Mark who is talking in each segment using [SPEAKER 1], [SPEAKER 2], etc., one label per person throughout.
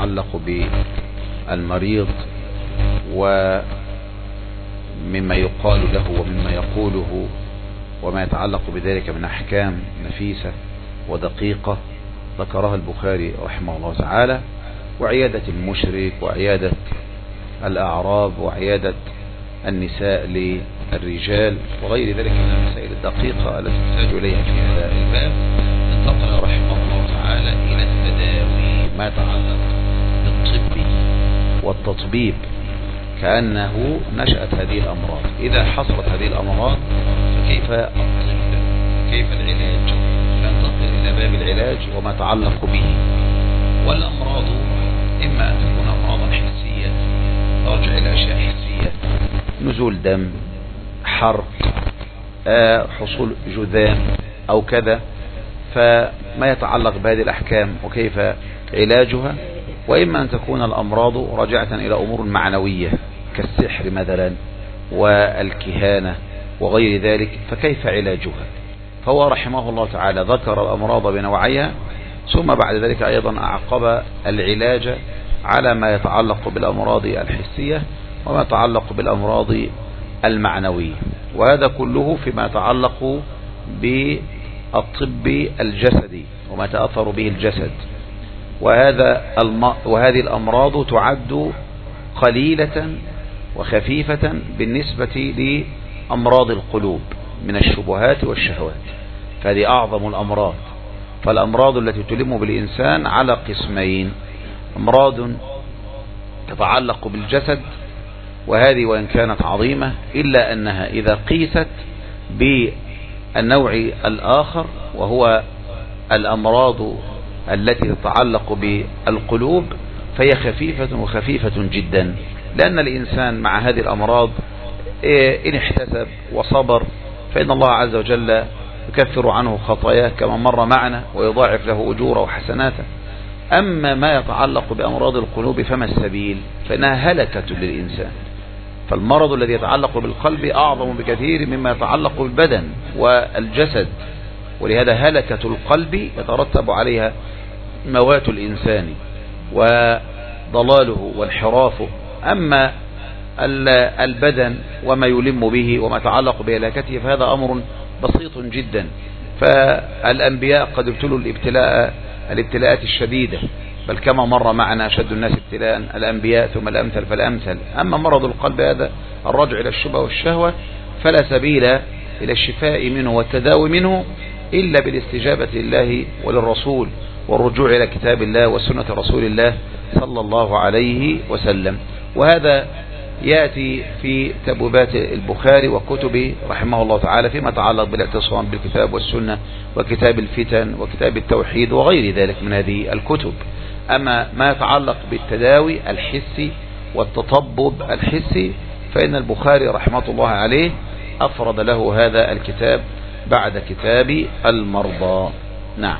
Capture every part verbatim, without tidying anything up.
[SPEAKER 1] يتعلق بالمريض ومما يقال له ومما يقوله وما يتعلق بذلك من أحكام نفيسة ودقيقة ذكرها البخاري رحمه الله تعالى، وعيادة المشرك وعيادة الأعراب وعيادة النساء للرجال وغير ذلك من المسائل الدقيقة التي تحتاج إليها في هذا الباب. انتقل رحمه الله تعالى إلى التداوي ما يتعلق بالطب والتطبيب، كأنه نشأت هذه الأمراض. إذا حصلت هذه الأمراض فكيف الطب، كيف العلاج؟ فانتقل إلى باب العلاج وما يتعلق به. والأمراض إما أن تكون أمراضا حسية ترجع إلى أشياء حسية، نزول دم، حرق، آه، حصول جذام أو كذا، فما يتعلق بهذه الأحكام وكيف علاجها. وإما أن تكون الأمراض راجعة إلى أمور معنوية كالسحر مثلا والكهانة وغير ذلك، فكيف علاجها؟ فهو رحمه الله تعالى ذكر الأمراض بنوعيها، ثم بعد ذلك أيضا أعقب العلاج على ما يتعلق بالأمراض الحسية وما يتعلق بالأمراض المعنوية، وهذا كله فيما يتعلق بالطب الجسدي وما تأثر به الجسد. وهذا الم... وهذه الأمراض تعد قليلة وخفيفة بالنسبة لأمراض القلوب من الشبهات والشهوات، فهذه أعظم الأمراض. فالأمراض التي تلم بالإنسان على قسمين: أمراض تتعلق بالجسد، وهذه وإن كانت عظيمة إلا أنها إذا قيست بالنوع الآخر وهو الأمراض التي تتعلق بالقلوب فهي خفيفة وخفيفة جدا، لأن الإنسان مع هذه الأمراض إن احتسب وصبر فإن الله عز وجل يكفر عنه خطاياه كما مر معنا ويضاعف له أجوره وحسناته. أما ما يتعلق بأمراض القلوب فما السبيل؟ فإنها هلكة للإنسان. فالمرض الذي يتعلق بالقلب أعظم بكثير مما يتعلق بالبدن والجسد، ولهذا هلكة القلب يترتب عليها موات الإنسان وضلاله وانحرافه. أما البدن وما يلم به وما يتعلق بهلاكته فهذا أمر بسيط جدا. فالأنبياء قد ابتلوا الابتلاء الابتلاءات الشديدة، بل كما مر معنا أشد الناس ابتلاء الأنبياء ثم الأمثل فالأمثل. أما مرض القلب هذا الرجع إلى الشبهة والشهوة فلا سبيل إلى الشفاء منه والتداوي منه إلا بالاستجابة لله وللرسول والرجوع إلى كتاب الله وسنة رسول الله صلى الله عليه وسلم. وهذا يأتي في تبويبات البخاري وكتبه رحمه الله تعالى فيما يتعلق بالاعتصام بالكتاب والسنة وكتاب الفتن وكتاب التوحيد وغير ذلك من هذه الكتب. أما ما يتعلق بالتداوي الحسي والتطبب الحسي فإن البخاري رحمه الله عليه أفرد له هذا الكتاب بعد كتاب المرضى. نعم.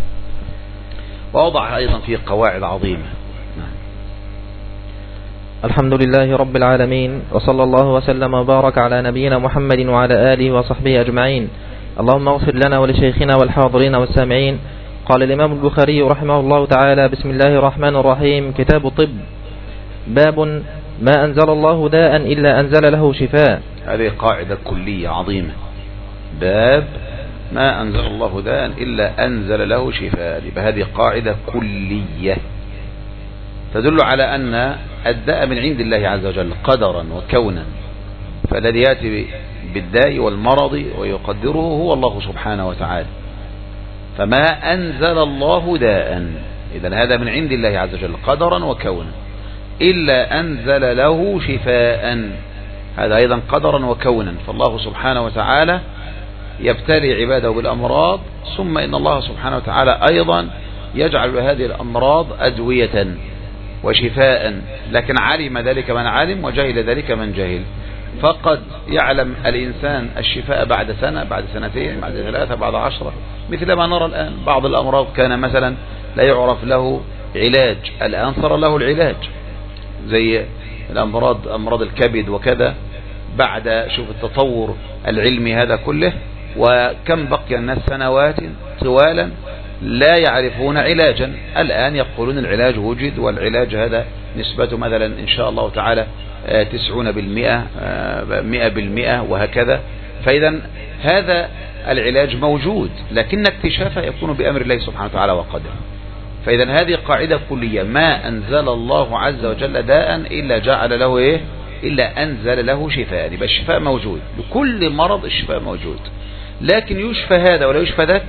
[SPEAKER 1] ووضع أيضا فيه قواعد عظيمة. نعم.
[SPEAKER 2] الحمد لله رب العالمين، وصلى الله وسلم وبارك على نبينا محمد وعلى آله وصحبه أجمعين. اللهم اغفر لنا ولشيخنا والحاضرين والسامعين. قال الإمام البخاري رحمه الله تعالى: بسم الله الرحمن الرحيم. كتاب الطب. باب ما أنزل الله داء إلا أنزل له شفاء.
[SPEAKER 1] هذه قاعدة كلية عظيمة. باب ما أنزل الله داء إلا أنزل له شفاء، هذه قاعدة كلية تدل على أن الداء من عند الله عز وجل قدرا وكونا، فالذي يأتي بالداء والمرض ويقدره هو الله سبحانه وتعالى. فما أنزل الله داء، إذن هذا من عند الله عز وجل قدرا وكونا، إلا أنزل له شفاء، هذا أيضا قدرا وكونا. فالله سبحانه وتعالى يبتلي عباده بالأمراض، ثم إن الله سبحانه وتعالى أيضا يجعل هذه الأمراض أدوية وشفاء، لكن علم ذلك من علم وجهل ذلك من جهل. فقد يعلم الإنسان الشفاء بعد سنة، بعد سنتين، بعد ثلاثة، بعد عشرة، مثل ما نرى الآن. بعض الأمراض كان مثلا لا يعرف له علاج، الآن صار له العلاج، زي الأمراض أمراض الكبد وكذا. بعد شوف التطور العلمي هذا كله، وكم بقي الناس سنوات طوالا لا يعرفون علاجا. الآن يقولون العلاج وجد، والعلاج هذا نسبته مثلا إن شاء الله تعالى تسعون بالمئة مئة بالمئة وهكذا. فإذا هذا العلاج موجود، لكن اكتشافه يكون بأمر الله سبحانه وتعالى وقدره. فإذا هذه قاعدة كلية، ما أنزل الله عز وجل داء إلا جعل له إيه إلا أنزل له شفاء. يبقى الشفاء موجود لكل مرض، الشفاء موجود، لكن يشفى هذا ولا يشفى ذاك،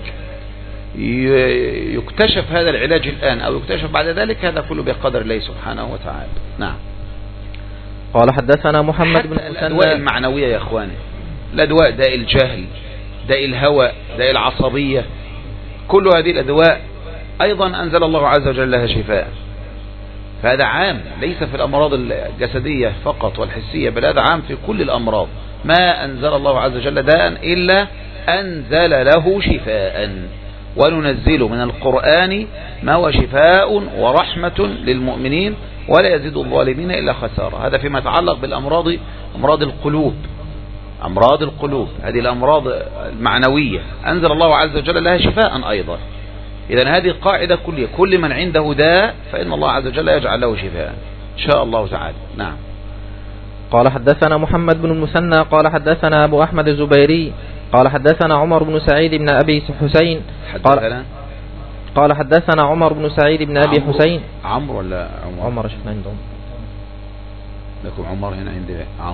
[SPEAKER 1] يكتشف هذا العلاج الآن أو يكتشف بعد ذلك، هذا كله بقدر الله سبحانه وتعالى. نعم.
[SPEAKER 2] قال حدثنا محمد بن مسنى.
[SPEAKER 1] الأدواء المعنوية يا أخواني، الأدواء داء الجهل، داء الهوى، داء العصبية، كل هذه الأدواء أيضا أنزل الله عز وجل لها شفاء. فهذا عام ليس في الأمراض الجسدية فقط والحسية، بل هذا عام في كل الأمراض. ما أنزل الله عز وجل داء إلا أنزل له شفاء، وننزل من القرآن ما هو شفاء ورحمة للمؤمنين ولا يزيد الظالمين إلا خسارة. هذا فيما يتعلق بالأمراض، أمراض القلوب، أمراض القلوب هذه الأمراض المعنوية أنزل الله عز وجل لها شفاء أيضا. إذن هذه قاعدة كلية، كل من عنده داء فإن الله عز وجل يجعل له شفاء إن شاء الله تعالى. نعم.
[SPEAKER 2] قال حدثنا محمد بن المثنى قال حدثنا أبو أحمد الزبيري قال حدثنا عمر بن سعيد بن أبي حسين قال, قال حدثنا عمر بن سعيد بن أبي حسين.
[SPEAKER 1] عمرو ولا عمر؟
[SPEAKER 2] عمر شفنا عندهم
[SPEAKER 1] لكم عمر هنا عندي عمرو.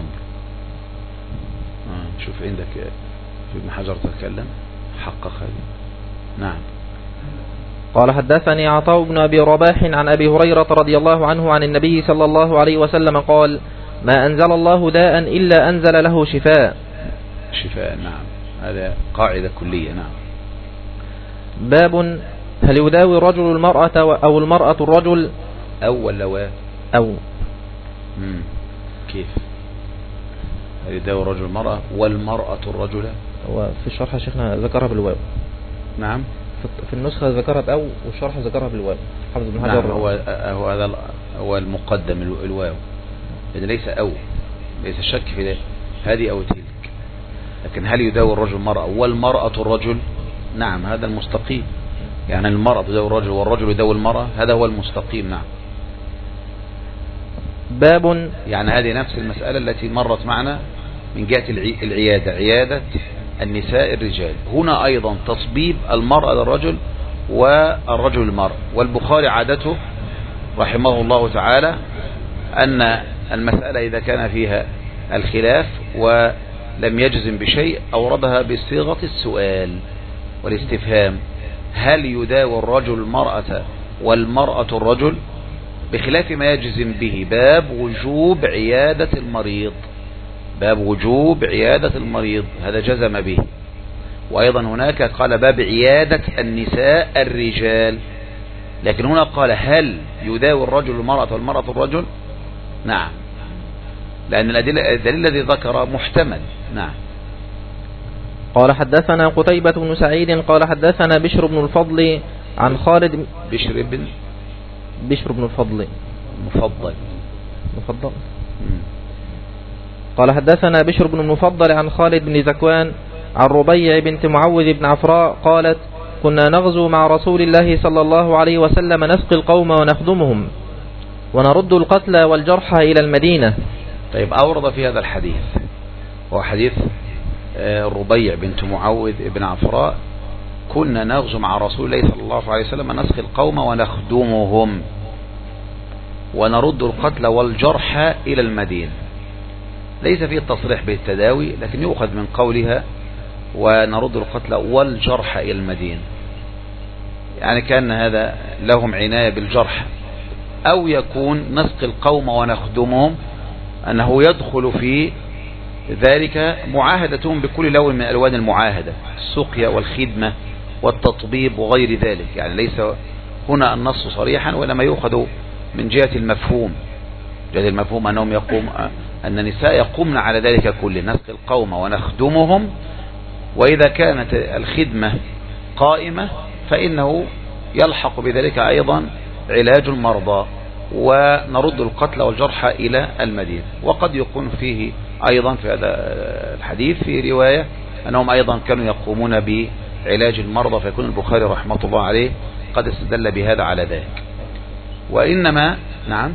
[SPEAKER 1] آه شوف عندك في ابن حجر تتكلم حقق هذه. نعم.
[SPEAKER 2] قال حدثني عطاء بن أبي رباح عن أبي هريرة رضي الله عنه عن النبي صلى الله عليه وسلم قال: ما أنزل الله داء إلا أنزل له شفاء.
[SPEAKER 1] شفاء. نعم. هذا قاعدة كلية. نعم.
[SPEAKER 2] باب: هل يداوي الرجل المرأة أو المرأة الرجل؟
[SPEAKER 1] أو ولا و
[SPEAKER 2] أو
[SPEAKER 1] مم. كيف هل يداوي الرجل المرأة والمرأة الرجل؟
[SPEAKER 2] وفي الشرح شيخنا ذكرها بالواو.
[SPEAKER 1] نعم.
[SPEAKER 2] في النسخة ذكرها بأو والشرح ذكرها بالواو. حافظ بن حجر.
[SPEAKER 1] نعم. هو هو هذا هو المقدم الواو، يعني ليس أو، ليس شك في ده. هذه أو تلك. لكن هل يداوي الرجل المرأة والمرأة الرجل؟ نعم هذا المستقيم، يعني المرأة تداوي الرجل والرجل يداوي المرأة، هذا هو المستقيم. نعم.
[SPEAKER 2] باب،
[SPEAKER 1] يعني هذه نفس المسألة التي مرت معنا من جهة العيادة، عيادة النساء الرجال. هنا أيضا تصبيب المرأة للرجل والرجل المرأة. والبخاري عادته رحمه الله تعالى أن المسألة إذا كان فيها الخلاف ولم يجزم بشيء أوردها بصيغة السؤال والاستفهام: هل يداوي الرجل المرأة والمرأة الرجل؟ بخلاف ما يجزم به باب وجوب عيادة المريض. باب وجوب عيادة المريض هذا جزم به. وأيضا هناك قال باب عيادة النساء الرجال، لكن هنا قال هل يداوي الرجل المرأة والمرأة الرجل؟ نعم، لأن الدليل الذي ذكر محتمل. نعم.
[SPEAKER 2] قال حدثنا قتيبة بن سعيد قال حدثنا بشر بن الفضل عن خالد.
[SPEAKER 1] بشر بن
[SPEAKER 2] بشر بن الفضل
[SPEAKER 1] مفضل
[SPEAKER 2] مفضل قال حدثنا بشر بن المفضل عن خالد بن زكوان عن ربيع بنت معوذ بن عفراء قالت: كنا نغزو مع رسول الله صلى الله عليه وسلم نسقي القوم ونخدمهم ونرد القتلى والجرحى إلى المدينة.
[SPEAKER 1] طيب، أورد في هذا الحديث هو حديث ربيع بنت معوذ بن عفراء: كنا نغزو مع رسول الله صلى الله عليه وسلم نسقي القوم ونخدمهم ونرد القتلى والجرحى إلى المدينة. ليس فيه التصريح بالتداوي، لكن يؤخذ من قولها ونرد القتلى والجرحى إلى المدينة، يعني كان هذا لهم عناية بالجرح. أو يكون نسقي القوم ونخدمهم أنه يدخل في ذلك معاهدتهم بكل لون من ألوان المعاهدة، السقيا والخدمة والتطبيب وغير ذلك. يعني ليس هنا النص صريحا، وإنما يؤخذ من جهة المفهوم. جهة المفهوم أنهم يقوم أن النساء يقومن على ذلك كله، نسقي القوم ونخدمهم. وإذا كانت الخدمة قائمة فإنه يلحق بذلك أيضا علاج المرضى، ونرد القتلى والجرحى إلى المدينة. وقد يكون فيه أيضا في هذا الحديث في رواية أنهم أيضا كانوا يقومون علاج المرضى، فيكون البخاري رحمة الله عليه قد استدل بهذا على ذلك. وإنما نعم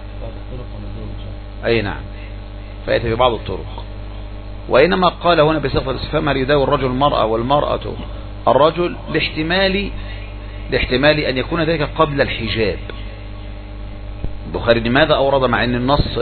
[SPEAKER 1] أي نعم فيأتي ببعض الطرق. وإنما قال هنا بصيغة الاستفهام هل يداوي الرجل المرأة والمرأة الرجل لاحتمال لاحتمال أن يكون ذلك قبل الحجاب. البخاري لماذا أورد مع أن النص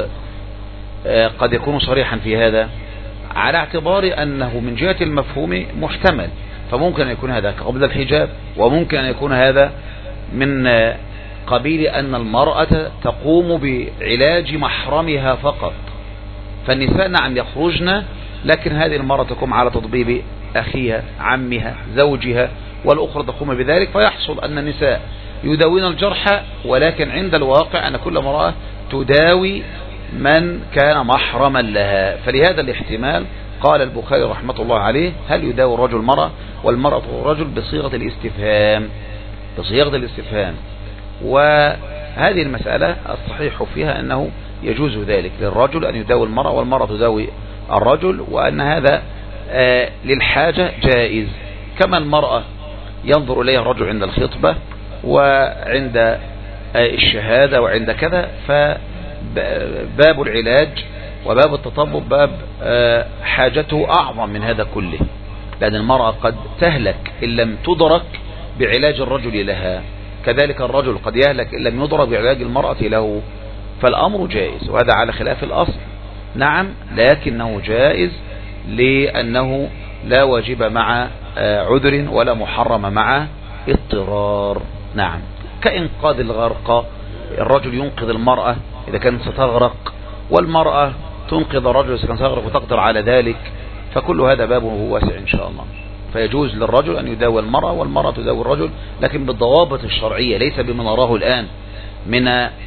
[SPEAKER 1] قد يكون صريحا في هذا؟ على اعتبار أنه من جهة المفهوم محتمل، فممكن أن يكون هذا قبل الحجاب، وممكن أن يكون هذا من قبيل أن المرأة تقوم بعلاج محرمها فقط، فالنساء نعم يخرجن، لكن هذه المرأة تقوم على تطبيب أخيها عمها زوجها، والأخرى تقوم بذلك، فيحصل أن النساء يداوين الجرح، ولكن عند الواقع أن كل امرأة تداوي من كان محرما لها. فلهذا الاحتمال قال البخاري رحمة الله عليه هل يداوي الرجل المرأة والمرأة الرجل بصيغة الاستفهام بصيغة الاستفهام وهذه المسألة الصحيح فيها أنه يجوز ذلك للرجل أن يداوي المرأة والمرأة تداوي الرجل، وأن هذا آه للحاجة جائز، كما المرأة ينظر إليها الرجل عند الخطبة وعند آه الشهادة وعند كذا، فباب العلاج وباب التطبب باب آه حاجته أعظم من هذا كله، لأن المرأة قد تهلك إن لم تدرك بعلاج الرجل لها، كذلك الرجل قد يهلك إن لم يدرك بعلاج المرأة له، فالأمر جائز، وهذا على خلاف الأصل نعم، لكنه جائز لأنه لا واجب مع عذر ولا محرم مع اضطرار. نعم، كإنقاذ الغرق، الرجل ينقذ المرأة إذا كانت ستغرق، والمرأة تنقذ الرجل إذا كان ستغرق وتقدر على ذلك، فكل هذا بابه واسع إن شاء الله. فيجوز للرجل أن يداوي المرأة والمرأة تداوي الرجل، لكن بالضوابط الشرعية، ليس بما نراه الآن من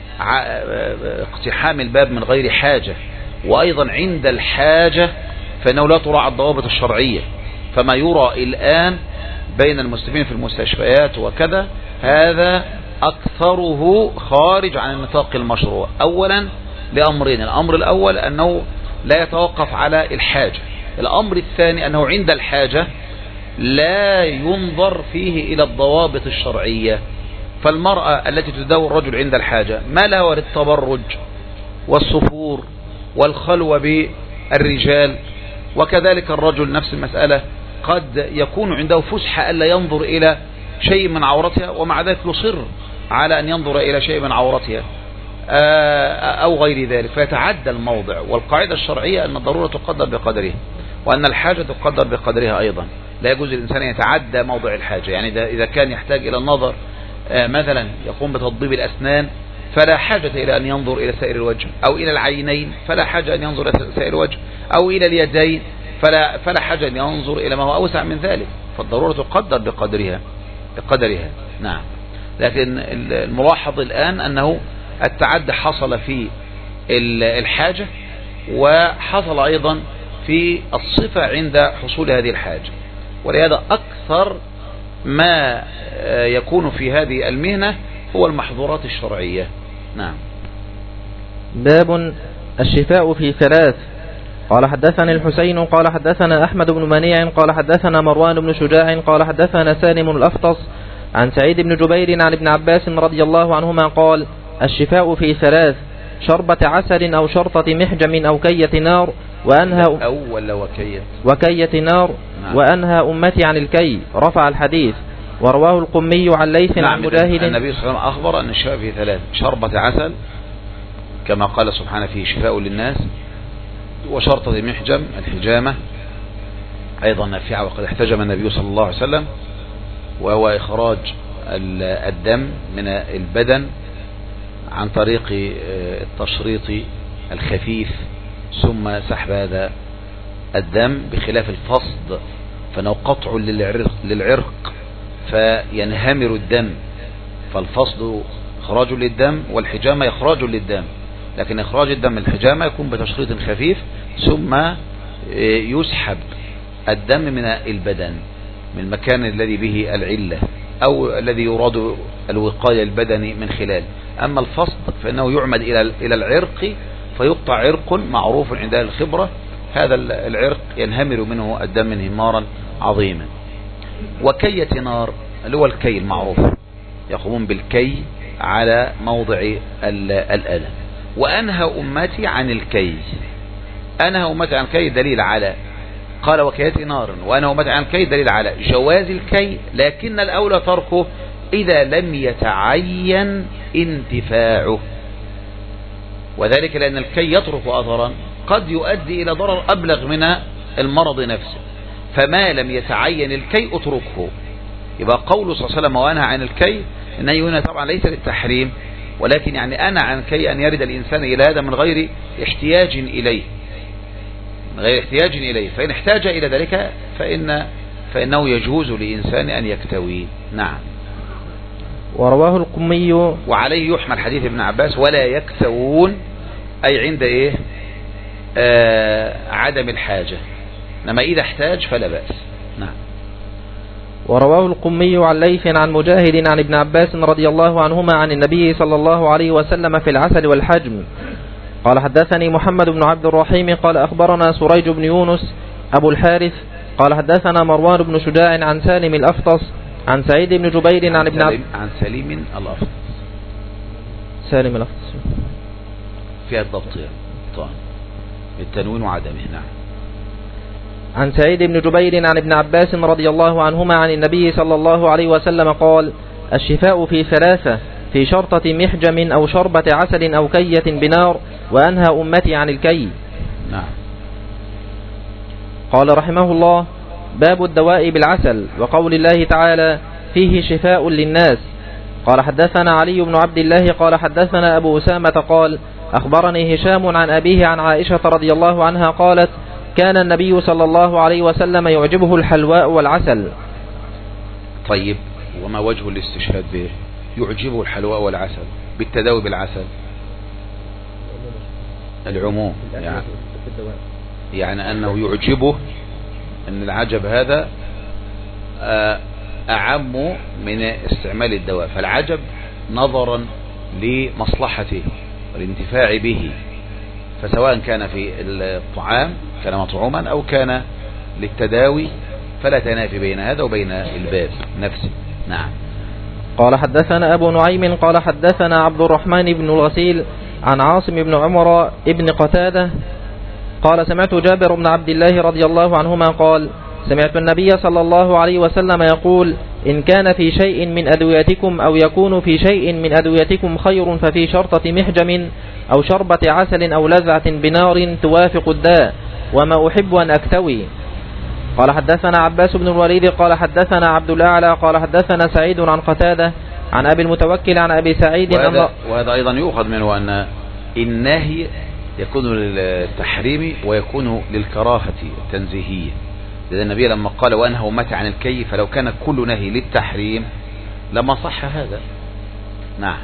[SPEAKER 1] اقتحام الباب من غير حاجة. وأيضا عند الحاجة فإنه لا تراعى الضوابط الشرعية، فما يرى الآن بين المسلمين في المستشفيات وكذا هذا أكثره خارج عن النطاق المشروع، أولا لأمرين: الأمر الأول أنه لا يتوقف على الحاجة، الأمر الثاني أنه عند الحاجة لا ينظر فيه إلى الضوابط الشرعية. فالمرأة التي تداوي الرجل عند الحاجة ما لها للتبرج والصفور والخلوة بالرجال، وكذلك الرجل نفس المسألة، قد يكون عنده فسحة ألا ينظر إلى شيء من عورتها، ومع ذلك يصر على أن ينظر إلى شيء من عورتها أو غير ذلك، فيتعدى الموضع. والقاعدة الشرعية أن الضرورة تقدر بقدرها، وأن الحاجة تقدر بقدرها أيضا، لا يجوز الإنسان يتعدى موضع الحاجة. يعني إذا كان يحتاج إلى النظر مثلا يقوم بتطبيب الأسنان، فلا حاجة إلى أن ينظر إلى سائر الوجه، أو إلى العينين فلا حاجة أن ينظر إلى سائر الوجه، أو إلى اليدين فلا, فلا حاجة أن ينظر إلى ما هو أوسع من ذلك، فالضرورة تقدر بقدرها بقدرها نعم. لكن الملاحظ الآن أنه التعدي حصل في الحاجة، وحصل أيضا في الصفة عند حصول هذه الحاجة، ولهذا أكثر ما يكون في هذه المهنة هو المحظورات الشرعية. نعم.
[SPEAKER 2] باب الشفاء في ثلاث. قال حدثنا الحسين قال حدثنا أحمد بن منيع قال حدثنا مروان بن شجاع قال حدثنا سالم الأفطس عن سعيد بن جبير عن ابن عباس رضي الله عنهما قال: الشفاء في ثلاث: شربة عسل أو شرطة محجم أو كية نار وأنهى
[SPEAKER 1] أو ولا وكية
[SPEAKER 2] وكية نار نعم. وأنهى أمتي عن الكي. رفع الحديث. ورواه القمي عن ليث
[SPEAKER 1] نعم.
[SPEAKER 2] عن مجاهد.
[SPEAKER 1] النبي صلى الله عليه وسلم أخبر أن الشفاء في ثلاث: شربة عسل كما قال سبحانه فيه شفاء للناس، وشرطة محجم الحجامة أيضا نافعة، وقد احتجم النبي صلى الله عليه وسلم، وهو إخراج الدم من البدن عن طريق التشريط الخفيف ثم سحب هذا الدم، بخلاف الفصد فإنه قطع للعرق, للعرق فينهمر الدم، فالفصد إخراج للدم والحجامة إخراج للدم، لكن إخراج الدم من الحجامة يكون بتشريط خفيف ثم يسحب الدم من البدن من المكان الذي به العلة أو الذي يراد الوقاية البدني من خلال. أما الفصد فإنه يعمد إلى العرق فيقطع عرق معروف عند الخبرة، هذا العرق ينهمر منه الدم انهمارا عظيما. وكية نار اللي هو الكي المعروف، يقومون بالكي على موضع الألم. وأنهى أمتي عن الكي، أنهى أمتي عن الكي دليل على، قال وكية نار وأنهى أمتي عن الكي دليل على جواز الكي، لكن الأولى تركه إذا لم يتعين انتفاعه، وذلك لأن الكي يترك أثرا قد يؤدي إلى ضرر أبلغ من المرض نفسه، فما لم يتعين الكي اتركه. يبقى قوله صلى الله عليه وسلم وأنهى عن الكي، النهي هنا طبعا ليس للتحريم، ولكن يعني أنا عن كي أن يرد الإنسان إلى هذا من غير احتياج إليه، من غير احتياج إليه، فإن احتاج إلى ذلك فإن فإنه يجوز لإنسان أن يكتوي. نعم.
[SPEAKER 2] ورواه القمي.
[SPEAKER 1] وعليه يحمل حديث ابن عباس ولا يكتوون، أي عند إيه آه عدم الحاجة، إنما إذا احتاج فلا بأس. نعم.
[SPEAKER 2] ورواه القمي عن ليث عن مجاهد عن ابن عباس رضي الله عنهما عن النبي صلى الله عليه وسلم في العسل والحجم قال حدثني محمد بن عبد الرحيم قال أخبرنا سريج بن يونس أبو الحارث قال حدثنا مروان بن شجاع عن سالم الأفطس عن سعيد بن جبير عن ابن عباس
[SPEAKER 1] عن سليم الأفطس،
[SPEAKER 2] سالم الأفطس
[SPEAKER 1] فيها الضبط طبعا بالتنوين وعدمه. نعم.
[SPEAKER 2] عن سعيد بن جبير عن ابن عباس رضي الله عنهما عن النبي صلى الله عليه وسلم قال الشفاء في ثلاثة، في شرطة محجم أو شربة عسل أو كية بنار، وأنهى أمتي عن الكي.
[SPEAKER 1] نعم.
[SPEAKER 2] قال رحمه الله باب الدواء بالعسل، وقول الله تعالى فيه شفاء للناس. قال حدثنا علي بن عبد الله قال حدثنا أبو أسامة قال أخبرني هشام عن أبيه عن عائشة رضي الله عنها قالت كان النبي صلى الله عليه وسلم يعجبه الحلواء والعسل.
[SPEAKER 1] طيب، وما وجه الاستشهاد به يعجبه الحلواء والعسل بالتداوي بالعسل؟ العموم يعني, يعني أنه يعجبه أن العجب هذا أعم من استعمال الدواء، فالعجب نظرا لمصلحته والانتفاع به، فسواء كان في الطعام كان مطعوما أو كان للتداوي فلا تنافي بين هذا وبين الباب نفسه. نعم.
[SPEAKER 2] قال حدثنا أبو نعيم قال حدثنا عبد الرحمن بن الغسيل عن عاصم بن عمر ابن قتادة قال سمعت جابر بن عبد الله رضي الله عنهما قال سمعت النبي صلى الله عليه وسلم يقول إن كان في شيء من أدويتكم أو يكون في شيء من أدويتكم خير ففي شرطة محجم أو شربة عسل أو لذعة بنار توافق الداء، وما أحب أن أكتوي. قال حدثنا عباس بن الوليد قال حدثنا عبد الأعلى قال حدثنا سعيد عن قتادة عن أبي المتوكل عن أبي سعيد.
[SPEAKER 1] وهذا, وهذا أيضا يؤخذ منه أن النهي يكون للتحريم ويكون للكراهة التنزيهية، لأن النبي لما قال وأنهى أمتي عن الكي، فلو كان كل نهي للتحريم لما صح هذا. نعم.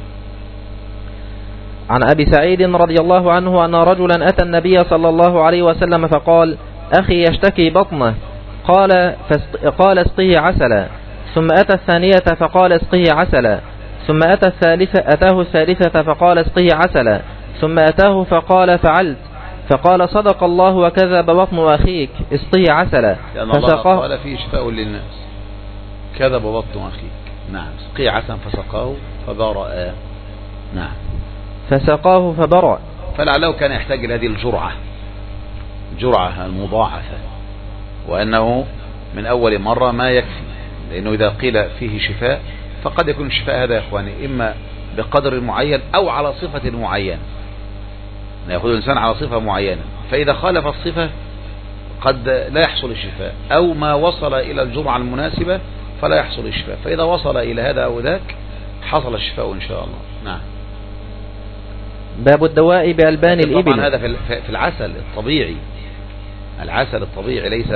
[SPEAKER 2] عن أبي سعيد رضي الله عنه أن رجلا أتى النبي صلى الله عليه وسلم فقال أخي يشتكي بطنه، قال قال اسقيه عسلا، ثم أتى الثانية فقال اسقيه عسلا، ثم أتى الثالثة أتاه الثالثة فقال اسقيه عسلا، ثم أتاه فقال فعلت، فقال صدق الله وكذب بطن أخيك اسقيه عسلا،
[SPEAKER 1] لأن الله قال فيه شفاء للناس، كذب بطن أخيك. نعم. اسقيه عسلا فسقاه فبرأ. نعم.
[SPEAKER 2] فسقاه فبرأ،
[SPEAKER 1] فلعله كان يحتاج إلى هذه الجرعة، جرعة المضاعفة، وأنه من أول مرة ما يكفي، لأنه إذا قيل فيه شفاء فقد يكون الشفاء هذا يا إخواني إما بقدر معين أو على صفة معينة، يأخذ الإنسان على صفة معينة، فإذا خالف الصفة قد لا يحصل الشفاء، أو ما وصل إلى الجرعة المناسبة فلا يحصل الشفاء، فإذا وصل إلى هذا أو ذاك حصل الشفاء إن شاء الله. نعم.
[SPEAKER 2] باب الدواء بألبان الإبل.
[SPEAKER 1] طبعا هذا في العسل الطبيعي، العسل الطبيعي ليس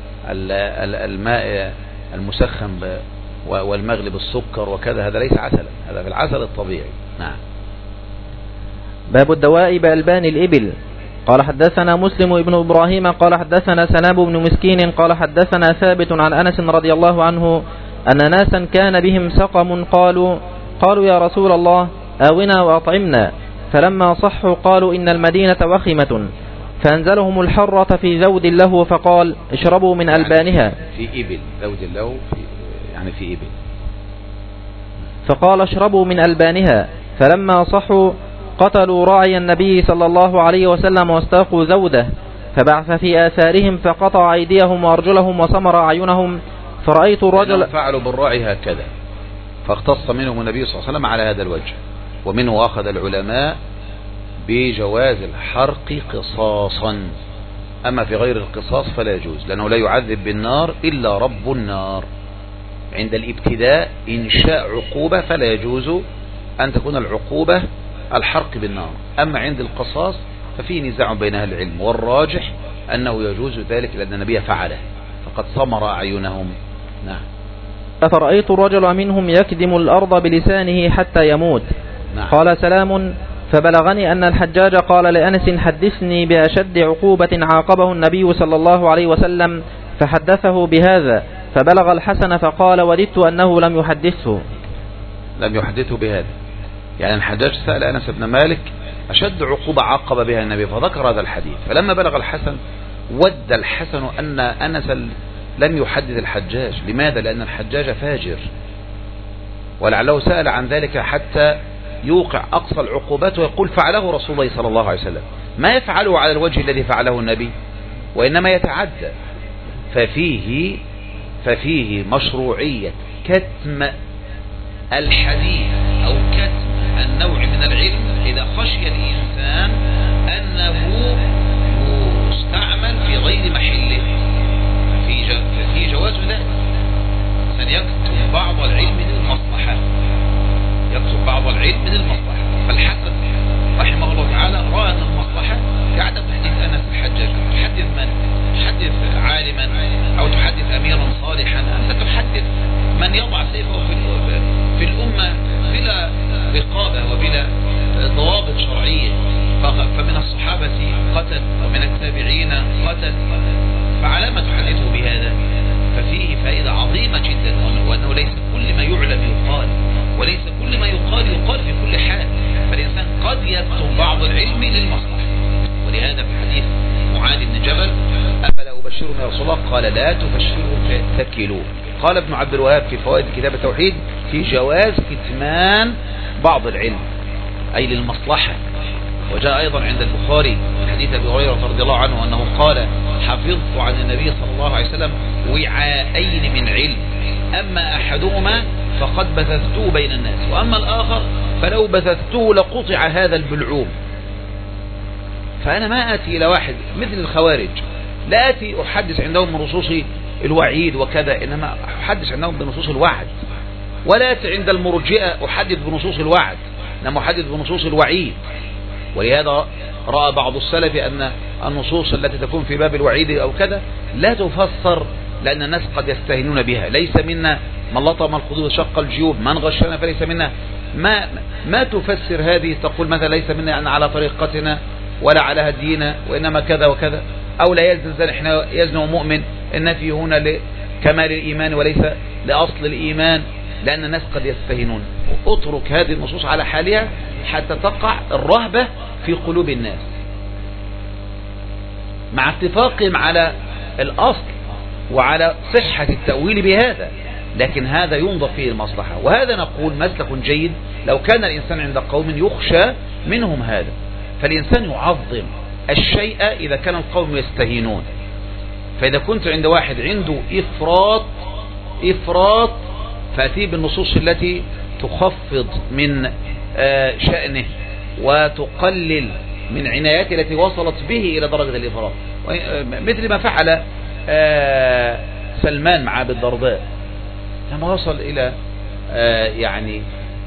[SPEAKER 1] الماء المسخن والمغلي بالسكر وكذا، هذا ليس عسلا، هذا في العسل الطبيعي. نعم.
[SPEAKER 2] باب الدواء بألبان الإبل. قال حدثنا مسلم ابن إبراهيم قال حدثنا سناب بن مسكين قال حدثنا ثابت عن أنس رضي الله عنه أن ناسا كان بهم سقم قالوا قالوا يا رسول الله آونا وأطعمنا، فلما صحوا قالوا إن المدينة وخمة، فأنزلهم الحرة في ذود له فقال اشربوا من
[SPEAKER 1] يعني
[SPEAKER 2] ألبانها.
[SPEAKER 1] في إبل، ذود له في يعني في إبل.
[SPEAKER 2] فقال اشربوا من ألبانها. فلما صحوا قتلوا راعي النبي صلى الله عليه وسلم واستاقوا ذوده، فبعث في آثارهم فقطع أيديهم وأرجلهم وسمر أعينهم. فرأيت الرجل
[SPEAKER 1] فعلوا بالراعي هكذا، فاختص منهم النبي صلى الله عليه وسلم على هذا الوجه. ومنه أخذ العلماء بجواز الحرق قصاصا، أما في غير القصاص فلا يجوز، لأنه لا يعذب بالنار إلا رب النار. عند الابتداء إنشاء عقوبة فلا يجوز أن تكون العقوبة الحرق بالنار، أما عند القصاص ففي نزاع بين أهل العلم، والراجح أنه يجوز ذلك لأن النبي فعله فقد صمر أعينهم. نعم.
[SPEAKER 2] فرأيت الرجل منهم يكدم الأرض بلسانه حتى يموت.
[SPEAKER 1] نعم.
[SPEAKER 2] قال سلام. فبلغني أن الحجاج قال لأنس حدثني بأشد عقوبة عاقبه النبي صلى الله عليه وسلم، فحدثه بهذا. فبلغ الحسن فقال وددت أنه لم يحدثه
[SPEAKER 1] لم يحدثه بهذا. يعني الحجاج سأل أنس بن مالك أشد عقوبة عاقب بها النبي فذكر هذا الحديث، فلما بلغ الحسن ود الحسن أن أنس لم يحدث الحجاج. لماذا؟ لأن الحجاج فاجر، ولعله سأل عن ذلك حتى يوقع أقصى العقوبات ويقول فعله رسول الله صلى الله عليه وسلم، ما يفعله على الوجه الذي فعله النبي، وإنما يتعدى. ففيه ففيه مشروعية كتم الحديث أو كتم النوع من العلم إذا خشي الإنسان أنه يستعمل في غير محله، ففي جواز ذلك. سنكتم بعض العلم للمصلحة، يكتب بعض العلم للمصلحة. فالحسن رحمه الله تعالى رأى أن المصلحة في عدم تحديث أنس الحجاج. تحدث من؟ تحدث عالما أو تحدث أميرا صالحا، أنت تحدث من يضع سيفه في في الأمة بلا رقابة وبلا ضوابط شرعية. فمن الصحابة قتل ومن التابعين قتل، فعلى ما تحدثه بهذا؟ ففيه فائدة عظيمة جدا، وأنه ليس كل ما يعلم يقال، وليس كل ما يقال يقال في كل حال. فالإنسان قد يكتب بعض العلم للمصلحة. ولهذا في حديث معاذ بن جبل أفلا أبشرهم يا رسول الله؟ قال لا تبشروا فيتكلوا. قال ابن عبد الوهاب في فوائد كتاب التوحيد في جواز كتمان بعض العلم أي للمصلحة. وجاء أيضا عند البخاري حديث أبي هريرة رضي الله عنه أنه قال حفظت عن النبي صلى الله عليه وسلم وعاءين من علم، أما أحدهما فقد بثثته بين الناس، وأما الآخر فلو بثثته لقطع هذا البلعوم. فأنا ما أتي إلى واحد مثل الخوارج، لا أتي أحدث عندهم من نصوص الوعيد وكذا، إنما أحدث عندهم بنصوص الوعد. ولا أتي عند المرجئة أحدث بنصوص الوعد، إنما أحدث بنصوص الوعيد. ولهذا رأى بعض السلف أن النصوص التي تكون في باب الوعيد أو كذا لا تفسر، لأن الناس قد يستهينون بها. ليس منا من لطم الخدود وشق الجيوب، من غشنا فليس منا. ما ما تفسر هذه، تقول مثلا ليس منا أن على طريقتنا ولا على هدينا، وإنما كذا وكذا، أو لا يزن احنا يزن مؤمن، النفي هنا لكمال الإيمان وليس لأصل الإيمان، لأن الناس قد يستهينون. اترك هذه النصوص على حالها حتى تقع الرهبة في قلوب الناس، مع اتفاقهم على الأصل وعلى صحة التأويل بهذا، لكن هذا ينظر فيه المصلحة. وهذا نقول مسلك جيد لو كان الإنسان عند قوم يخشى منهم هذا، فالإنسان يعظم الشيء إذا كان القوم يستهينون. فإذا كنت عند واحد عنده إفراط إفراط فأتي بالنصوص التي تخفض من شأنه وتقلل من عناياته التي وصلت به إلى درجة الإفراط، مثل ما فعل سلمان مع أبي الدرداء لما وصل إلى يعني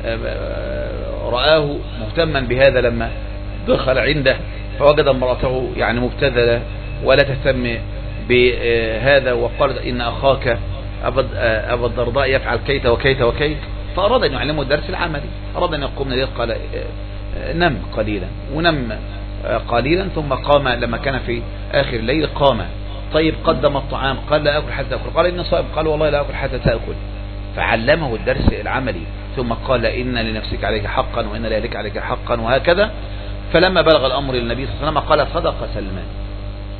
[SPEAKER 1] رآه مهتما بهذا، لما دخل عنده فوجد امرأته يعني مبتذلة ولا تهتم بهذا، وقال إن أخاك أبا الدرداء يفعل كيت وكيت وكيت، فأراد أن يعلمه الدرس العملي، أراد أن يقوم الليل، قال نم قليلا، ونم قليلا ثم قام لما كان في آخر الليل قام. طيب قدم الطعام، قال لا أكل حتى أكل، قال إن صائم، قال والله لا أكل حتى تأكل، فعلمه الدرس العملي، ثم قال إن لنفسك عليك حقا وإن لأهلك عليك حقا، وهكذا. فلما بلغ الأمر للنبي صلى الله عليه وسلم قال صدق سلمان،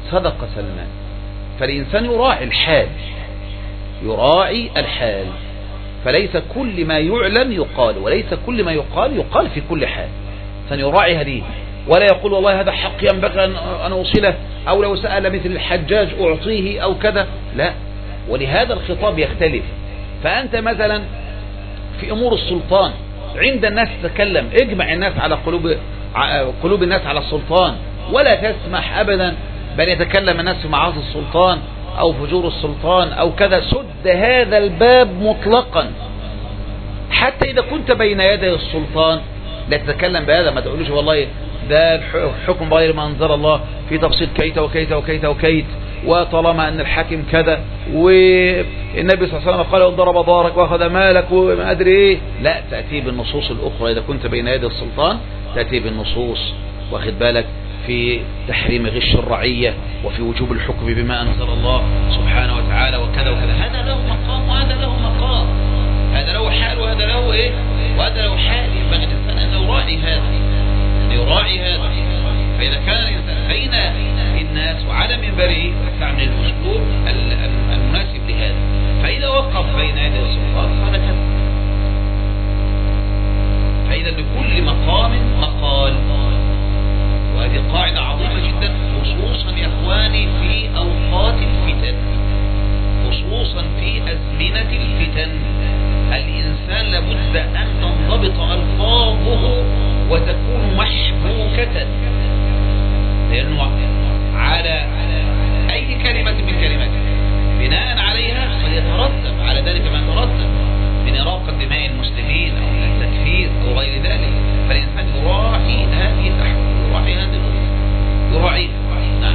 [SPEAKER 1] صدق سلمان. فالإنسان يراعي الحال، يراعي الحال، فليس كل ما يعلم يقال، وليس كل ما يقال يقال في كل حال. فنراعي هذه، ولا يقول والله هذا حق ينبغي أن أوصله، أو لو سأل مثل الحجاج أعطيه أو كذا، لا. ولهذا الخطاب يختلف. فأنت مثلا في أمور السلطان عند الناس تتكلم، اجمع الناس على قلوب قلوب الناس على السلطان، ولا تسمح أبدا بل يتكلم الناس في معاصي السلطان أو فجور السلطان أو كذا. سد هذا الباب مطلقا، حتى إذا كنت بين يدي السلطان لا تتكلم بهذا. ما تقولوش والله ده الحكم غير ما أنزل الله في تفصيل كيت وكيت وكيت وكيت، وطالما أن الحاكم كذا، والنبي صلى الله عليه وسلم قال ضرب دارك وأخذ مالك وما أدري إيه. لا، تأتي بالنصوص الأخرى. إذا كنت بين يدي السلطان تأتي بالنصوص، واخد بالك، في تحريم غش الرعية، وفي وجوب الحكم بما أنزل الله سبحانه وتعالى وكذا وكذا. هذا له مقام وهذا له مقام، هذا له حال وهذا له إيه وهذا له حال. ينبغي الإنسان أن يراعي هذا، أن يراعي هذا. فإذا كان الإنسان بين الناس وعلى منبره يستعمل الأسلوب المناسب لهذا. فإذا وقف بين يدي السلطان فهذا كذا. فإذا لكل مقام مقال، وهذه قاعدة عظيمة جدا، خصوصا يا إخواني في أوقات الفتن، خصوصا في أزمنة الفتن. الإنسان لابد أن تنضبط ألفاظه وتكون محبوكة، لأنه على أي كلمة من كلماته بناء عليها قد يترتب على ذلك ما يترتب من إراقة دماء المسلمين أو من التكفير أو غير ذلك. فالإنسان يراعي هذه الأحوال، يراعي هذه الأمور، يراعي. نعم.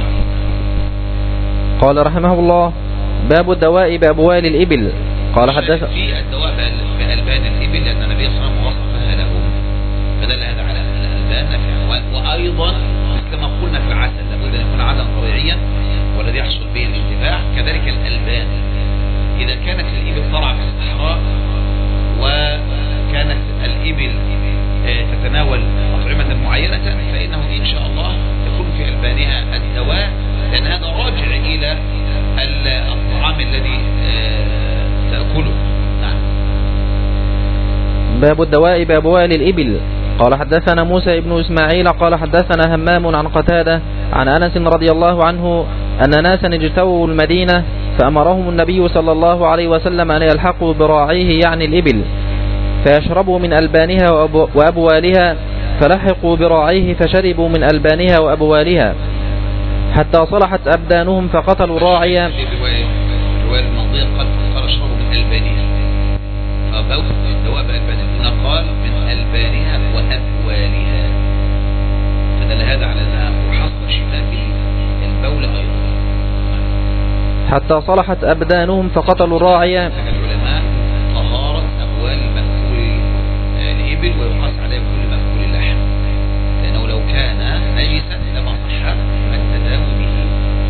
[SPEAKER 2] قال رحمه الله: باب الدواء بأبوال الإبل. قال حدث
[SPEAKER 1] في الدواء بألبان الإبل، لأن النبي صلى الله عليه وسلم وصفها لهم، فدل هذا على الألبان. وأيضا كما قلنا في العسل لابد أن يكون عسلا طبيعيا والذي يحصل به الانتفاع، كذلك الألبان. إذا كانت الإبل ترعى في الصحراء وكانت الإبل تتناول أطعمة معينة، فإنه إن شاء الله يكون في ألبانها الدواء، لأن هذا راجع إلى الطعام الذي تأكله. نعم.
[SPEAKER 2] باب الدواء بأبوال الإبل. قال حدثنا موسى بن إسماعيل قال حدثنا همام عن قتادة عن أنس رضي الله عنه أن ناسا اجتووا المدينة فأمرهم النبي صلى الله عليه وسلم أن يلحقوا براعيه يعني الإبل فيشربوا من ألبانها وأبوالها، فلحقوا براعيه فشربوا من ألبانها وأبوالها حتى صلحت أبدانهم فقتلوا راعيا.
[SPEAKER 1] قال من ألبانها وأبوالها، فدل هذا على أنها محصل شفاء البول أيضا.
[SPEAKER 2] حتى صلحت أبدانهم فقتلوا راعيا.
[SPEAKER 1] العلماء طهارة أبوال مأكول الإبل ويقاس عليه كل مأكول اللحم، لأنه لو كان نجسا لما صح التداوي به.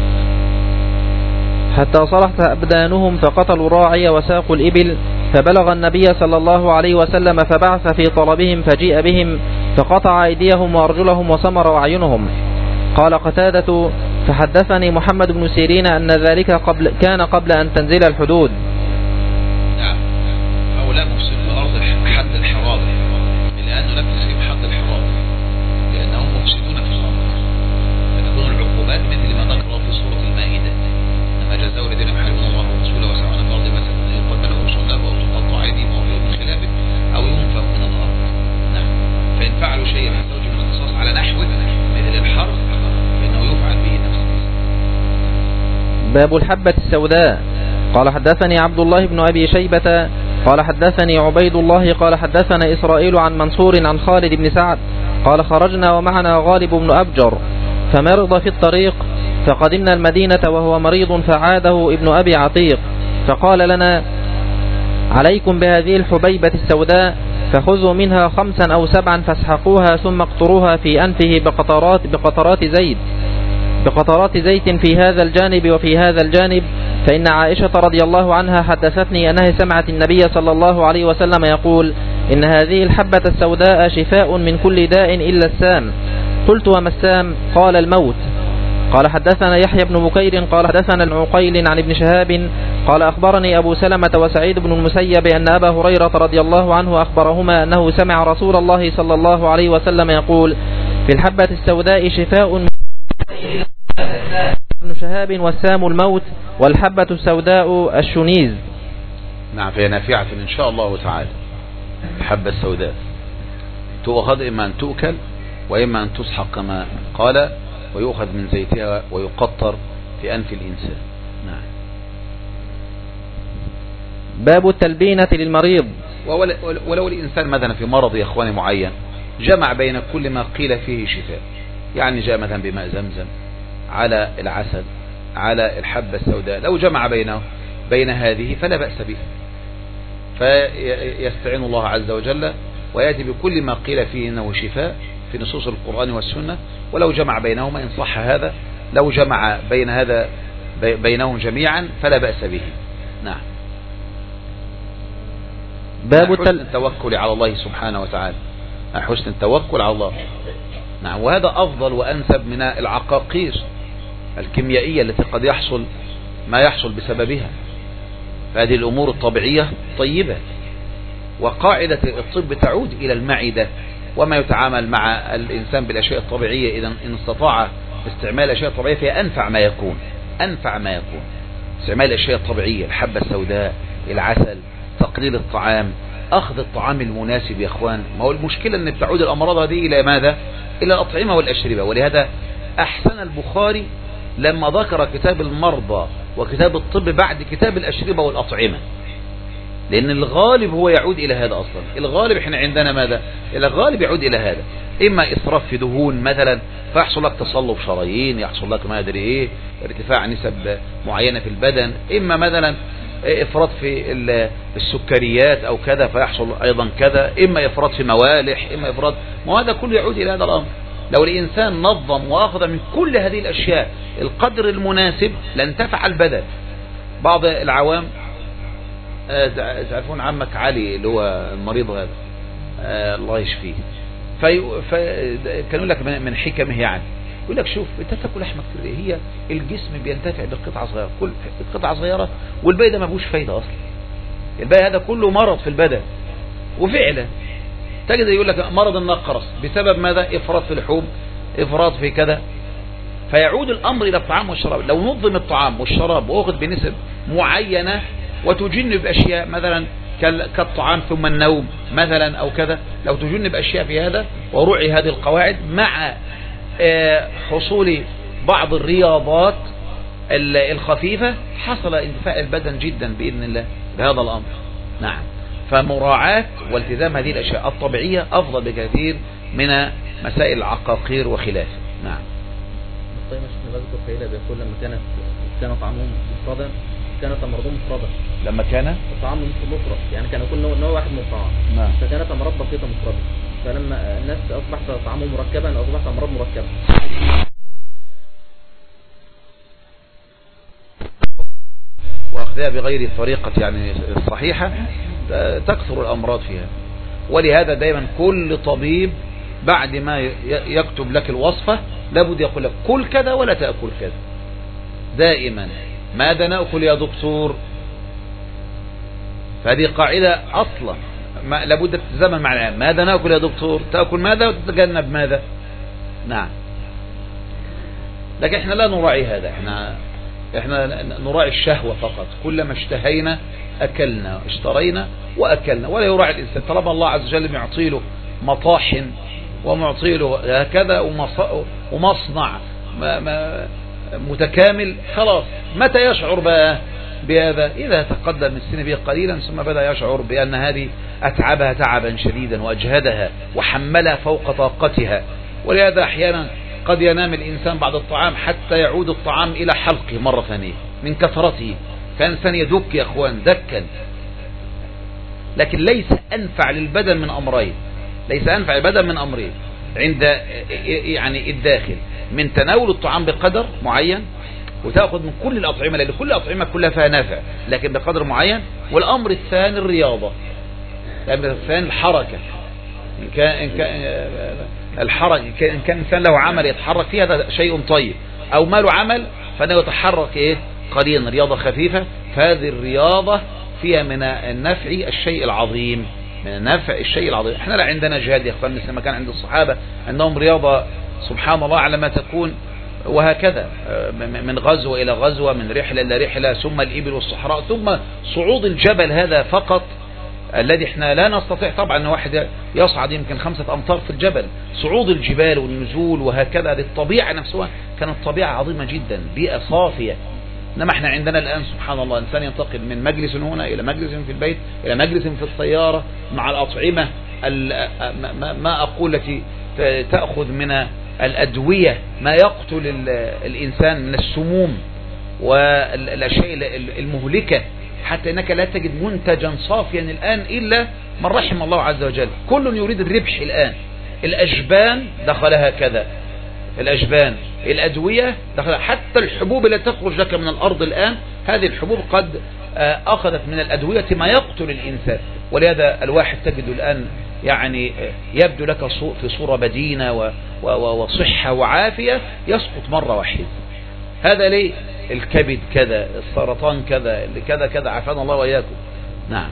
[SPEAKER 2] حتى صلحت أبدانهم فقتلوا راعي وساقوا الإبل، فبلغ النبي صلى الله عليه وسلم فبعث في طلبهم فجيء بهم فقطع أيديهم وأرجلهم وسمر أعينهم. قال قتادة: فحدثني محمد بن سيرين أن ذلك قبل كان قبل أن تنزل الحدود.
[SPEAKER 1] نعم. هؤلاء مفسدون الأرض حد الحراب، لأنه لم يسيب حد الحراب، لأنهم مفسدون في الأرض، فتكون العقوبات مثل ما ذكر في سورة المائدة: أما جزاء الذين يحاربون الله ورسوله ويسعون في الأرض فسادا أن يقتلوا أو يصلبوا أو تقطع أيديهم وأرجلهم من خلاف أو ينفوا من الأرض. نعم. فإن فعلوا شيئا يحتاج من القصاص على نحوه مثل الحرب فإنه يفعل به نفس القصاص.
[SPEAKER 2] باب الحبة السوداء. قال حدثني عبد الله بن أبي شيبة قال حدثني عبيد الله قال حدثنا إسرائيل عن منصور عن خالد بن سعد قال خرجنا ومعنا غالب بن أبجر فمرض في الطريق، فقدمنا المدينة وهو مريض فعاده ابن أبي عتيق، فقال لنا: عليكم بهذه الحبيبة السوداء، فخذوا منها خمسا أو سبعا فاسحقوها ثم اقطروها في أنفه بقطرات, بقطرات زيت بقطرات زيت في هذا الجانب وفي هذا الجانب، فإن عائشة رضي الله عنها حدثتني أنها سمعت النبي صلى الله عليه وسلم يقول: إن هذه الحبة السوداء شفاء من كل داء إلا السام. قلت: وما السام؟ قال: الموت. قال حدثنا يحيى بن بكير قال حدثنا العقيل عن ابن شهاب قال أخبرني أبو سلمة وسعيد بن المسيب أن أبا هريرة رضي الله عنه أخبرهما أنه سمع رسول الله صلى الله عليه وسلم يقول في الحبة السوداء شفاء ابن شهاب والسام الموت والحبة السوداء الشنيز.
[SPEAKER 1] نعم، فهي نافعة إن شاء الله تعالى. الحبة السوداء تؤخذ إما أن تؤكل وإما أن تسحق كما قال، ويؤخذ من زيتها ويقطر في أنف الإنسان. نعم.
[SPEAKER 2] باب التلبينة للمريض.
[SPEAKER 1] ولو الإنسان مثلا في مرض يا إخواني معين جمع بين كل ما قيل فيه شفاء، يعني جاء مثلا بماء زمزم على العسل على الحبة السوداء، لو جمع بينه بين هذه فلا بأس به، فيستعين الله عز وجل ويأتي بكل ما قيل فيه إنه شفاء في نصوص القرآن والسنة، ولو جمع بينهما إن صح هذا، لو جمع بين هذا بينهم جميعا فلا بأس به. نعم.
[SPEAKER 2] باب
[SPEAKER 1] حسن التوكل على الله سبحانه وتعالى، حسن التوكل على الله. نعم، وهذا أفضل وأنسب من العقاقير الكيميائية التي قد يحصل ما يحصل بسببها. فهذه الأمور الطبيعية طيبة، وقاعدة الطب تعود إلى المعدة وما يتعامل مع الإنسان بالأشياء الطبيعية. إذا إن استطاع استعمال الأشياء الطبيعية فهي أنفع ما يكون، أنفع ما يكون استعمال الأشياء الطبيعية، الحبة السوداء، العسل، تقليل الطعام، أخذ الطعام المناسب. يا أخوان، ما هو المشكلة أن بتعود الأمراض هذه إلى ماذا؟ إلى الأطعمة والأشربة. ولهذا أحسن البخاري لما ذكر كتاب المرضى وكتاب الطب بعد كتاب الأشربة والأطعمة، لأن الغالب هو يعود إلى هذا أصلا. الغالب إحنا عندنا ماذا؟ الغالب يعود إلى هذا، إما إسراف في دهون مثلا فيحصل لك تصلب شرايين، يحصل لك ما أدري إيه، ارتفاع نسب معينة في البدن، إما مثلا إفراط في السكريات أو كذا فيحصل أيضا كذا، إما إفراط في موالح، إما إفراط، وهذا كله يعود إلى هذا الأمر. لو الإنسان نظم وأخذ من كل هذه الأشياء القدر المناسب لانتفع البدن. بعض العوام تعرفون عمك علي اللي هو المريض هذا الله يشفيه، فكانوا يقول لك من حكمه يعني يقول لك شوف انت تاكل لحمه كتير، هي الجسم بينتفع بقطعه صغيره، كل قطعه صغيره والباقي ده ما فيهوش فايده اصلا، الباقي هذا كله مرض في البدن. وفعلا تجد يقول لك مرض النقرس بسبب ماذا؟ افراط في اللحوم، افراط في كذا. فيعود الامر الى الطعام والشراب. لو نظم الطعام والشراب واخذ بنسب معينه وتجنب اشياء مثلا كالطعام ثم النوم مثلا او كذا، لو تجنب اشياء في هذا ورعي هذه القواعد مع حصول بعض الرياضات الخفيفة، حصل انتفاع البدن جدا بإذن الله بهذا الأمر. نعم، فمراعاة والتزام هذه الأشياء الطبيعية أفضل بكثير من مسائل العقاقير وخلافه. نعم.
[SPEAKER 2] طيب مش نذكر فإذا بيقول لما كانت كان طعامهم مفردا كانت أمراضهم مفردة.
[SPEAKER 1] لما كان
[SPEAKER 2] طعامهم مفرد يعني كان يكون نوع واحد من الطعام.
[SPEAKER 1] نعم.
[SPEAKER 2] فكانت أمراض بسيطة مفردة، فلما الناس أصبح طعامهم مركبا أصبحت أمراض مركبة.
[SPEAKER 1] وأخذها بغير الطريقة يعني الصحيحة تكثر الأمراض فيها. ولهذا دائما كل طبيب بعد ما يكتب لك الوصفة لابد يقول لك كل كذا ولا تأكل كذا. دائما ماذا نأكل يا دكتور؟ فهذه قاعدة أصلا ما لابد تتزامن مع العلم. ماذا نأكل يا دكتور؟ تأكل ماذا وتتجنب ماذا؟ نعم. لكن احنا لا نراعي هذا، احنا احنا نراعي الشهوة فقط. كلما اشتهينا أكلنا، اشترينا وأكلنا، ولا يراعي الإنسان. طالما الله عز وجل معطي له مطاحن ومعطي له هكذا ومصنع متكامل، خلاص متى يشعر بقى بهذا؟ إذا تقدم من السن به قليلا ثم بدأ يشعر بأن هذه أتعبها تعبا شديدا وأجهدها وحملها فوق طاقتها. ولهذا أحيانا قد ينام الإنسان بعد الطعام حتى يعود الطعام إلى حلقه مرة ثانية من كثرته، فإنسان يدك يا أخوان دكا. لكن ليس أنفع للبدن من أمرين، ليس أنفع للبدن من أمرين عند يعني الداخل من تناول الطعام بقدر معين، وتأخذ من كل الأطعمة لأن كل الأطعمة كلها فيها نافع لكن بقدر معين. والأمر الثاني الرياضة، الأمر الثاني الحركة. إن كان, إن كان الحركة إن كان إنسان له عمل يتحرك فيه هذا شيء طيب، أو ماله عمل فإنه يتحرك إيه قليلا رياضة خفيفة. فهذه الرياضة فيها من النفع الشيء العظيم، من النفع الشيء العظيم. احنا لا عندنا جهاد يا اخوان مثل ما كان عند الصحابة أنهم رياضة سبحان الله على ما تكون، وهكذا من غزوة إلى غزوة، من رحلة إلى رحلة، ثم الإبل والصحراء، ثم صعود الجبل هذا فقط الذي احنا لا نستطيع طبعا ان واحد يصعد يمكن خمسة أمتار في الجبل. صعود الجبال والنزول وهكذا، للطبيعة نفسها كانت طبيعة عظيمة جدا، بيئة صافية. انما احنا عندنا الآن سبحان الله إنسان ينتقل من مجلس هنا إلى مجلس في البيت إلى مجلس في السيارة مع الأطعمة ما أقول التي تأخذ من الأدوية ما يقتل الإنسان من السموم والأشياء المهلكة، حتى انك لا تجد منتجا صافيا الآن إلا من رحم الله عز وجل. كل يريد الربح الآن. الأجبان دخلها كذا، الأجبان، الأدوية دخلها، حتى الحبوب التي تخرج لك من الأرض الآن هذه الحبوب قد أخذت من الأدوية ما يقتل الإنسان. ولهذا الواحد تجد الآن يعني يبدو لك في صورة بدينة وصحة وعافية، يسقط مرة واحدة. هذا ليه؟ الكبد كذا، السرطان كذا، كذا كذا، عافانا الله وإياكم. نعم.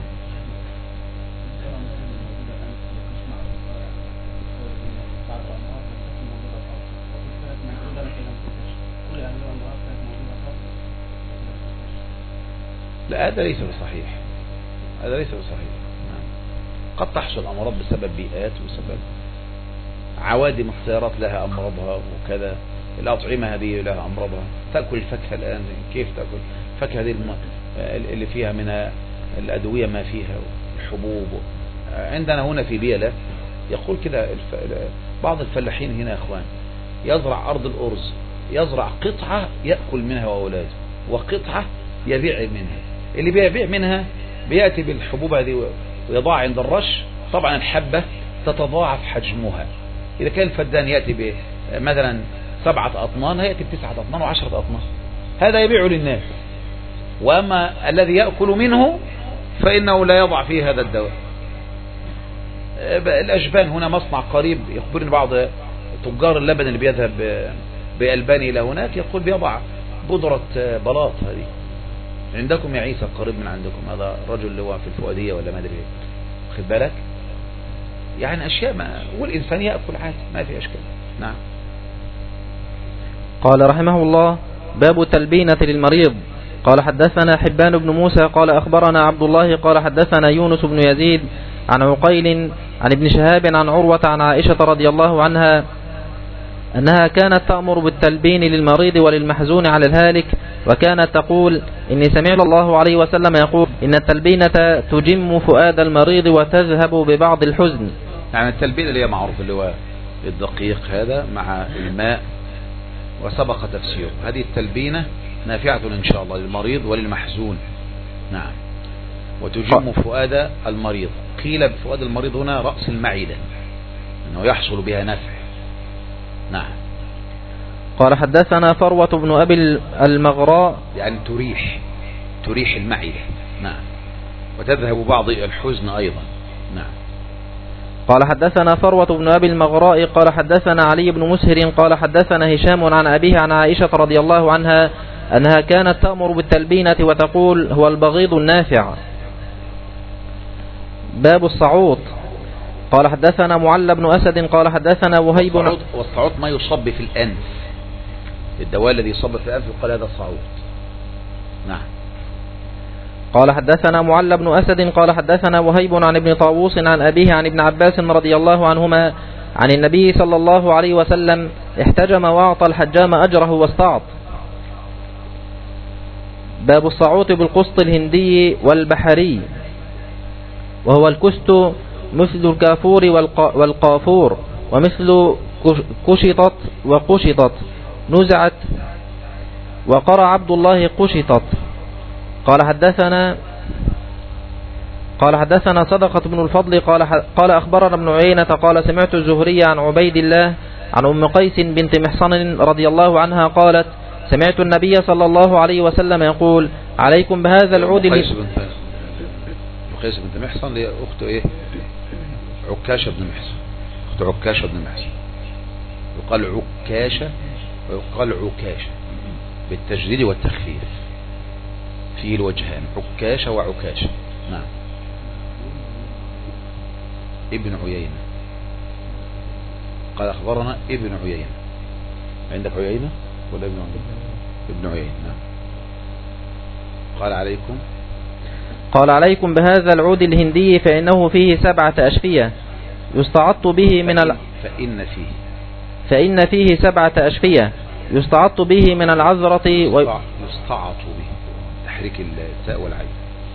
[SPEAKER 1] لا هذا ليس بصحيح، هذا ليس بصحيح. نعم. قد تحصل أمراض بسبب بيئات وسبب عوادم السيارات لها أمراضها وكذا، الأطعمة هذه لها أمراضها. تأكل الفاكهة الآن كيف تأكل الفاكهة هذه اللي فيها من الأدوية ما فيها الحبوب. عندنا هنا في بيلة يقول كده بعض الفلاحين هنا يا أخوان يزرع أرض الأرز، يزرع قطعة يأكل منها وأولاده وقطعة يبيع منها. اللي بيبيع منها بيأتي بالحبوب هذه ويضع عند الرش. طبعا الحبة تتضاعف حجمها. إذا كان الفدان يأتي مثلا سبعة أطنان هيأتي بتسعة أطنان وعشرة أطنان، هذا يبيع للناس. وأما الذي يأكل منه فإنه لا يضع فيه هذا الدواء. الأجبان هنا مصنع قريب، يخبرني بعض تجار اللبن اللي بيذهب بألباني إلى هناك يقول بيضع بودرة بلاط. هذه عندكم يا عيسى قريب من عندكم، هذا رجل اللي هو في الفؤادية ولا ما ادري خد بالك، يعني أشياء ما، والإنسان يأكل عادي ما في أشكال. نعم.
[SPEAKER 2] قال رحمه الله: باب التلبينة للمريض. قال حدثنا حبان بن موسى قال أخبرنا عبد الله قال حدثنا يونس بن يزيد عن عقيل عن ابن شهاب عن عروة عن عائشة رضي الله عنها أنها كانت تأمر بالتلبين للمريض وللمحزون على الهالك، وكانت تقول: إني سمعت الله عليه وسلم يقول إن التلبينة تجم فؤاد المريض وتذهب ببعض الحزن.
[SPEAKER 1] يعني التلبين اللي هي معروف اللي هو الدقيق هذا مع الماء، وسبق تفسيره. هذه التلبينة نافعة إن شاء الله للمريض وللمحزون. نعم. وتجم فؤاد المريض. قيل بفؤاد المريض هنا رأس المعدة، أنه يحصل بها نفع. نعم.
[SPEAKER 2] قال حدثنا فروة بن أبي المغراء،
[SPEAKER 1] يعني تريح تريح المعدة. نعم. وتذهب بعض الحزن أيضا. نعم.
[SPEAKER 2] قال حدثنا فروة بن أبي المغراء قال حدثنا علي بن مسهر قال حدثنا هشام عن أبيه عن عائشة رضي الله عنها أنها كانت تأمر بالتلبينة وتقول: هو البغيض النافع. باب الصعوط. قال حدثنا معل بن أسد قال حدثنا وهيب.
[SPEAKER 1] والصعوط ما يصب في الأنف، الدواء الذي يصب في الأنف يقال هذا الصعوط. نعم.
[SPEAKER 2] قال حدثنا معل بن أسد قال حدثنا وهيب عن ابن طاووس عن أبيه عن ابن عباس رضي الله عنهما عن النبي صلى الله عليه وسلم: احتجم وأعطى الحجام أجره واستعط. باب الصعوط بالقسط الهندي والبحري، وهو الكست مثل الكافور والقافور، ومثل كشطت وقشطت نزعت، وقرأ عبد الله قشطت. قال حدثنا قال حدثنا صدقة بن الفضل قال قال أخبرنا ابن عيينة قال سمعت الزهري عن عبيد الله عن أم قيس بنت محصن رضي الله عنها قالت: سمعت النبي صلى الله عليه وسلم يقول: عليكم بهذا العود.
[SPEAKER 1] أم قيس بنت قيس بنت محصن هي أخت إيه؟ عكاشة بن محصن، أخت عكاشة بن محصن، يقال عكاشة ويقال عكاشة بالتجديد والتخفيف، فيه الوجهان عكاشة وعكاشة. نعم. ابن عيينة قال أخبرنا ابن عيينة. عندك عيينة ولا ابن عيينة؟ ابن عيينة. نعم. قال عليكم
[SPEAKER 2] قال عليكم بهذا العود الهندي فإنه فيه سبعة أشفية يستعط به من ال...
[SPEAKER 1] فإن فيه
[SPEAKER 2] فإن فيه سبعة أشفية يستعط به من العذرة و...
[SPEAKER 1] يستعط به تحريك التاء والعين.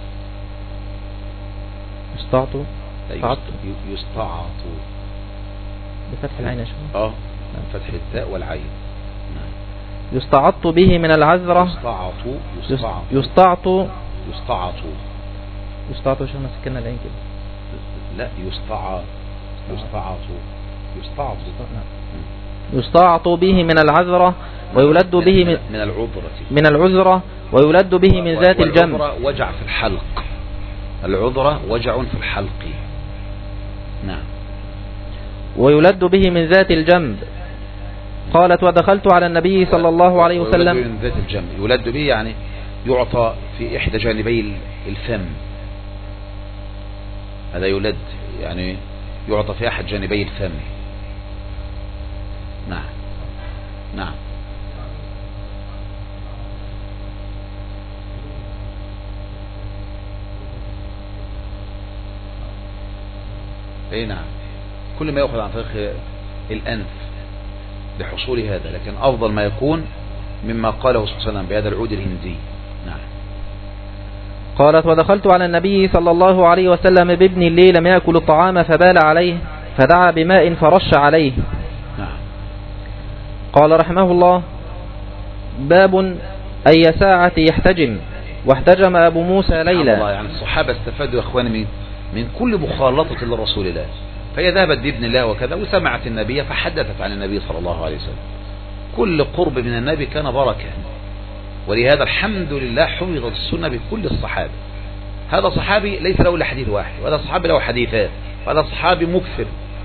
[SPEAKER 2] يستعط
[SPEAKER 1] يستعط يستعط
[SPEAKER 2] بفتح العين يا شيخ.
[SPEAKER 1] اه فتح التاء والعين. نعم.
[SPEAKER 2] يستعط به من العذرة.
[SPEAKER 1] يستعط يستعط
[SPEAKER 2] يستعط
[SPEAKER 1] يستعط
[SPEAKER 2] يستعط شو مسكنا العين كده.
[SPEAKER 1] لا يستعط يستعط يستعط
[SPEAKER 2] يستعط به من العذرة ويولد به من,
[SPEAKER 1] من العذرة
[SPEAKER 2] من العذرة ويولد به من ذات الجنب.
[SPEAKER 1] والعذرة وجع في الحلق. العذرة وجع في الحلق. نعم.
[SPEAKER 2] ويولد به من ذات الجنب. قالت ودخلت على النبي صلى الله عليه وسلم.
[SPEAKER 1] يولد من ذات الجنب، يولد به يعني يعطى في إحدى جانبي الفم. هذا يولد يعني يعطى في أحد جانبي الفم. نعم. نعم. اي نعم. كل ما يأخذ عن طريق الأنف لحصول هذا، لكن أفضل ما يكون مما قاله صلى الله عليه وسلم بهذا العود الهندي. نعم.
[SPEAKER 2] قالت ودخلت على النبي صلى الله عليه وسلم بابن لي لم يأكل الطعام فبال عليه فدعا بماء فرش عليه.
[SPEAKER 1] نعم.
[SPEAKER 2] قال رحمه الله باب أي ساعة يحتجم. واحتجم أبو موسى ليلى.
[SPEAKER 1] الله يعني الصحابة استفادوا يا أخواني من من كل مخالطة للرسول الله. فهي ذهبت بابن الله وكذا وسمعت النبي فحدثت عن النبي صلى الله عليه وسلم. كل قرب من النبي كان بركة، ولهذا الحمد لله حفظت السنة بكل الصحابة. هذا صحابي ليس له إلا حديث واحد، وهذا صحابي له حديثات، وهذا صحابي مكثر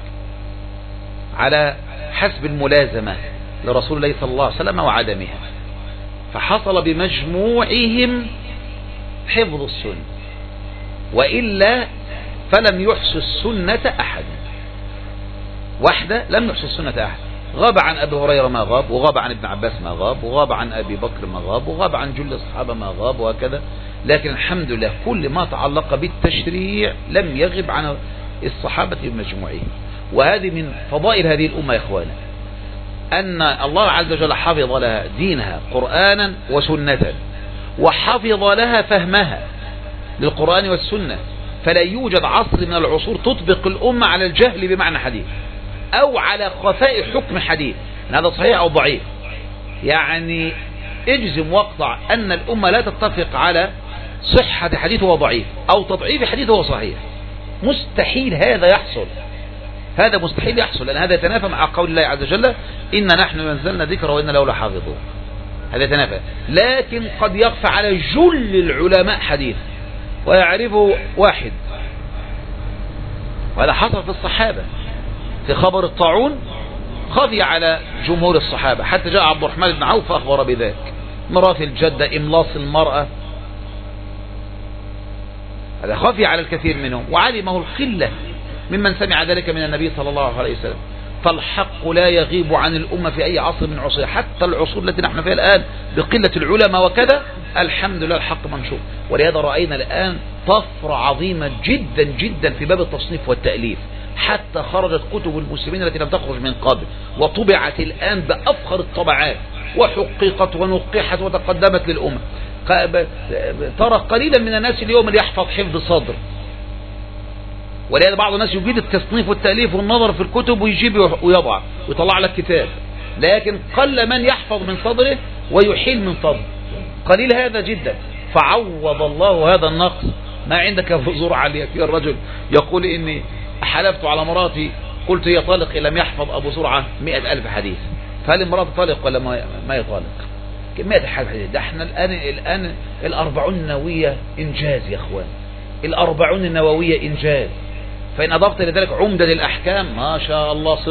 [SPEAKER 1] على حسب الملازمة لرسول الله صلى الله عليه وسلم وعدمها، فحصل بمجموعهم حفظ السنة، وإلا فلم يحصي السنة أحد. واحدة لم يحصي السنة أحد. غاب عن أبي هريرة ما غاب، وغاب عن ابن عباس ما غاب، وغاب عن أبي بكر ما غاب، وغاب عن جل الصحابة ما غاب، وهكذا. لكن الحمد لله كل ما تعلق بالتشريع لم يغب عن الصحابة بمجموعهم. وهذه من فضائل هذه الأمة يا إخوانا، أن الله عز وجل حفظ لها دينها قرآنا وسنة، وحفظ لها فهمها للقرآن والسنة. فلا يوجد عصر من العصور تطبق الأمة على الجهل بمعنى حديث أو على خفاء حكم حديث، هذا صحيح أو ضعيف. يعني اجزم واقطع أن الأمة لا تتفق على صحة حديث وهو ضعيف أو تضعيف حديث وهو صحيح. مستحيل هذا يحصل، هذا مستحيل يحصل، لأن هذا يتنافى مع قول الله عز وجل إن نحن نزلنا ذكر وإن له لحافظون. هذا يتنافى، لكن قد يخفى على جل العلماء حديث ويعرفه واحد. وهذا حصل في الصحابة في خبر الطاعون، خفي على جمهور الصحابة، حتى جاء عبد الرحمن بن عوف فأخبر بذلك. مرات الجدة، إملاص المرأة، هذا خفي على الكثير منهم، وعلمه الخلة ممن سمع ذلك من النبي صلى الله عليه وسلم. فالحق لا يغيب عن الأمة في أي عصر من عصور، حتى العصور التي نحن فيها الآن بقلة العلماء وكذا، الحمد لله الحق منشور. ولهذا رأينا الآن طفرة عظيمة جدا جدا في باب التصنيف والتأليف، حتى خرجت كتب المسلمين التي لم تخرج من قبل وطبعت الآن بأفخر الطبعات وحققت ونقحت وتقدمت للأمة. ترى قليلا من الناس اليوم اللي يحفظ حفظ صدر، ولهذا بعض الناس يجيد التصنيف والتأليف والنظر في الكتب ويجيب ويضع ويطلع لك كتاب، لكن قل من يحفظ من صدره ويحيل من صدره، قليل هذا جدا. فعوض الله هذا النقص. ما عندك أبو زرعة اليتيم الرجل يقول إني حلفت على مراتي قلت هي طالق إن لم يحفظ أبو زرعة مئة ألف حديث. فهل المرأة طالق ولا ما ما يطالق؟ مئة حديث. ده احنا الآن الآن الأربعون النووية إنجاز يا أخوان، الأربعون النووية إنجاز. فإن أضفت لذلك عمدة الأحكام ما شاء الله صرت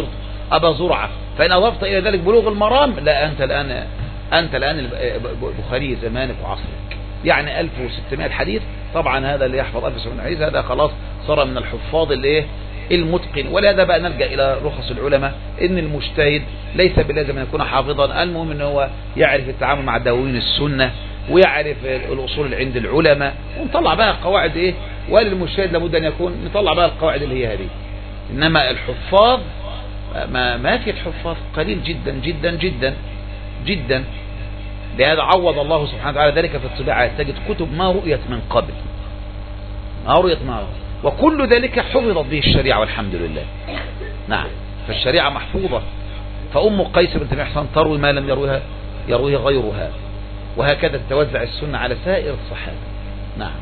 [SPEAKER 1] أبا زرعة، فإن أضفت إلى ذلك بلوغ المرام، لا أنت الآن أنت الآن البخاري زمانك وعصرك. يعني ألف وستمائة حديث، طبعا هذا اللي يحفظ ألف وستمائة حديث هذا خلاص صار من الحفاظ الايه المتقن. ولهذا بقى نلجأ إلى رخص العلماء إن المجتهد ليس بلازم أن يكون حافظا، المهم أن هو يعرف التعامل مع دواوين السنة ويعرف الأصول اللي عند العلماء، ونطلع بقى قواعد إيه. وللمجتهد لابد أن يكون نطلع بقى القواعد اللي هي هذه. إنما الحفاظ ما ما في الحفاظ قليل جدا جدا جدا جدا. لهذا عوض الله سبحانه وتعالى ذلك في الطباعة، تجد كتب ما رؤيت من قبل، ما رؤيت ما رؤيت. وكل ذلك حفظت به الشريعة والحمد لله. نعم، فالشريعة محفوظة. فأم قيس بنت محصن تروي ما لم يرويها يرويه غيرها، وهكذا تتوزع السنة على سائر الصحابة. نعم.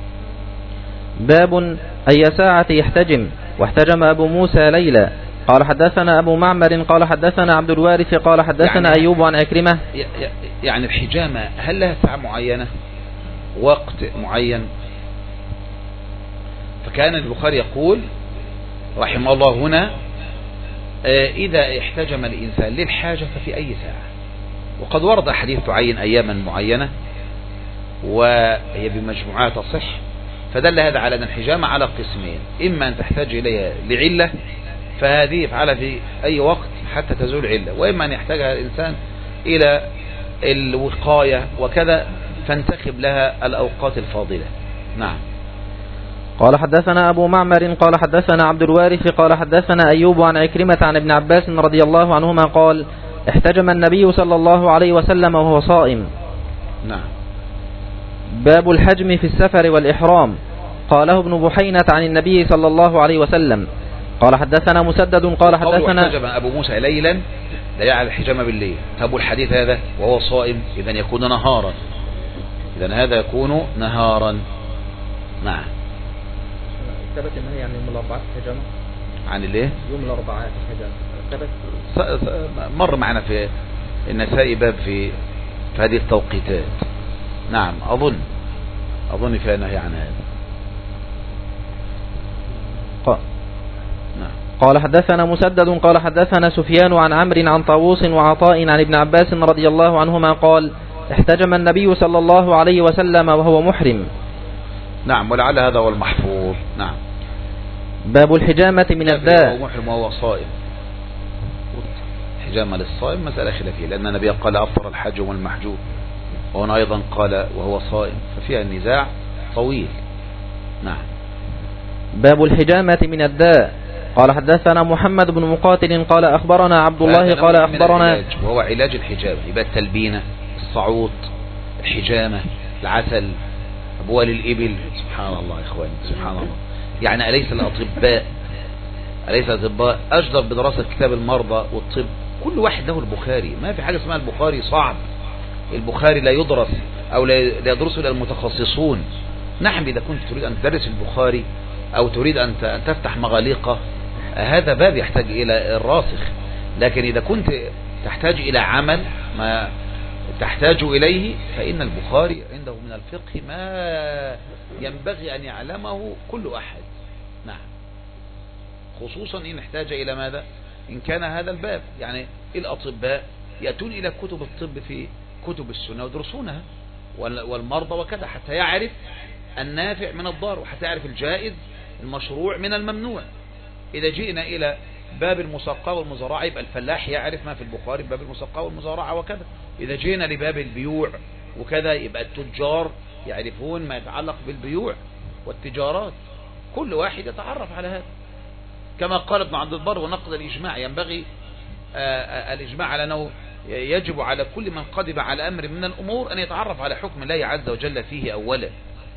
[SPEAKER 2] باب أي ساعة يحتجم. واحتجم أبو موسى ليلى. قال حدثنا أبو معمر قال حدثنا عبد الوارث قال حدثنا يعني أيوب عن عكرمة.
[SPEAKER 1] يعني الحجامة هل لها ساعة معينة، وقت معين؟ فكان البخاري يقول رحمه الله هنا إذا احتجم الإنسان للحاجة ففي أي ساعة. وقد ورد حديث تعين أياما معينة وهي بمجموعات تصح، فدل هذا على أن الحجامة على قسمين: إما أن تحتاج إليها لعلة فهذه يفعلها في أي وقت حتى تزول علة، وإما أن يحتاجها الإنسان إلى الوقاية وكذا فانتخب لها الأوقات الفاضلة. نعم.
[SPEAKER 2] قال حدثنا أبو معمر قال حدثنا عبد الوارث قال حدثنا أيوب عن عكرمة عن ابن عباس رضي الله عنهما قال احتجم النبي صلى الله عليه وسلم وهو صائم.
[SPEAKER 1] نعم.
[SPEAKER 2] باب الحجم في السفر والإحرام. قاله ابن بحينة عن النبي صلى الله عليه وسلم. قال حدثنا مسدد قال حدثنا
[SPEAKER 1] احتجم أبو موسى ليلا لا يعلم الحجامة بالليل. طب الحديث هذا وهو صائم إذا يكون نهارا، إذا هذا يكون نهارا. نعم.
[SPEAKER 2] ثبت ان هي يعني يوم الاربعاء الحجامة
[SPEAKER 1] عن الايه
[SPEAKER 2] يوم الاربعاء الحجامة ثبت.
[SPEAKER 1] مر معنا في النسائي باب في في هذه التوقيتات. نعم اظن اظن فيها نهي عن هذا.
[SPEAKER 2] ق... نعم. قال حدثنا مسدد قال حدثنا سفيان عن عمرو عن طاووس وعطاء عن ابن عباس رضي الله عنهما قال احتجم النبي صلى الله عليه وسلم وهو محرم.
[SPEAKER 1] نعم، ولعل هذا هو المحفوظ. نعم.
[SPEAKER 2] باب الحجامة من الداء.
[SPEAKER 1] وهو محرم وهو صائم. حجامة للصائم مسألة خلافية، لأن النبي قال أفطر الحج والمحجوب، وهنا أيضا قال وهو صائم، ففيها النزاع طويل. نعم.
[SPEAKER 2] باب الحجامة من الداء. قال حدثنا محمد بن مقاتل قال أخبرنا عبد الله قال أخبرنا.
[SPEAKER 1] وهو علاج الحجامة يبقى التلبينة، الصعود، الحجامة، العسل، أبوال الإبل. سبحان الله يا إخواني، سبحان الله. يعني أليس الأطباء أليس الأطباء أجدر بدراسة كتاب المرضى والطب؟ كل واحد له البخاري، ما في حاجة اسمها البخاري صعب. البخاري لا يدرس أو لا يدرسه إلا المتخصصون. نعم، إذا كنت تريد أن تدرس البخاري أو تريد أن تفتح مغاليقه هذا باب يحتاج إلى الراسخ، لكن إذا كنت تحتاج إلى عمل ما تحتاج إليه فإن البخاري عنده من الفقه ما ينبغي أن يعلمه كل أحد. نعم، خصوصا إن احتاج إلى ماذا؟ إن كان هذا الباب، يعني الأطباء يأتون إلى كتب الطب في كتب السنة ويدرسونها، والمرضى وكذا، حتى يعرف النافع من الضار، وحتى يعرف الجائز المشروع من الممنوع. إذا جئنا إلى باب المساقة والمزارعة يبقى الفلاح يعرف ما في البخاري باب المساقة والمزارعة وكذا. إذا جئنا لباب البيوع وكذا يبقى التجار يعرفون ما يتعلق بالبيوع والتجارات. كل واحد يتعرف على هذا، كما قال ابن عبد البر ونقض الإجماع. ينبغي الإجماع على أنه يجب على كل من قدم على أمر من الأمور أن يتعرف على حكم الله عز وجل فيه أولا،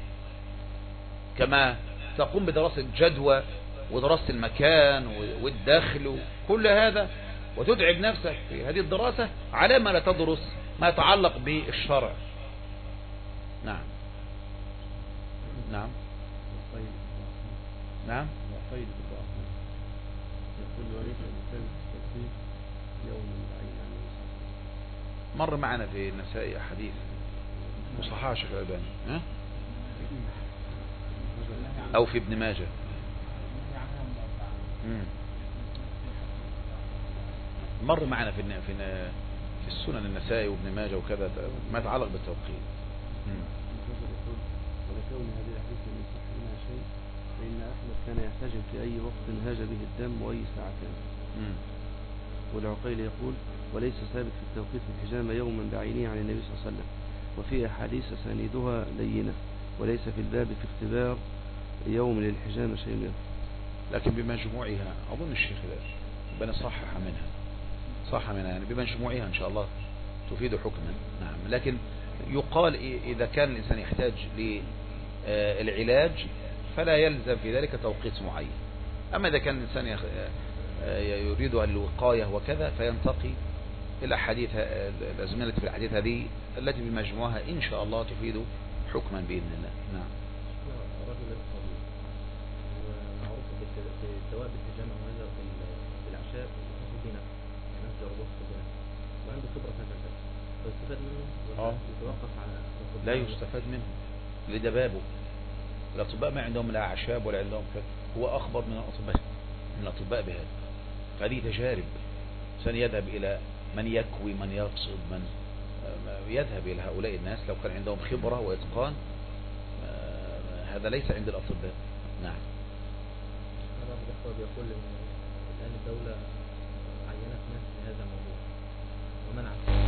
[SPEAKER 1] كما تقوم بدراسة جدوى ودراسة المكان والدخل كل هذا، وتتعب نفسك في هذه الدراسة على ما لا تدرس ما يتعلق بالشرع. نعم نعم نعم. مر معنا في النسائي حديث مصححه شيخ الألباني ها أو في ابن ماجه. مر معنا في في في السنن النسائي وابن ماجه وكذا ما يتعلق بالتوقيت.
[SPEAKER 3] ولكون هذه الحديث لم يصح منها شيء فإن أحمد كان يحتجم في أي وقت هاج به الدم وأي ساعة كان. والعقيل يقول وليس ثابت في التوقيت في الحجامة يوما بعينه عن النبي صلى الله عليه وسلم، وفي أحاديث أسانيدها لينة، وليس في الباب في اختبار يوم للحجامة شيء منه.
[SPEAKER 1] لكن بمجموعها أظن الشيخ بنا صحح منها صح منها يعني بمجموعها إن شاء الله تفيد حكما. نعم. لكن يقال إذا كان الإنسان يحتاج للعلاج فلا يلزم في ذلك توقيت معين. أما إذا كان الإنسان يريد الوقاية وكذا فينتقي إلى حديث الأزمنة في الحديث هذه التي بمجموعها إن شاء الله تفيد حكما بإذن الله. نعم.
[SPEAKER 4] رجل الطبيب ومعروف بالدواء بالحجامة وهذا في الأعشاب دينا ينزل وسط دينا وعنده خبرة في هذا فيستفاد منه ولا يتوقف على
[SPEAKER 1] لا يستفاد منه لدبابه. الأطباء ما عندهم لا أعشاب ولا عندهم كذا، هو أخبر من الأطباء من الأطباء بهذا. فهذه تجارب، سن يذهب إلى من يكوي من يقصد من يذهب إلى هؤلاء الناس لو كان عندهم خبرة وإتقان. هذا ليس عند الأطباء. نعم.
[SPEAKER 4] هذا الدكتور بيقول إن الآن الدولة عينت ناس في هذا الموضوع ومنعت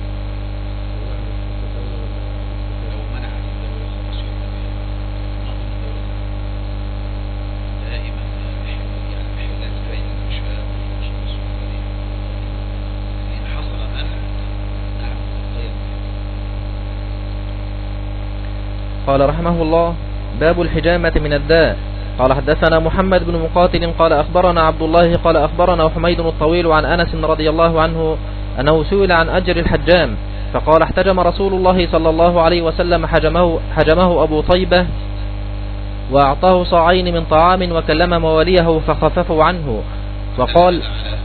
[SPEAKER 2] قال رحمه الله باب الحجامة من الداء. قال حدثنا محمد بن مقاتل قال أخبرنا عبد الله قال أخبرنا حميد الطويل عن أنس رضي الله عنه أنه سئل عن أجر الحجام فقال احتجم رسول الله صلى الله عليه وسلم حجمه, حجمه أبو طيبة وأعطاه صاعين من طعام وكلم مواليه فخففوا عنه وقال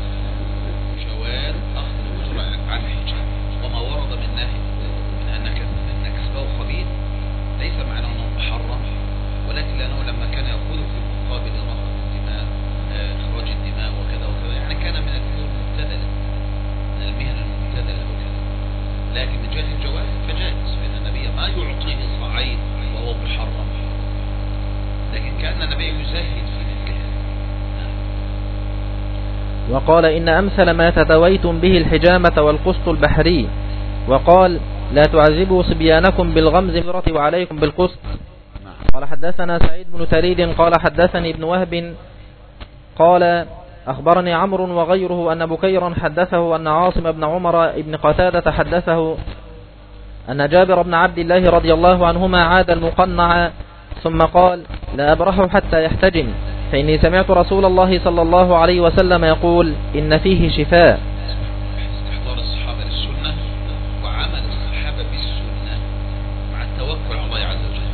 [SPEAKER 2] وقال إن أمثل ما تدويتم به الحجامة والقسط البحري وقال لا تعذبوا صبيانكم بالغمز وعليكم بالقسط. قال حدثنا سعيد بن تريد قال حدثني ابن وهب قال أخبرني عمرو وغيره أن بكيرا حدثه أن عاصم بن عمر ابن قتادة حدثه أن جابر بن عبد الله رضي الله عنهما عاد المقنع ثم قال لا أبرح حتى يحتجم فإني سمعت رسول الله صلى الله عليه وسلم يقول إن فيه شفاء.
[SPEAKER 1] استحضار الصحابة للسنة وعمل الصحابة بالسنة مع التوكل على الله عز وجل.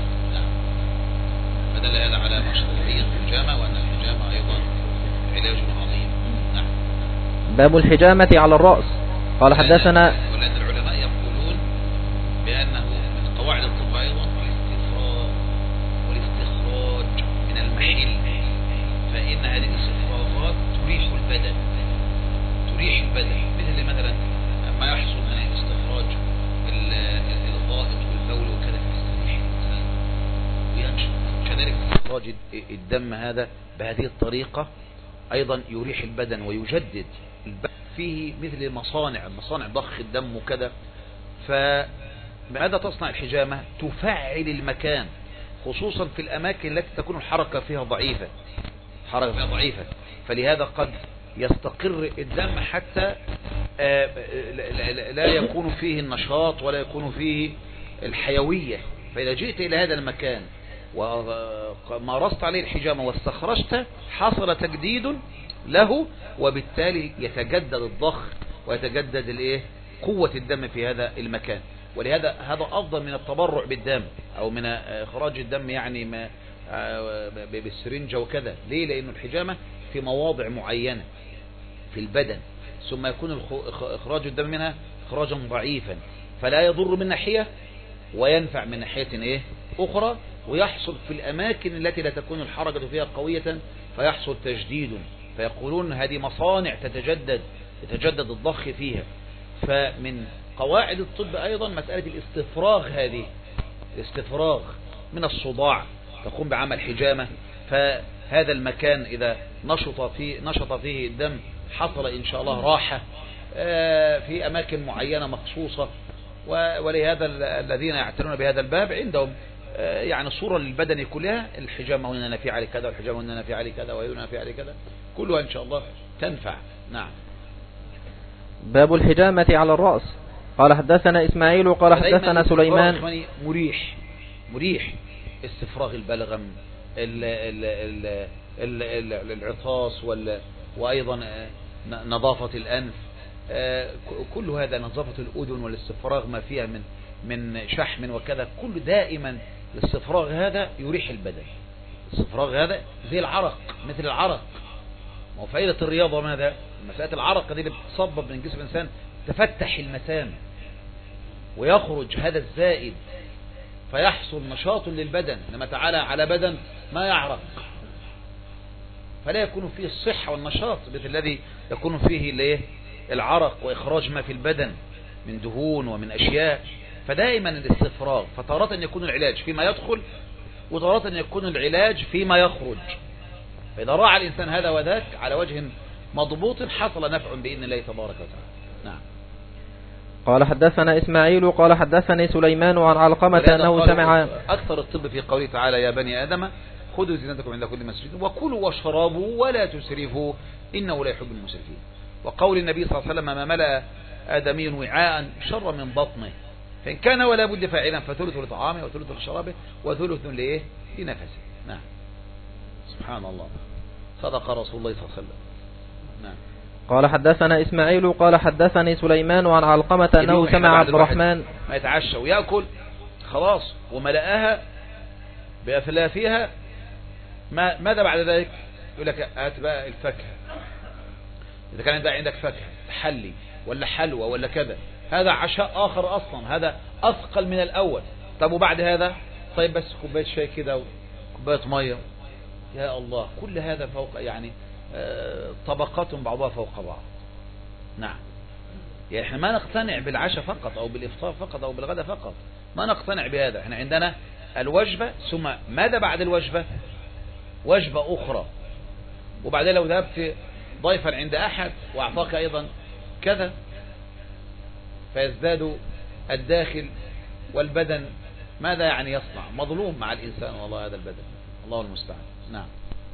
[SPEAKER 1] فدل هذا على مشروعية الحجامة وأن الحجامة أيضا علاج عظيم. نعم.
[SPEAKER 2] باب الحجامة على الرأس. قال حدثنا
[SPEAKER 1] ولأن العلماء يقولون بأنه من قواعد الطب أيضا الاستفراغ والاستخراج من المحل، فإن هذه الاستفراغات تريح البدن تريح البدن مثل مثلا ما يحصل من الاستخراج الغائط والبول وكذا فيستريح الإنسان وينشط. كذلك استخراج الدم هذا بهذه الطريقة أيضا يريح البدن ويجدد البدن. فيه مثل مصانع مصانع ضخ الدم وكذا. فماذا تصنع الحجامة؟ تفعل المكان خصوصا في الأماكن التي تكون الحركة فيها ضعيفة حركة فيها ضعيفة فلهذا قد يستقر الدم حتى لا يكون فيه النشاط ولا يكون فيه الحيوية. فإذا جئت إلى هذا المكان ومارست عليه الحجامة واستخرجت حصل تجديد له وبالتالي يتجدد الضخ ويتجدد الايه قوة الدم في هذا المكان. ولهذا هذا أفضل من التبرع بالدم أو من إخراج الدم يعني ما بالسرنجة وكذا. ليه؟ لأن الحجامة في مواضع معينة في البدن ثم يكون إخراج الدم منها إخراجا ضعيفا فلا يضر من ناحية وينفع من ناحية إيه أخرى، ويحصل في الأماكن التي لا تكون الحركة فيها قوية فيحصل تجديد. فيقولون هذه مصانع تتجدد يتجدد الضخ فيها. فمن قواعد الطب أيضا مسألة الاستفراغ، هذه الاستفراغ من الصداع تقوم بعمل حجامة، فهذا المكان إذا نشط فيه, نشط فيه الدم حصل إن شاء الله راحة في أماكن معينة مخصوصة. ولهذا الذين يعتنون بهذا الباب عندهم يعني صورة للبدن كلها، الحجامة هنا نفي عليه كذا، والحجامة هنا نفي عليه كذا، وهنا نفي عليه كذا، كلها إن شاء الله تنفع. نعم.
[SPEAKER 2] باب الحجامة على الرأس. قال حدثنا إسماعيل قال حدثنا سليمان.
[SPEAKER 1] مريح مريح استفراغ البلغم، العطاس، وأيضا نظافة الأنف، كل هذا، نظافة الأذن والاستفراغ ما فيها من من شحم وكذا، كل دائما الاستفراغ هذا يريح البدن. الاستفراغ هذا زي العرق، مثل العرق. وفائدة الرياضة ماذا؟ مسألة العرق دي اللي بتصبب من جسم الإنسان تفتح المسام ويخرج هذا الزائد فيحصل نشاط للبدن. لما تعالى على بدن ما يعرق فلا يكون فيه الصحة والنشاط مثل الذي يكون فيه العرق وإخراج ما في البدن من دهون ومن أشياء. فدائما الاستفراغ، فتارة يكون العلاج فيما يدخل، وتارة يكون العلاج فيما يخرج. فإذا راعى الإنسان هذا وذاك على وجه مضبوط حصل نفع بإذن الله تبارك وتعالى. نعم.
[SPEAKER 2] قال حدثنا إسماعيل قال حدثني سليمان عن علقمة أنه سمع.
[SPEAKER 1] أكثر الطب في قوله تعالى يا بني آدم خذوا زينتكم عند كل مسجد وكلوا واشربوا ولا تسرفوا إنه لا يحب المسرفين. وقول النبي صلى الله عليه وسلم ما ملأ آدمي وعاء شر من بطنه، فإن كان ولا بد فاعلا فثلث لطعامه وثلث لشرابه وثلث لإيه لنفسه. نعم. سبحان الله، صدق رسول الله صلى الله عليه وسلم. نعم.
[SPEAKER 2] قال حدثنا إسماعيل قال حدثني سليمان عن علقمة أنه سمع عبد الرحمن.
[SPEAKER 1] ما يتعشى ويأكل خلاص وملأها بأفلافها، ما ماذا بعد ذلك؟ يقول لك هات بقى الفاكهة، إذا كان عندك فاكهة حلي ولا حلوى ولا كذا، هذا عشاء آخر أصلا، هذا أثقل من الأول. طب وبعد هذا طيب بس كوباية شاي كده وكوباية مية، يا الله، كل هذا فوق يعني طبقات بعضها فوق بعض. نعم. يعني احنا ما نقتنع بالعشاء فقط او بالافطار فقط او بالغداء فقط، ما نقتنع بهذا. احنا عندنا الوجبة، ثم ماذا بعد الوجبة؟ وجبة اخرى، وبعدين لو ذهبت ضيفا عند احد واعطاك ايضا كذا، فيزداد الداخل والبدن ماذا يعني يصنع؟ مظلوم مع الانسان والله هذا البدن، الله المستعان. نعم.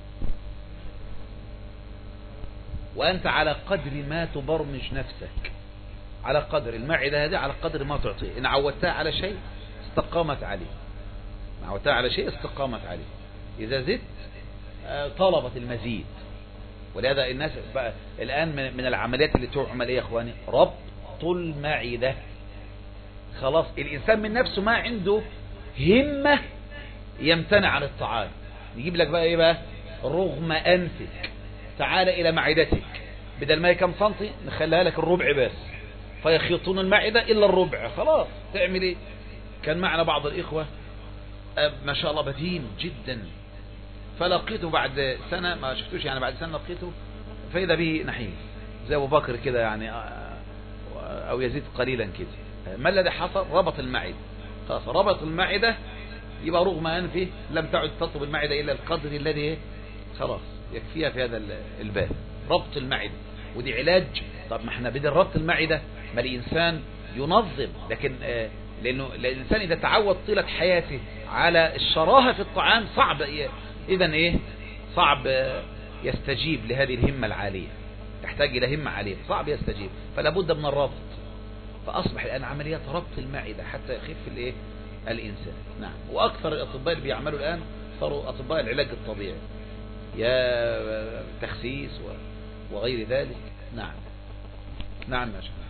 [SPEAKER 1] وأنت على قدر ما تبرمج نفسك، على قدر المعدة هذه، على قدر ما تعطيه. إن عودتها على شيء استقامت عليه، إن عودتها على شيء استقامت عليه، إذا زدت طلبت المزيد. ولهذا الناس بقى الآن من العمليات اللي تعمل إيه يا إخواني؟ ربط المعدة. خلاص الإنسان من نفسه ما عنده همة يمتنع عن الطعام، يجيب لك بقى إيه بقى؟ رغم أنفك، تعال إلى معدتك، بدل ما هي كم سنتي نخليها لك الربع بس، فيخيطون المعدة إلا الربع. خلاص تعمل إيه؟ كان معنا بعض الإخوة ما شاء الله بدين جدا، فلقيته بعد سنة، ما شفتوش يعني، بعد سنة لقيته فإذا به نحيف زي أبو بكر كده يعني، أو يزيد قليلا كده. ما الذي حصل؟ ربط المعدة. خلاص ربط المعدة، يبقى رغم أنفه لم تعد تطلب المعدة إلا القدر الذي خلاص يكفيها في هذا الباب. ربط المعدة، ودي علاج. طب ما احنا بدل ربط المعدة ما الإنسان ينظم، لكن آه لأنه الإنسان إذا تعود طيلة حياته على الشراهة في الطعام صعب إيه؟ إذن إيه صعب آه يستجيب لهذه الهمة العالية، تحتاج إلى همة عالية، صعب يستجيب، فلا بد من الربط. فأصبح الآن عمليات ربط المعدة حتى يخف الإيه الإنسان. نعم. وأكثر الأطباء اللي بيعملوا الآن صاروا أطباء العلاج الطبيعي، يا تخسيس وغير ذلك. نعم. نعم ما شاء الله.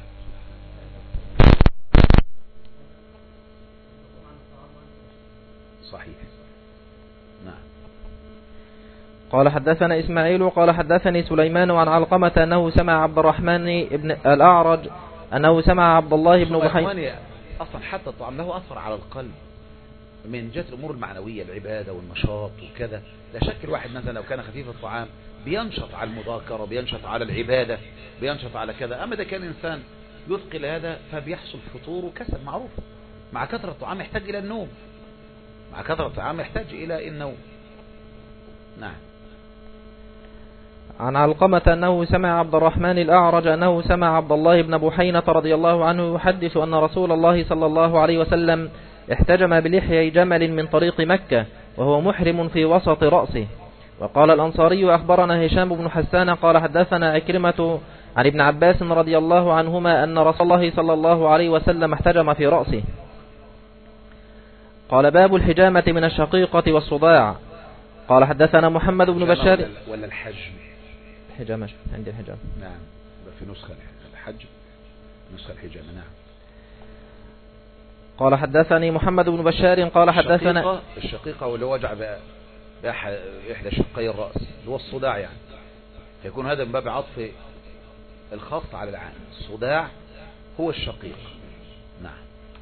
[SPEAKER 1] صحيح. نعم.
[SPEAKER 2] قال حدثنا إسماعيل قال حدثني سليمان عن علقمة أنه سمع عبد الرحمن بن الأعرج أنه سمع عبد الله بن بحير.
[SPEAKER 1] أصلا حتى الطعام له أثر على القلب، من جهة الأمور المعنوية، العبادة والنشاط وكذا. لا شك الواحد مثلا لو كان خفيف الطعام بينشط على المذاكرة، بينشط على العبادة، بينشط على كذا. أما إذا كان إنسان يثقل هذا فبيحصل فطور وكسل معروف. مع كثرة الطعام يحتاج إلى النوم، مع كثرة الطعام يحتاج إلى النوم. نعم.
[SPEAKER 2] عن علقمة أنه سمع عبد الرحمن الأعرج أنه سمع عبد الله بن بحينة رضي الله عنه يحدث أن رسول الله صلى الله عليه وسلم احتجم بلحيي جمل من طريق مكة وهو محرم في وسط رأسه. وقال الأنصاري أخبرنا هشام بن حسان قال حدثنا عكرمة عن ابن عباس رضي الله عنهما أن رسول الله صلى الله عليه وسلم احتجم في رأسه. قال باب الحجامة من الشقيقة والصداع. قال حدثنا محمد بن بشار.
[SPEAKER 1] ولا الحجم؟
[SPEAKER 2] الحجامة عندي الحجامة.
[SPEAKER 1] نعم، في نسخة الحجم، نسخة الحجامة. نعم.
[SPEAKER 2] قال حدثني محمد بن بشار قال حدثنا
[SPEAKER 1] الشقيقة, الشقيقة واللي وجع بإحدى شقي الرأس اللي هو الصداع يعني، فيكون هذا من باب عطف الخاص على العام. الصداع هو الشقيق. نعم.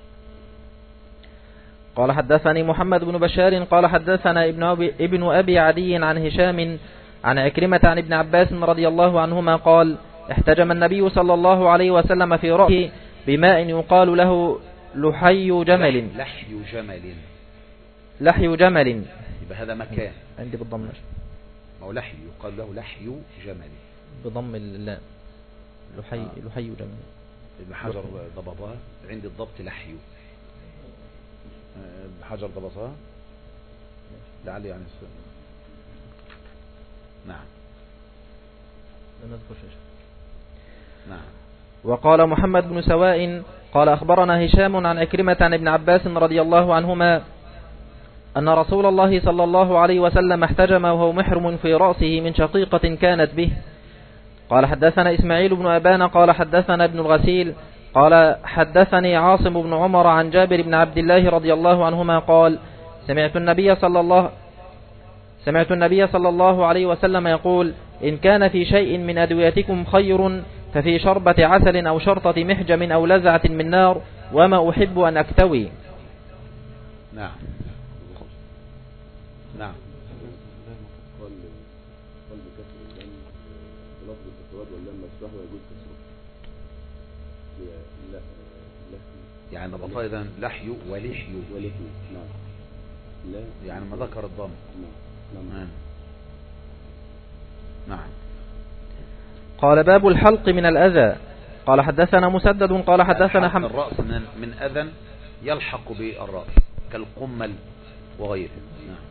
[SPEAKER 2] قال حدثني محمد بن بشار قال حدثنا ابن أبي, ابن أبي عدي عن هشام عن عكرمة عن ابن عباس رضي الله عنهما قال احتجم النبي صلى الله عليه وسلم في رأسه بماء يقال له لحي جمل.
[SPEAKER 1] لحي جمل.
[SPEAKER 2] لحي جمل.
[SPEAKER 1] يبقى هذا مكان
[SPEAKER 2] عندي بالضم.
[SPEAKER 1] ما هو لحي يقال له لحي جمل
[SPEAKER 2] بضم اللام. لحي آه. لحي جمل.
[SPEAKER 1] ابن حجر ضبطها عندي الضبط لحي. ابن حجر ضبطها لعل يعني السنة. نعم. نعم.
[SPEAKER 2] وقال محمد بن سواء قال أخبرنا هشام عن عكرمة عن ابن عباس رضي الله عنهما أن رسول الله صلى الله عليه وسلم احتجم وهو محرم في رأسه من شقيقة كانت به. قال حدثنا إسماعيل بن أبان قال حدثنا ابن الغسيل قال حدثني عاصم بن عمر عن جابر بن عبد الله رضي الله عنهما قال سمعت النبي صلى الله سمعت النبي صلى الله عليه وسلم يقول إن كان في شيء من أدويتكم خير ففي شربة عسل أو شرطة محجم أو لزعة من نار وما أحب أن أكتوي.
[SPEAKER 1] نعم. نعم. يعني ضبطها إذن لحي ولحي ولحي. نعم. لا يعني ما ذكر الضم. نعم. نعم. نعم.
[SPEAKER 2] قال باب الحلق من الأذى. قال حدثنا مسدد قال حدثنا حمد.
[SPEAKER 1] الرأس من, من أذى يلحق بالرأس كالقمل وغيره. نعم.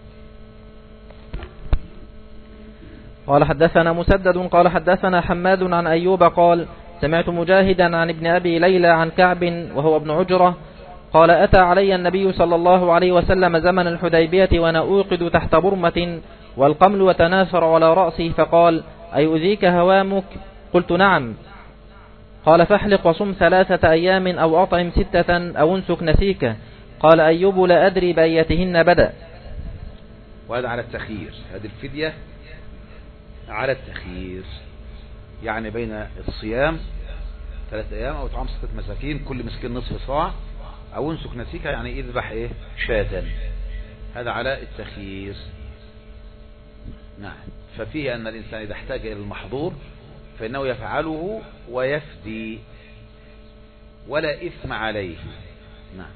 [SPEAKER 2] قال حدثنا مسدد قال حدثنا حماد عن أيوب قال سمعت مجاهدا عن ابن أبي ليلى عن كعب وهو ابن عجرة قال أتى علي النبي صلى الله عليه وسلم زمن الحديبية وأنا أوقد تحت برمة والقمل وتناثر على رأسي فقال أيؤذيك هوامك؟ قلت نعم. قال فاحلق وصم ثلاثة أيام أو أطعم ستة أو انسك نسيكه. قال أيوب لا أدري بأيتهن بدأ.
[SPEAKER 1] وهذا على التخيير، هذه الفدية على التخيير، يعني بين الصيام ثلاثة أيام أو إطعام ستة مساكين كل مسكين نصف صاع أو انسك نسيكه يعني يذبح إيه شاة. هذا على التخيير. نعم. ففيه أن الإنسان إذا احتاج إلى المحظور فإنه يفعله ويفدي ولا إثم عليه. نعم.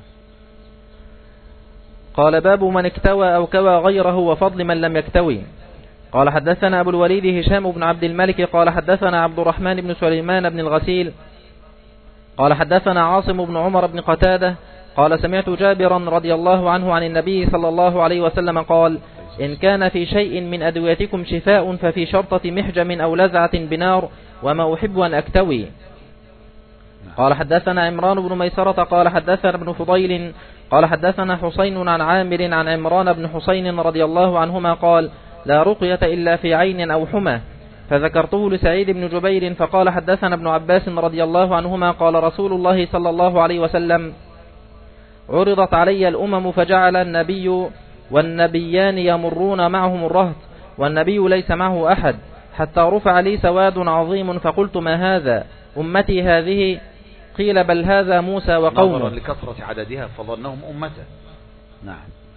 [SPEAKER 2] قال باب من اكتوى أو كوى غيره وفضل من لم يكتوي. قال حدثنا أبو الوليد هشام بن عبد الملك قال حدثنا عبد الرحمن بن سليمان بن الغسيل قال حدثنا عاصم بن عمر بن قتادة قال سمعت جابرا رضي الله عنه عن النبي صلى الله عليه وسلم قال إن كان في شيء من أدويتكم شفاء ففي شرطة محجم أو لزعة بنار وما أحب أن أكتوي. قال حدثنا عمران بن ميسرة قال حدثنا ابن فضيل قال حدثنا حسين عن عامر عن عمران بن حسين رضي الله عنهما قال لا رقية إلا في عين أو حمى. فذكرته لسعيد بن جبير فقال حدثنا ابن عباس رضي الله عنهما قال رسول الله صلى الله عليه وسلم عرضت علي الأمم فجعل النبي والنبيان يمرون معهم الرهط والنبي ليس معه أحد حتى رفع لي سواد عظيم فقلت ما هذا؟ أمتي هذه؟ قيل بل هذا موسى وقومه.
[SPEAKER 1] نظرا لكثرة عددها فظنهم أمته. نعم.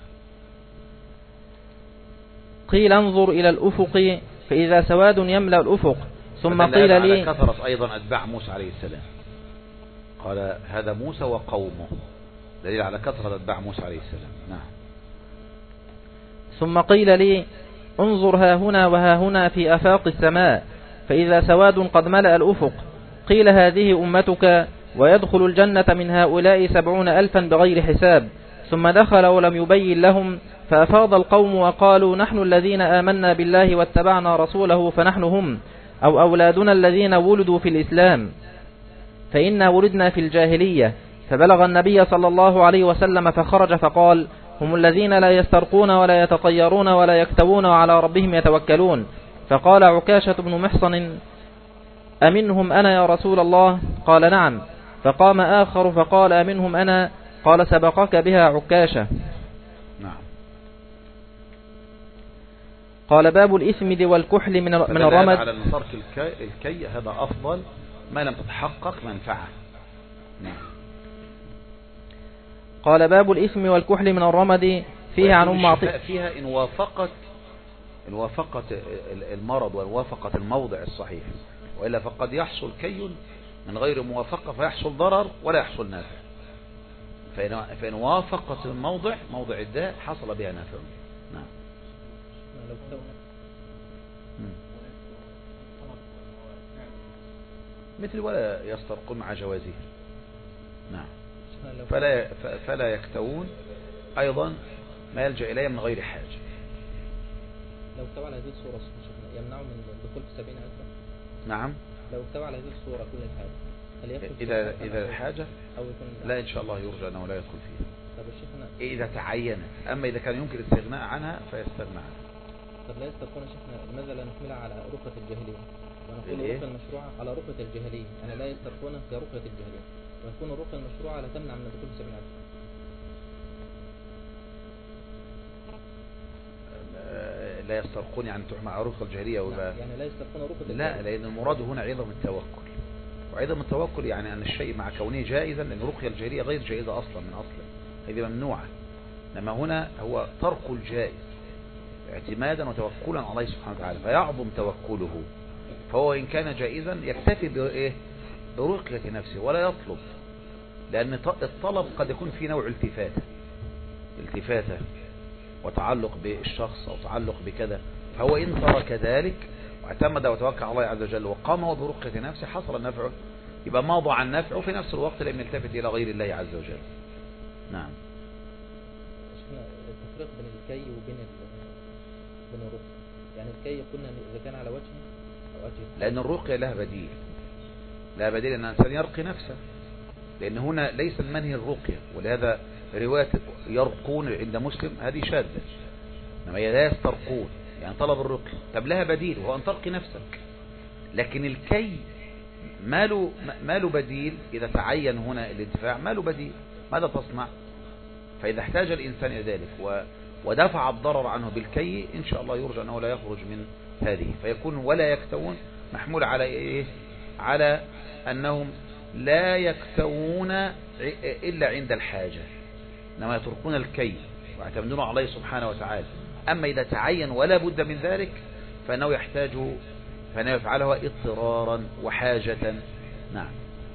[SPEAKER 2] قيل انظر إلى الأفق فإذا سواد يملأ الأفق. ثم قيل لي
[SPEAKER 1] على كثرة أيضا أتباع موسى عليه السلام. قال هذا موسى وقومه، دليل على كثرة أتباع موسى عليه السلام. نعم.
[SPEAKER 2] ثم قيل لي انظر ها هنا وها هنا في أفاق السماء فإذا سواد قد ملأ الأفق. قيل هذه أمتك ويدخل الجنة من هؤلاء سبعون ألفا بغير حساب. ثم دخل ولم يبين لهم فأفاض القوم وقالوا نحن الذين آمنا بالله واتبعنا رسوله فنحن هم، أو أولادنا الذين ولدوا في الإسلام فإنا ولدنا في الجاهلية. فبلغ النبي صلى الله عليه وسلم فخرج فقال هم الذين لا يسترقون ولا يتطيرون ولا يكتوون وعلى ربهم يتوكلون. فقال عكاشة بن محصن أمنهم أنا يا رسول الله؟ قال نعم. فقام آخر فقال أمنهم أنا؟ قال سبقك بها عكاشة.
[SPEAKER 1] نعم.
[SPEAKER 2] قال باب الإسمد والكحل من من الرمد.
[SPEAKER 1] على أن ترك الكي, الكي هذا أفضل ما لم تتحقق منفعة. نعم.
[SPEAKER 2] قال باب الإثم والكحل من الرمد فيه عن أم عطية
[SPEAKER 1] فيها إن وافقت إن وافقت المرض وإن وافقت الموضع الصحيح، وإلا فقد يحصل كي من غير موافقة فيحصل ضرر ولا يحصل نافع. فإن, فإن وافقت الموضع موضع الداء حصل بها نافع. نعم. مثل ولا يسترقون مع جوازه. نعم. فلا فلا يكتوون أيضا ما يلجأ إليه من غير حاجة.
[SPEAKER 2] لو اكتوى على هذه الصورة يمنعه من الدخول في سبعين ألفا.
[SPEAKER 1] نعم.
[SPEAKER 2] لو اكتوى على هذه الصورة كل الحاجة هل يدخل
[SPEAKER 1] إذا إذا الحاجة
[SPEAKER 2] أو يكون
[SPEAKER 1] لا إن شاء الله يرجى أنه لا يدخل فيها.
[SPEAKER 2] طب الشيخنا
[SPEAKER 1] إذا تعينت، أما إذا كان يمكن الاستغناء عنها فيستغنى عنها.
[SPEAKER 2] طب لا يسترقون شيخنا لماذا لا نحملها على رقية الجاهلية ونقول
[SPEAKER 1] إيه؟
[SPEAKER 2] الرقية المشروعة على رقية الجاهلية؟ أنا لا يسترقون كرقية الجاهلية ويكون الرقية المشروعة لا تمنع من الدخول في سبعين ألفا.
[SPEAKER 1] لا يسترقون يعني تحمل على رقية الجاهلية ولا
[SPEAKER 2] يعني لا يسترقون رقية
[SPEAKER 1] لا، لأن المراد هنا عظم التوكل، وعظم التوكل يعني أن الشيء مع كونه جائزا، لأن رقية الجاهلية غير جائزة أصلا من أصله، هذه ممنوعة. لما هنا هو ترك الجائز اعتمادا وتوكلا على الله سبحانه وتعالى فيعظم توكله. فهو إن كان جائزا يكتفي بإيه؟ برقية نفسه ولا يطلب، لأن الطلب قد يكون فيه نوع التفاتة التفاتة وتعلق بالشخص أو تعلق بكذا. فهو إن ترك ذلك واعتمد وتوكل على الله عز وجل وقام هو برقية نفسه حصل النفع، يبقى ماضى عن نفعه في نفس الوقت لم يلتفت إلى غير الله عز وجل. نعم.
[SPEAKER 2] التفريق بين الكي وبين بين الرقية، يعني الكي قلنا إذا كان على وجه أو وجه،
[SPEAKER 1] لأن الرقية لها بديل، لها بديل أن الإنسان يرقي نفسه، لأن هنا ليس المنهي الرقية، ولهذا رواية يرقون عند مسلم هذه شاذة، إنما لا يسترقون يعني طلب الرقية. طب لها بديل وهو أن ترقي نفسك، لكن الكي ما له ما له بديل. إذا تعين هنا الانتفاع ما له بديل، ماذا تصنع؟ فإذا احتاج الإنسان إلى ذلك ودفع الضرر عنه بالكي إن شاء الله يرجى أنه لا يخرج من هذه، فيكون ولا يكتوون محمول على إيه؟ على أنهم لا يكتوون إلا عند الحاجة، إنما يتركون الكي ويعتمدون على الله سبحانه وتعالى. أما إذا تعين ولا بد من ذلك فإنه يحتاج فإنه يفعلها اضطرارا وحاجة. نعم.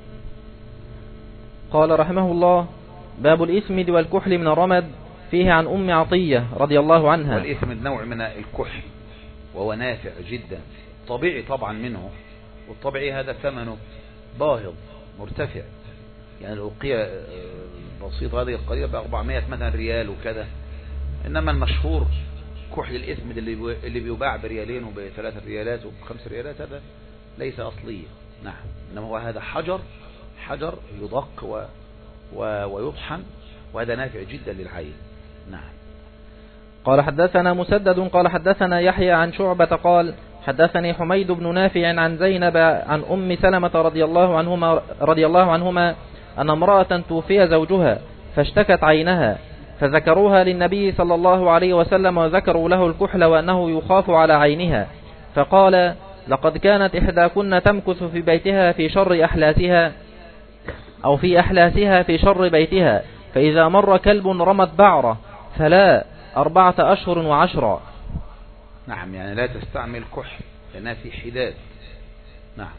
[SPEAKER 2] قال رحمه الله باب الإثم والكحل من الرمد فيه عن أم عطية رضي الله عنها.
[SPEAKER 1] والإثم نوع من الكحل وهو نافع جدا طبيعي طبعا منه، والطبيعي هذا ثمنه باهظ مرتفع، يعني الأوقية البسيطة هذه القليلة بأربعمائة مثلا ريال وكذا، إنما المشهور كحل الإثم اللي بيباع بريالين وبثلاثة ريالات وبخمس ريالات هذا ليس أصلي. نعم. إنما هو هذا حجر حجر يضق و و ويطحن، وهذا نافع جدا للعين. نعم.
[SPEAKER 2] قال حدثنا مسدد قال حدثنا يحيى عن شعبة قال حدثني حميد بن نافع عن زينب عن أم سلمة رضي الله عنهما رضي الله عنهما أن امرأة توفي زوجها فاشتكت عينها فذكروها للنبي صلى الله عليه وسلم وذكروا له الكحل وأنه يخاف على عينها، فقال لقد كانت إحداكن تمكث في بيتها في شر أحلاسها أو في أحلاسها في شر بيتها، فإذا مر كلب رمت بعرة فلا أربعة أشهر وعشرة.
[SPEAKER 1] نعم، يعني لا تستعمل كحل لأنها في حداد. نعم.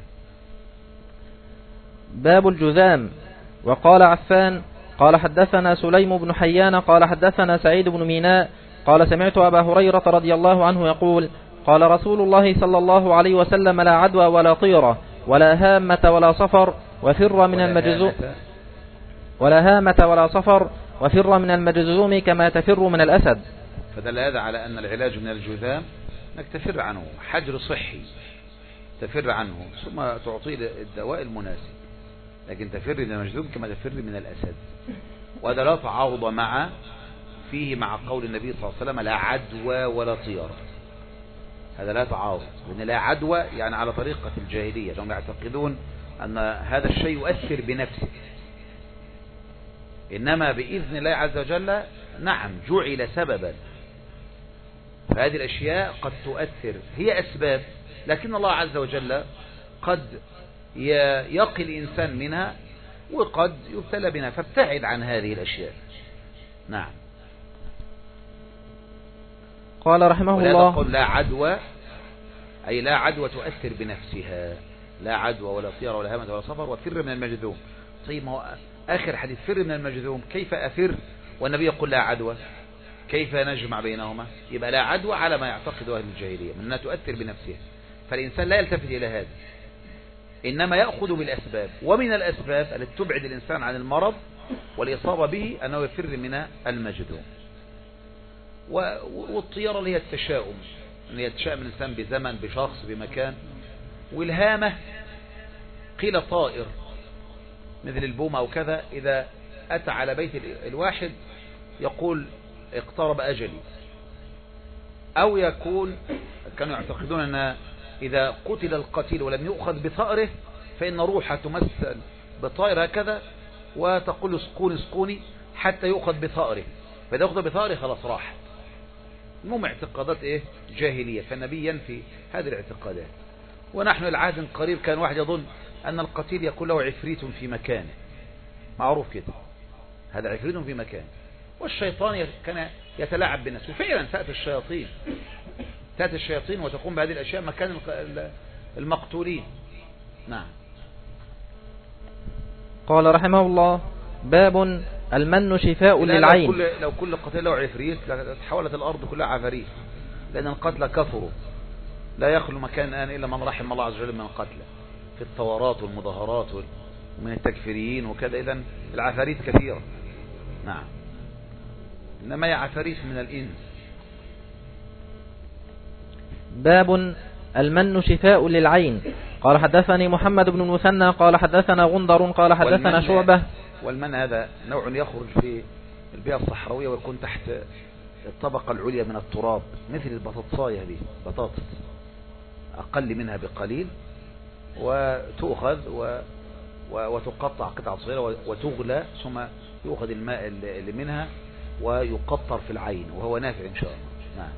[SPEAKER 2] باب الجذام. وقال عفان قال حدثنا سليم بن حيان قال حدثنا سعيد بن ميناء قال سمعت أبا هريرة رضي الله عنه يقول قال رسول الله صلى الله عليه وسلم لا عدوى ولا طيرة ولا هامة ولا صفر وفر من المجزوم ولا هامة ولا صفر وفر من المجزوم كما تفر من الأسد.
[SPEAKER 1] فدل هذا على أن العلاج من الجذام أنك تفر عنه، حجر صحي تفر عنه ثم تعطيه الدواء المناسب، لكن تفر من المجذوم كما تفر من الأسد. وهذا لا تعارض مع فيه مع قول النبي صلى الله عليه وسلم لا عدوى ولا طيرة. هذا لا تعارض، لأن لا عدوى يعني على طريقة الجاهلية، هم يعتقدون أن هذا الشيء يؤثر بنفسه، إنما بإذن الله عز وجل نعم جعل سببا. فهذه الأشياء قد تؤثر، هي أسباب، لكن الله عز وجل قد يقي الإنسان منها وقد يبتلى بنا، فابتعد عن هذه الأشياء. نعم.
[SPEAKER 2] قال رحمه الله
[SPEAKER 1] قل لا عدوى، أي لا عدوى تؤثر بنفسها، لا عدوى ولا طيرة ولا هامة ولا صفر وفر من المجذوم. طيب ما هو آخر حديث فر من المجذوم، كيف أفر والنبي يقول لا عدوى؟ كيف نجمع بينهما؟ يبقى لا عدوى على ما يعتقده أهل الجاهلية من أنها تؤثر بنفسها، فالإنسان لا يلتفت إلى هذا، إنما يأخذ بالأسباب، ومن الأسباب التي تبعد الإنسان عن المرض والإصابة به أنه يفر من المجذوم. والطيرة اللي هي التشاؤم، أن يتشاءم الإنسان بزمن بشخص بمكان. والهامة قيل طائر مثل البوم أو كذا، إذا أتى على بيت الواحد يقول اقترب أجلي، أو يكون كانوا يعتقدون أن إذا قتل القتيل ولم يؤخذ بثأره فإن روحه تمثل بطائر هكذا وتقول اسقوني اسقوني حتى يؤخذ بثأره، فإذا أخذ بثأره خلاص راح. المهم اعتقادات إيه جاهلية، فالنبي ينفي هذه الاعتقادات. ونحن العهد قريب كان واحد يظن أن القتيل يكون له عفريت في مكانه، معروف كده، هذا عفريت في مكانه. والشيطان كان يتلاعب بالناس، وفعلا تأتي الشياطين تأتي الشياطين وتقوم بهذه الأشياء مكان المقتولين. نعم.
[SPEAKER 2] قال رحمه الله باب المن شفاء للعين.
[SPEAKER 1] لو كل, لو كل قتيل له عفريت تحولت الأرض كلها عفاريت، لأن القتلى كثروا، لا يخلو مكان الآن إلا من رحم الله عز وجل من القتلى في الثورات والمظاهرات ومن التكفيريين وكذا. إذن العفاريت كثيرة. نعم. إنما هي عفاريت من الإنس.
[SPEAKER 2] باب المن شفاء للعين. قال حدثني محمد بن المثنى قال حدثنا غندر قال حدثنا شعبة.
[SPEAKER 1] والمن هذا نوع يخرج في البيئة الصحراوية ويكون تحت الطبقة العليا من التراب، مثل البطاطساية هذه، بطاطس أقل منها بقليل، وتؤخذ و... و... وتقطع قطع صغيرة وتغلى، ثم يؤخذ الماء اللي منها ويقطر في العين، وهو نافع إن شاء الله. نعم.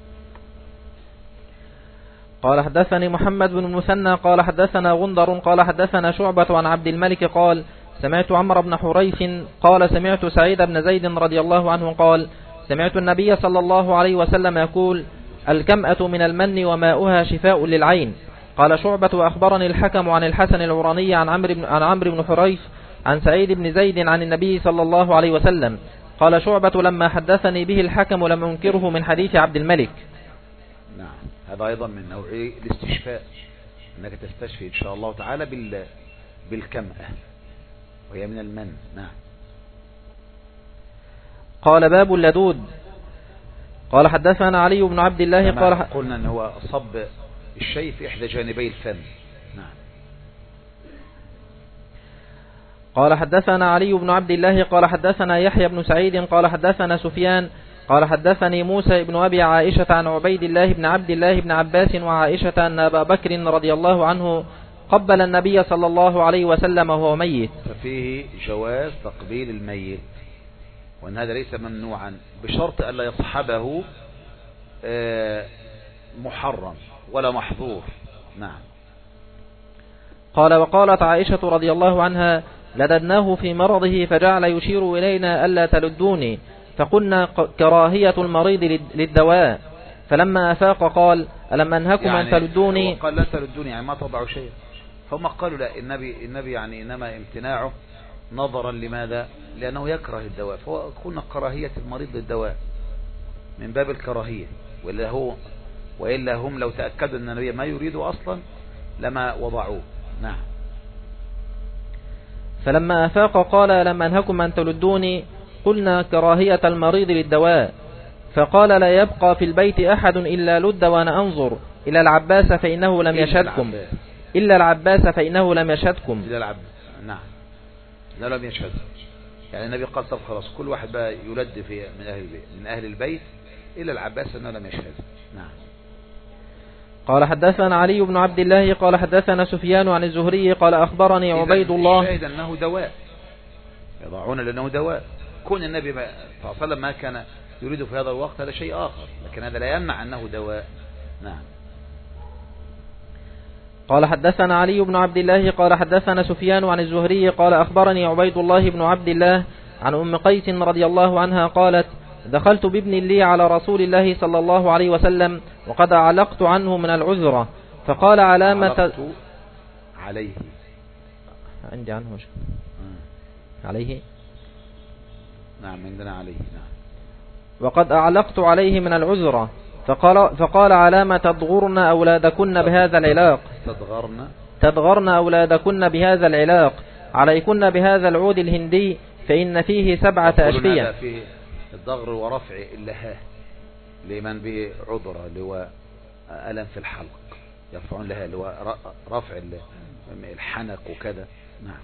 [SPEAKER 2] قال حدثني محمد بن المثنى قال حدثنا غندر قال حدثنا شعبة عن عبد الملك قال سمعت عمرو بن حريث قال سمعت سعيد بن زيد رضي الله عنه قال سمعت النبي صلى الله عليه وسلم يقول الكمأة من المن وماؤها شفاء للعين. قال شعبة وأخبرني الحكم عن الحسن العراني عن عمرو بن عن عمرو بن حريث عن سعيد بن زيد عن النبي صلى الله عليه وسلم. قال شعبة لما حدثني به الحكم لم أنكره من حديث عبد الملك.
[SPEAKER 1] نعم. هذا أيضا من نوع الاستشفاء، أنك تستشفي إن شاء الله تعالى بال بالكمأة وهي من المن. نعم.
[SPEAKER 2] قال باب اللدود. قال حدثنا علي بن عبد الله قال
[SPEAKER 1] قلنا أنه هو صب الشيء في إحدى جانبي الفم. نعم.
[SPEAKER 2] قال حدثنا علي بن عبد الله قال حدثنا يحيى بن سعيد قال حدثنا سفيان قال حدثني موسى بن أبي عائشة عن عبيد الله بن عبد الله بن عباس وعائشة أن أبا بكر رضي الله عنه قبل النبي صلى الله عليه وسلم وهو ميت.
[SPEAKER 1] ففيه جواز تقبيل الميت، وأن هذا ليس ممنوعا بشرط ألا يصحبه محرم ولا محظور. نعم.
[SPEAKER 2] قال وقالت عائشة رضي الله عنها لددناه في مرضه فجعل يشير إلينا ألا تلدوني، فقلنا كراهية المريض للدواء. فلما أفاق قال ألم أنهكم
[SPEAKER 1] يعني
[SPEAKER 2] أن تلدوني؟
[SPEAKER 1] قال لا تلدوني يعني ما تضعوا شيئا. هم قالوا لا، النبي النبي يعني إنما امتناعه نظرا لماذا؟ لأنه يكره الدواء، فهو قلنا كراهية المريض للدواء من باب الكراهية، وإلا هو وإلا هم لو تأكدوا أن النبي ما يريده أصلا لما وضعوه. نعم.
[SPEAKER 2] فلما أفاق قال ألم أنهكم أن تلدوني؟ قلنا كراهية المريض للدواء. فقال لا يبقى في البيت أحد إلا لد وأنا أنظر إلى العباس فإنه لم يشهدكم. إلا العباس فإنه لم يشهدكم.
[SPEAKER 1] إلا العباس. نعم. لا لم يشهد. يعني النبي قال طب خلاص كل واحد بقى يلد في من أهل البيت من أهل البيت إلا العباس أنه لم يشهد. نعم.
[SPEAKER 2] قال حدثنا علي بن عبد الله قال حدثنا سفيان عن الزهري قال أخبرني عبيد الله.
[SPEAKER 1] شاهد أنه دواء، يضعون لأنه دواء. كون النبي صلى الله عليه وسلم ما كان يريد في هذا الوقت هذا شيء آخر، لكن هذا لا يمنع أنه دواء. نعم.
[SPEAKER 2] قال حدثنا علي بن عبد الله قال حدثنا سفيان عن الزهري قال أخبرني عبيد الله بن عبد الله عن أم قيس رضي الله عنها قالت دخلت بابن لي على رسول الله صلى الله عليه وسلم وقد علقت عنه من العذرة فقال علامة
[SPEAKER 1] عليه
[SPEAKER 2] عندي عنه مش عليه.
[SPEAKER 1] نعم عندنا عليه. نعم.
[SPEAKER 2] وقد أعلقت عليه من العذرة فقال, فقال علامة تضغرن أولادكن بهذا العلاق
[SPEAKER 1] تضغرن
[SPEAKER 2] تضغرن أولادكن بهذا العلاق عليكن بهذا العود الهندي فإن فيه سبعة أشفية.
[SPEAKER 1] فيه الضغر ورفع اللهاه لمن به عذرة اللي هو ألم في الحلق يرفعون لها اللي هو رفع الحنك وكذا. نعم.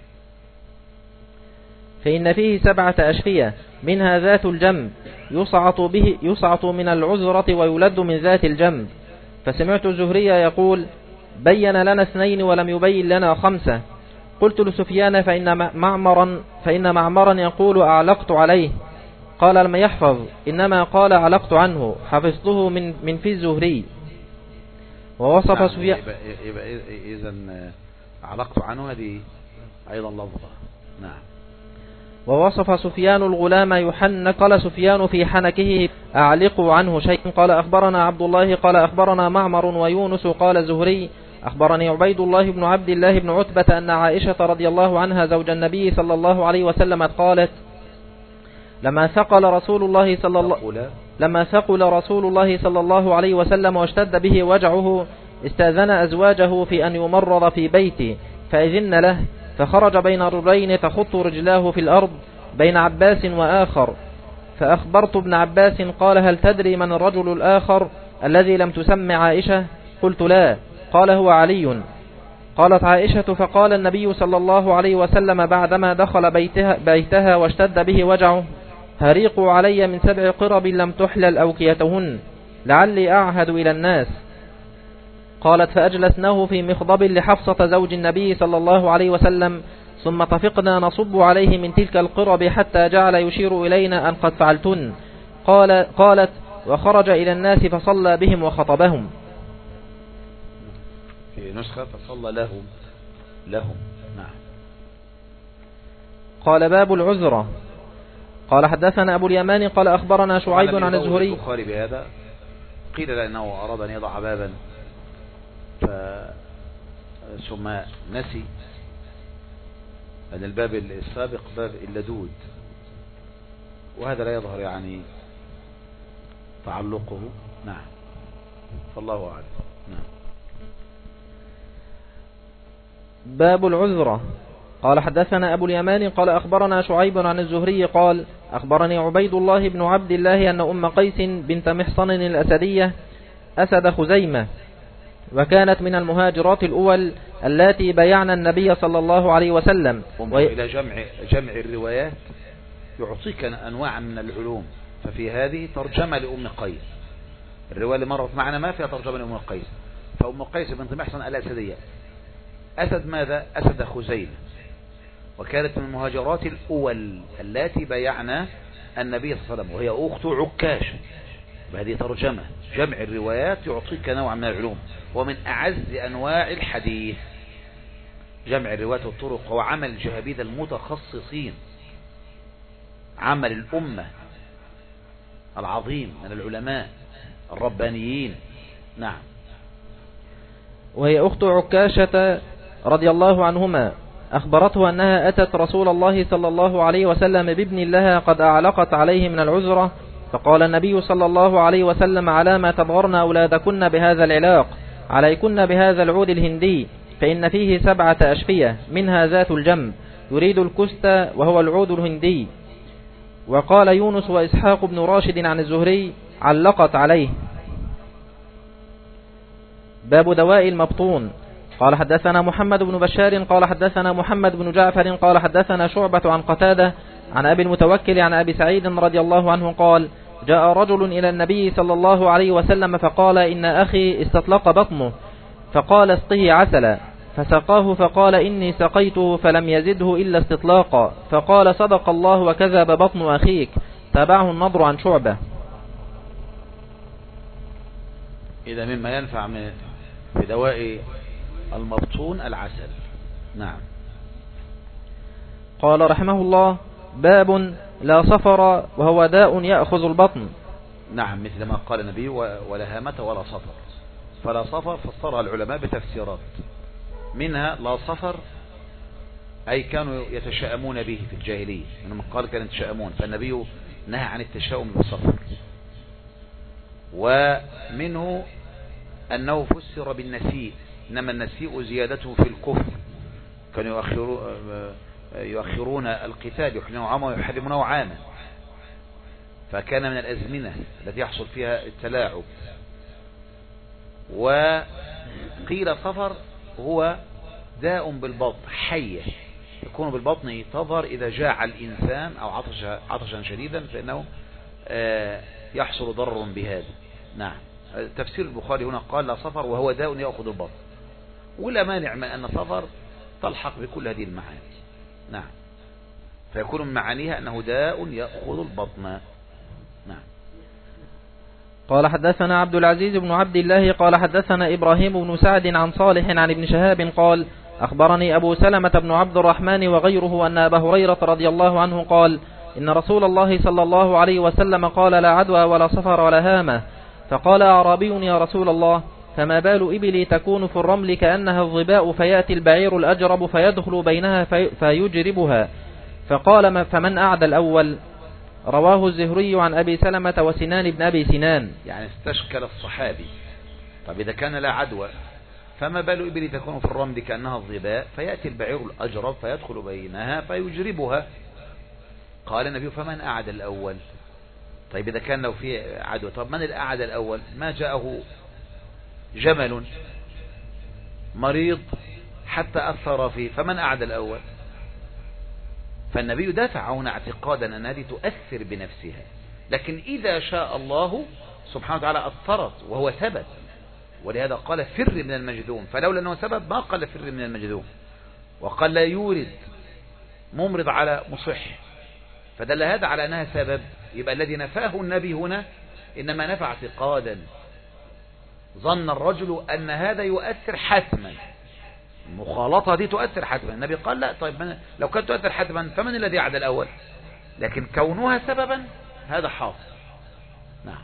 [SPEAKER 2] فإن فيه سبعة أشفية منها ذات الجنب يصعط به يصعط من العذرة ويولد من ذات الجنب. فسمعت الزهري يقول بين لنا اثنين ولم يبين لنا خمسة. قلت لسفيان فإن معمرا فإن معمرا يقول أعلقت عليه. قال لم يحفظ إنما قال علقت عنه حفظته من من في الزهري. ووصف
[SPEAKER 1] نعم.
[SPEAKER 2] سفيان
[SPEAKER 1] يبقى إذا علقت عنه هذه أيضا لفظة. نعم.
[SPEAKER 2] ووصف سفيان الغلام يحنك قال سفيان في حنكه أعلق عنه شيء. قال أخبرنا عبد الله قال أخبرنا معمر ويونس قال زهري أخبرني عبيد الله بن عبد الله بن عتبة أن عائشة رضي الله عنها زوج النبي صلى الله عليه وسلم قالت لما ثقل رسول الله صلى الله لما ثقل رسول الله صلى الله عليه وسلم واشتد به وجعه استأذن أزواجه في أن يمرض في بيته فأذن له فخرج بين رجلين تخط رجلاه في الأرض بين عباس وآخر. فأخبرت ابن عباس قال هل تدري من الرجل الآخر الذي لم تسمع عائشة؟ قلت لا. قال هو علي. قالت عائشة فقال النبي صلى الله عليه وسلم بعدما دخل بيتها, بيتها واشتد به وجعه هريقوا علي من سبع قرب لم تحلل أوكيتهن لعلي أعهد إلى الناس. قالت فأجلسناه في مخضب لحفصة زوج النبي صلى الله عليه وسلم ثم طفقنا نصب عليه من تلك القرب حتى جعل يشير إلينا أن قد فعلتن. قال قالت وخرج إلى الناس فصلى بهم وخطبهم.
[SPEAKER 1] في نسخة فصلى لهم لهم. نعم.
[SPEAKER 2] قال باب العذرة. قال حدثنا أبو اليمان قال أخبرنا شعيب عن الزهري.
[SPEAKER 1] البخاري بهذا قيل لأنه أراد أن يضع بابا ثم نسي أن الباب السابق باب اللدود وهذا لا يظهر يعني تعلقه. نعم. فالله أعلم. نعم.
[SPEAKER 2] باب العذرة. قال حدثنا أبو اليمان قال أخبرنا شعيب عن الزهري قال أخبرني عبيد الله بن عبد الله أن أم قيس بنت محصن الأسدية أسد خزيمة وكانت من المهاجرات الأول التي بيعن النبي صلى الله عليه وسلم.
[SPEAKER 1] وإلى و... جمع جمع الروايات يعطيك أنواع من العلوم. ففي هذه ترجمة لأم قيس. الرواية اللي مرت معنا ما فيها ترجمة لأم قيس. فأم قيس بنت محصن الأسدية أسد ماذا؟ أسد خزيمة وكانت من المهاجرات الأول التي بيعنا النبي صلى الله عليه وسلم وهي أخت عكاش. وهذه ترجمة جمع الروايات يعطيك نوع من العلوم ومن أعز أنواع الحديث. جمع الروايات والطرق هو عمل جهابيذ المتخصصين عمل الأمة العظيم من العلماء الربانيين. نعم.
[SPEAKER 2] وهي أخت عكاشة رضي الله عنهما أخبرته أنها أتت رسول الله صلى الله عليه وسلم بابن لها قد أعلقت عليه من العذرة، فقال النبي صلى الله عليه وسلم: على ما تبغرن أولادكن بهذا العلاق، عليكن بهذا العود الهندي، فإن فيه سبعة أشفية منها ذات الجنب، يريد الكست وهو العود الهندي. وقال يونس وإسحاق بن راشد عن الزهري: علقت عليه. باب دواء المبطون. قال حدثنا محمد بن بشار قال حدثنا محمد بن جعفر قال حدثنا شعبة عن قتادة عن أبي المتوكل عن أبي سعيد رضي الله عنه قال: جاء رجل إلى النبي صلى الله عليه وسلم فقال: إن أخي استطلق بطنه، فقال: اسقه عسلا، فسقاه فقال: إني سقيته فلم يزده إلا استطلاقا، فقال: صدق الله وكذب بطن أخيك. تابعه النضر عن شعبة.
[SPEAKER 1] إذا مما ينفع في دواء المبطون العسل. نعم.
[SPEAKER 2] قال رحمه الله: باب لا صفر وهو داء يأخذ البطن.
[SPEAKER 1] نعم، مثل ما قال النبي: ولا هامة ولا صفر. فلا صفر فسرها العلماء بتفسيرات، منها لا صفر أي كانوا يتشائمون به في الجاهلية، من قال كانوا يتشائمون، فالنبي نهى عن التشاؤم بالصفر. ومنه أنه فسر بالنسيء، إنما النسيء زيادته في الكفر، كانوا يؤخرون, يؤخرون القتال، يحلونه عاما ويحرمونه عاما، فكان من الأزمنة التي يحصل فيها التلاعب. وقيل صفر هو داء بالبطن، حية يكون بالبطن تظهر إذا جاع الإنسان أو عطش عطشا شديدا، فإنه يحصل ضرر بهذا. نعم. تفسير البخاري هنا قال: لا صفر وهو داء يأخذ البطن، ولا مانع من أن صفر تلحق بكل هذه المعاني. نعم. فيكون من معانيها أنه داء يأخذ البطن. نعم.
[SPEAKER 2] قال حدثنا عبد العزيز بن عبد الله قال حدثنا إبراهيم بن سعد عن صالح عن ابن شهاب قال: أخبرني أبو سلمة بن عبد الرحمن وغيره أن أبا هريرة رضي الله عنه قال: إن رسول الله صلى الله عليه وسلم قال: لا عدوى ولا صفر ولا هامة. فقال أعرابي: يا رسول الله، فما بال إبلي تكون في الرمل كأنها الظباء، فيأتي البعير الأجرب فيدخل بينها في فيجربها. فقال: فمن أعدى الأول؟ رواه الزهري عن أبي سلمة وسنان بن أبي سنان.
[SPEAKER 1] يعني استشكل الصحابي: طب إذا كان لا عدوى، فما بال إبلي تكون في الرمل كأنها الظباء، فيأتي البعير الأجرب فيدخل بينها فيجربها. قال النبي: فمن أعدى الأول؟ طيب إذا كان لو في عدوى، طب من الأعدى الأول؟ ما جاءه جمل مريض حتى أثر فيه، فمن أعدى الأول؟ فالنبي دافع هنا اعتقادا أن هذه تؤثر بنفسها، لكن إذا شاء الله سبحانه وتعالى أثرت وهو ثبت، ولهذا قال: فر من المجذوم، فلولا أنه سبب ما قال فر من المجذوم، وقال: لا يورد ممرض على مصح، فدل هذا على أنها سبب. يبقى الذي نفاه النبي هنا إنما نفع اعتقادا، ظن الرجل أن هذا يؤثر حتما، المخالطة دي تؤثر حتما. النبي قال: لا، طيب من لو كانت تؤثر حتما فمن الذي عاد الأول؟ لكن كونها سببا هذا حاصل. نعم.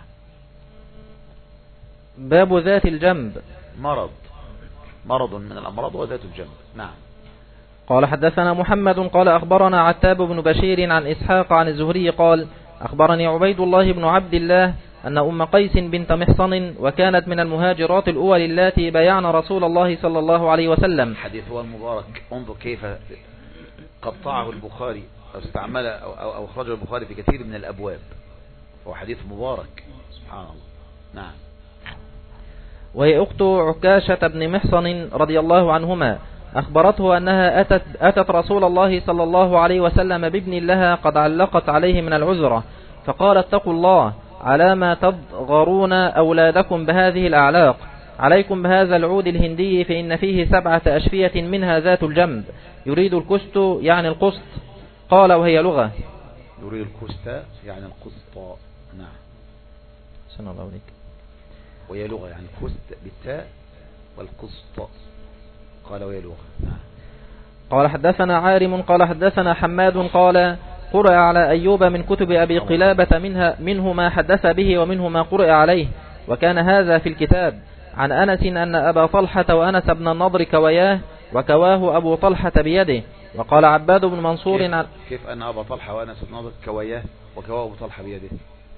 [SPEAKER 2] باب ذات الجنب.
[SPEAKER 1] مرض مرض من الأمراض وذات الجنب. نعم.
[SPEAKER 2] قال حدثنا محمد قال أخبرنا عتاب بن بشير عن إسحاق عن الزهري قال: أخبرني عبيد الله بن عبد الله أن أم قيس بنت محصن وكانت من المهاجرات الأول التي بايعن رسول الله صلى الله عليه وسلم.
[SPEAKER 1] حديث هو المبارك، انظر كيف قطعه البخاري أو استعمل أو, أو أخرجه البخاري في كثير من الأبواب، هو حديث مبارك سبحان الله. نعم.
[SPEAKER 2] وهي أخت عكاشة بن محصن رضي الله عنهما أخبرته أنها أتت, أتت رسول الله صلى الله عليه وسلم بابن لها قد علقت عليه من العذرة، فقال: اتقوا الله، على ما تضغرون أولادكم بهذه الأعلاق، عليكم بهذا العود الهندي، فإن فيه سبعة أشفية منها ذات الجنب، يريد الكست يعني القسط. قال: وهي لغة.
[SPEAKER 1] يريد الكست يعني القسط. نعم.
[SPEAKER 2] سنة الله عليك.
[SPEAKER 1] وهي لغة يعني كست بالتاء والقسط. قال: وهي لغة. نعم.
[SPEAKER 2] قال حدثنا عارم قال حدثنا حماد قال: قرأ على أيوب من كتب أبي قلابة منها منه ما حدث به ومنه ما قرأ عليه، وكان هذا في الكتاب عن أنس أن أبا طلحة وأنس بن النضر كوياه وكواه أبو طلحة بيده. وقال عباد بن منصور
[SPEAKER 1] كيف,
[SPEAKER 2] عن
[SPEAKER 1] كيف أن أبا طلحة وأنس بن النضر كوياه وكواه أبو طلحة بيده؟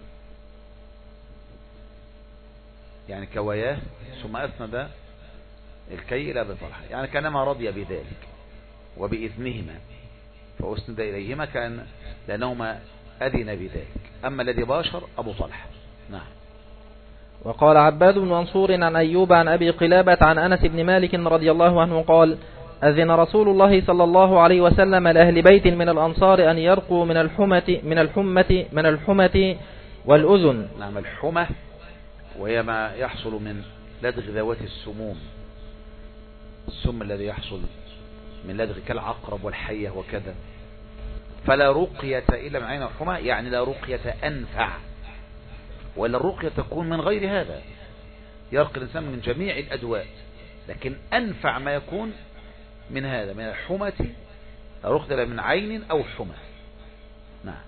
[SPEAKER 1] يعني كوياه ثم أسند الكي إلى أبي طلحة، يعني كانما رضي بذلك وبإذنهما فأسند إليهما كان لأنهما أذن بذلك. أما الذي باشر أبو طلحة. نعم.
[SPEAKER 2] وقال عباد بن منصور عن أيوب عن أبي قلابة عن أنس بن مالك رضي الله عنه قال أذن رسول الله صلى الله عليه وسلم لأهل بيت من الأنصار أن يرقوا من الحمة من الحمة من الحمة والأذن.
[SPEAKER 1] نعم. الحمة وهي ما يحصل من لدغ ذوات السموم، السم الذي يحصل من لدغ كالعقرب والحية وكذا. فلا رقية إلا من عين الحمى، يعني لا رقية أنفع، ولا الرقية تكون من غير هذا، يرقي الإنسان من جميع الأدواء، لكن أنفع ما يكون من هذا من الحمة، لا رقية من عين أو حمى. نعم.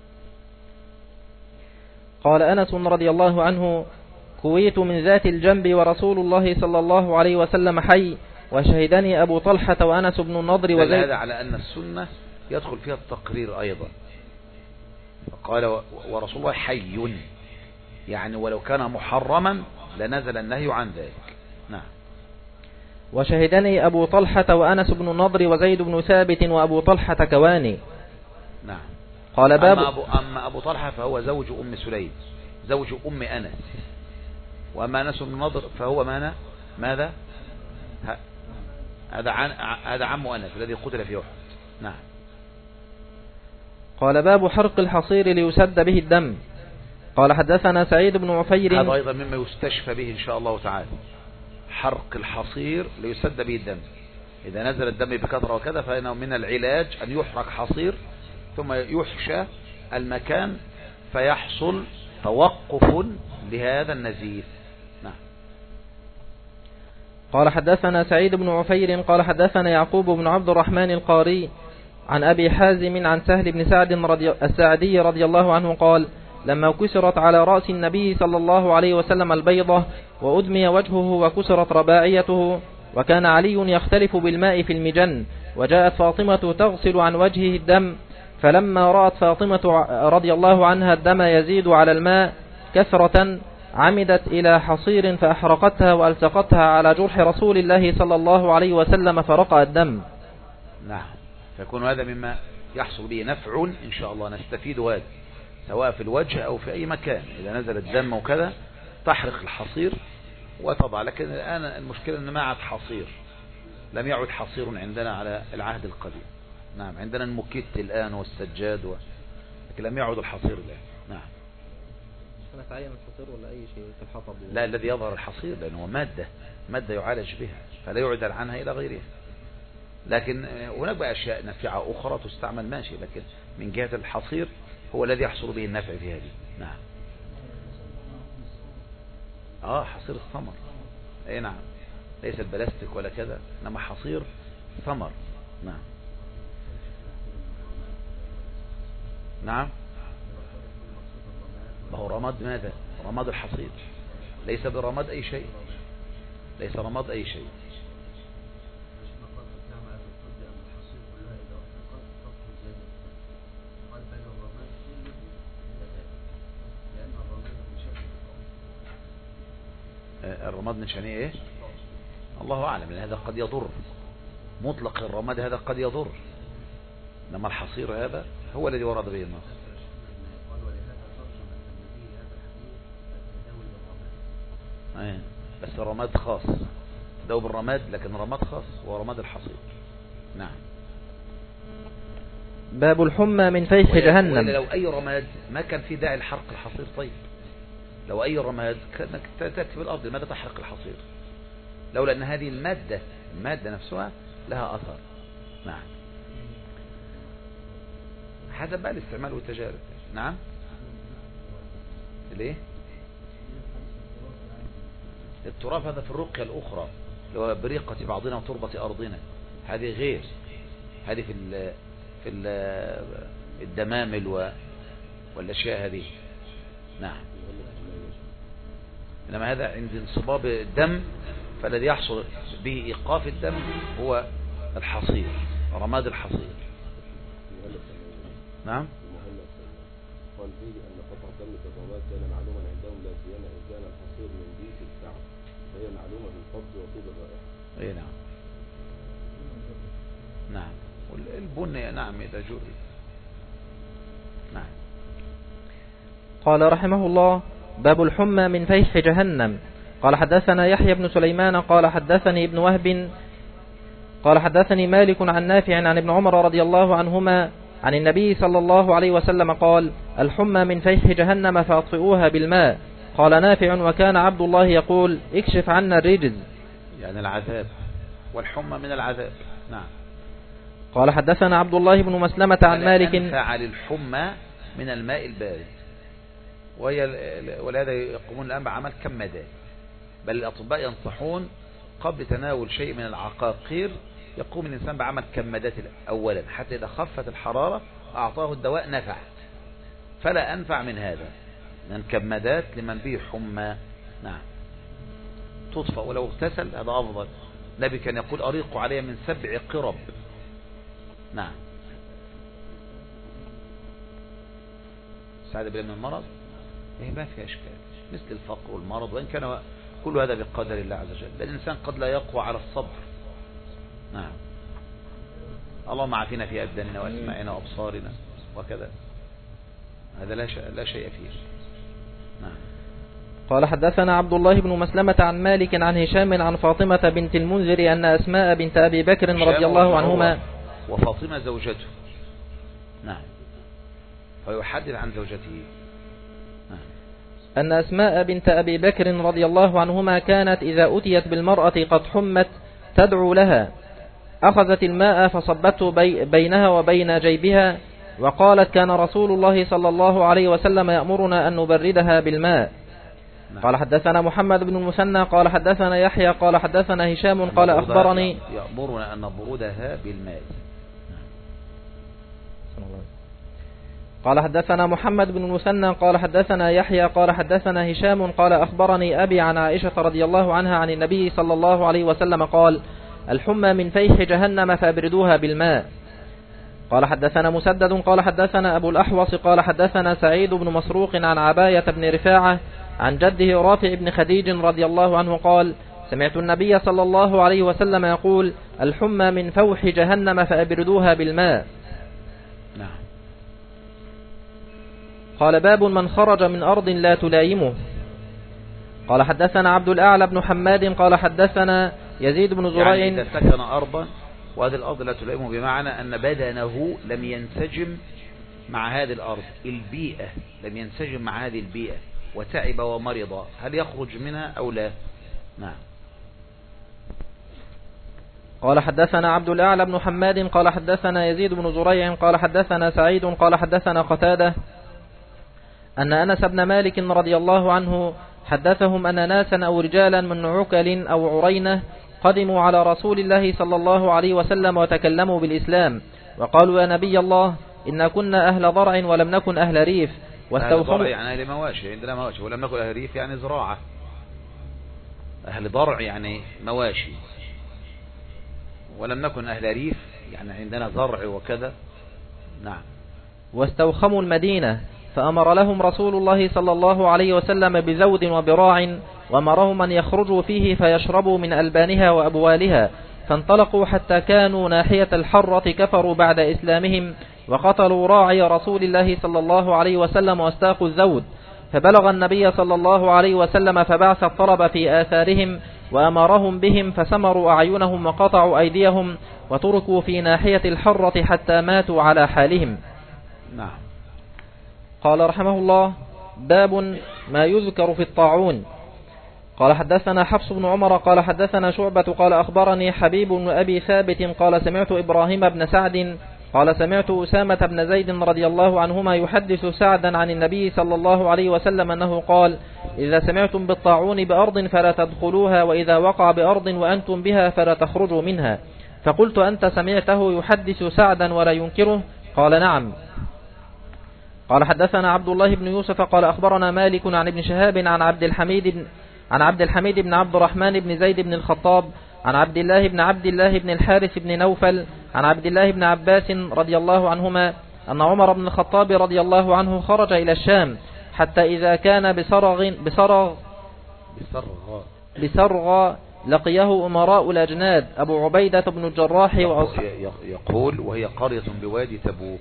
[SPEAKER 2] قال أنس رضي الله عنه كويت من ذات الجنب ورسول الله صلى الله عليه وسلم حي وشهدني أبو طلحة وأنس بن النضر وزيد.
[SPEAKER 1] هذا على أن السنة يدخل فيها التقرير أيضا. فقال ورسول الله حي، يعني ولو كان محرما لنزل النهي عن ذلك. نعم.
[SPEAKER 2] وشهدني أبو طلحة وأنس بن النضر وزيد بن ثابت وأبو طلحة كواني.
[SPEAKER 1] نعم.
[SPEAKER 2] قال باب
[SPEAKER 1] أما أبو, أما أبو طلحة فهو زوج أم سليم زوج أم أنس، وأما أنس بن النضر فهو مانا ماذا هذا عن هذا عم أنس الذي قتل في أحد. نعم.
[SPEAKER 2] قال باب حرق الحصير ليسد به الدم. قال حدثنا سعيد بن عفير.
[SPEAKER 1] هذا أيضا مما يستشفى به إن شاء الله تعالى، حرق الحصير ليسد به الدم. إذا نزل الدم بكثرة وكذا فإنه من العلاج أن يحرق حصير ثم يحشى المكان فيحصل توقف لهذا النزيف. نعم.
[SPEAKER 2] قال حدثنا سعيد بن عفير قال حدثنا يعقوب بن عبد الرحمن القاري عن أبي حازم عن سهل بن سعد رضي السعدي رضي الله عنه قال لما كسرت على رأس النبي صلى الله عليه وسلم البيضة وأدمي وجهه وكسرت رباعيته وكان علي يختلف بالماء في المجن، وجاءت فاطمة تغسل عن وجهه الدم، فلما رأت فاطمة رضي الله عنها الدم يزيد على الماء كثرة عمدت إلى حصير فأحرقتها وألصقتها على جرح رسول الله صلى الله عليه وسلم فرقع الدم.
[SPEAKER 1] نعم. فيكون هذا مما يحصل به نفع إن شاء الله نستفيد هذا سواء في الوجه أو في أي مكان. إذا نزل الدم وكذا تحرق الحصير وتضع. لكن الآن المشكلة أن ما عاد حصير، لم يعد حصير عندنا على العهد القديم. نعم. عندنا المكت الآن والسجاد و... لكن لم يعد الحصير الآن. نعم.
[SPEAKER 4] أنا تعين الحصير ولا أي شيء في الحطب؟
[SPEAKER 1] لا، الذي يظهر الحصير لأنه مادة مادة يعالج بها فلا يعدل عنها إلى غيرها. لكن هناك بقى أشياء نافعة أخرى تستعمل ماشي، لكن من جهة الحصير هو الذي يحصل به النفع في هذه. نعم. آه حصير الثمر. أي نعم. ليس البلاستيك ولا كذا، إنما حصير ثمر. نعم. نعم. ما هو رماد ماذا؟ رماد الحصير، ليس برماد أي شيء، ليس رماد أي شيء. الرماد من شأنه ايه؟ الله اعلم، لان هذا قد يضر. مطلق الرماد هذا قد يضر، انما الحصير هذا هو الذي ورد به النص. ايه بس الرماد خاص، تداوي بالرماد، لكن الرماد خاص ورماد الحصير. نعم.
[SPEAKER 2] باب الحمى من فيح جهنم.
[SPEAKER 1] لو اي رماد ما كان في داعي لحرق الحصير. طيب لو أي رماد كانك تأتي بالأرض، لماذا تحرق الحصير؟ لولا أن هذه المادة المادة نفسها لها أثر. نعم. حسب بقى الاستعمال والتجارب. نعم. ليه؟ التراب هذا في الرقية الأخرى، لو بريقة بعضنا وتربة أرضنا، هذه غير. هذه في ال في ال الدمامل والأشياء هذه. نعم. إنما هذا عند انصباب الدم، فالذي يحصل به إيقاف الدم هو الحصير، رماد الحصير. نعم.
[SPEAKER 5] قال فيه أن قطع الدم في الرماد كان معلوما عندهم، لا سيما إن كان الحصير من ديك الكعب، فهي معلومة بالقبض وطيب الرائحة.
[SPEAKER 1] أي نعم. نعم. والبن نعم إذا جري. نعم.
[SPEAKER 2] قال رحمه الله: باب الحمى من فيح جهنم. قال حدثنا يحيى بن سليمان قال حدثني ابن وهب قال حدثني مالك عن نافع عن ابن عمر رضي الله عنهما عن النبي صلى الله عليه وسلم قال: الحمى من فيح جهنم فاطفئوها بالماء. قال نافع: وكان عبد الله يقول: اكشف عنا الرجز،
[SPEAKER 1] يعني العذاب، والحمى من العذاب. نعم.
[SPEAKER 2] قال حدثنا عبد الله بن مسلمة عن مالك:
[SPEAKER 1] أنفع للحمى من الماء البارد، وهي ولهذا يقومون الآن بعمل كمادات، بل الأطباء ينصحون قبل تناول شيء من العقاقير يقوم الإنسان بعمل كمادات أولا، حتى إذا خفت الحرارة أعطاه الدواء نفع، فلا أنفع من هذا، من كمادات لمن به حمى. نعم. تطفأ ولو اغتسل هذا أفضل. النبي كان يقول: أريق علي من سبع قرب. نعم. سعد بن من المرض إيه ما فيها إشكال، مثل الفقر والمرض، وإن كان كل هذا بقدر الله عز وجل، بل الإنسان قد لا يقوى على الصبر. نعم. اللهم عافينا في أبداننا وأسماعنا وأبصارنا وكذا، هذا لا شيء, لا شيء فيه. نعم.
[SPEAKER 2] قال حدثنا عبد الله بن مسلمة عن مالك عن هشام عن فاطمة بنت المنذر أن أسماء بنت أبي بكر رضي الله عنهما،
[SPEAKER 1] وفاطمة زوجته. نعم. فيحدث عن زوجته. نعم.
[SPEAKER 2] أن أسماء بنت أبي بكر رضي الله عنهما كانت إذا أتيت بالمرأة قد حمت تدعو لها، أخذت الماء فصبته بي بينها وبين جيبها، وقالت: كان رسول الله صلى الله عليه وسلم يأمرنا أن نبردها بالماء. نعم. قال حدثنا محمد بن المثنى قال حدثنا يحيى قال حدثنا هشام قال أخبرني
[SPEAKER 1] يأمرنا أن نبردها بالماء.
[SPEAKER 2] قال حدثنا محمد بن المثنى قال حدثنا يحيى قال حدثنا هشام قال أخبرني أبي عن عائشة رضي الله عنها عن النبي صلى الله عليه وسلم قال: الحمى من فيح جهنم فابردوها بالماء. قال حدثنا مسدد قال حدثنا أبو الأحوص قال حدثنا سعيد بن مسروق عن عباية بن رفاعة عن جده رافع بن خديج رضي الله عنه قال: سمعت النبي صلى الله عليه وسلم يقول: الحمى من فوح جهنم فابردوها بالماء.
[SPEAKER 1] نعم.
[SPEAKER 2] قال: باب من خرج من أرض لا تلايمه. قال حدثنا عبد الأعلى بن حماد قال حدثنا يزيد بن زريع.
[SPEAKER 1] يعني إذا سكن أرضا وهذه الأرض لا تلايمه، بمعنى أن بدنه لم ينسجم مع هذه الأرض، البيئة لم ينسجم مع هذه البيئة وتعب ومرض، هل يخرج منها أو لا؟ نعم.
[SPEAKER 2] قال حدثنا عبد الأعلى بن حماد قال حدثنا يزيد بن زريع قال حدثنا سعيد قال حدثنا قتادة أن أنس بن مالك رضي الله عنه حدثهم أن ناسا أو رجالا من عكل أو عرينة قدموا على رسول الله صلى الله عليه وسلم وتكلموا بالإسلام، وقالوا: يا نبي الله، إن كنا أهل ضرع ولم نكن أهل ريف،
[SPEAKER 1] واستوخموا. أهل ضرع يعني أهل مواشي، عندنا مواشي، ولم نكن أهل ريف يعني زراعة. أهل ضرع يعني مواشي، ولم نكن أهل ريف يعني عندنا زرع وكذا. نعم.
[SPEAKER 2] واستوخموا المدينة، فأمر لهم رسول الله صلى الله عليه وسلم بزود وبراع، وأمرهم أن يخرجوا فيه فيشربوا من ألبانها وأبوالها، فانطلقوا حتى كانوا ناحية الحرة، كفروا بعد إسلامهم، وقتلوا راعي رسول الله صلى الله عليه وسلم واستاقوا الزود، فبلغ النبي صلى الله عليه وسلم فبعث الطلب في آثارهم وأمرهم بهم، فسمروا أعينهم وقطعوا أيديهم وتركوا في ناحية الحرة حتى ماتوا على حالهم.
[SPEAKER 1] نعم.
[SPEAKER 2] قال رحمه الله: باب ما يذكر في الطاعون. قال حدثنا حفص بن عمر قال حدثنا شعبة قال أخبرني حبيب بن أبي ثابت قال سمعت إبراهيم بن سعد قال سمعت أسامة بن زيد رضي الله عنهما يحدث سعدا عن النبي صلى الله عليه وسلم أنه قال: إذا سمعتم بالطاعون بأرض فلا تدخلوها، وإذا وقع بأرض وأنتم بها فلا تخرجوا منها. فقلت: أنت سمعته يحدث سعدا ولا ينكره؟ قال: نعم. قال حدثنا عبد الله بن يوسف قال أخبرنا مالك عن ابن شهاب عن عبد الحميد عن عبد الحميد بن عبد الرحمن بن زيد بن الخطاب عن عبد الله بن عبد الله بن الحارث بن نوفل عن عبد الله بن عباس رضي الله عنهما أن عمر بن الخطاب رضي الله عنه خرج إلى الشام حتى إذا كان بسرغ بسرغ
[SPEAKER 1] بسرغ
[SPEAKER 2] بسرغ لقيه أمراء الأجناد أبو عبيدة بن الجراح وأصحابه.
[SPEAKER 1] يقول وهي قرية بوادي تبوك.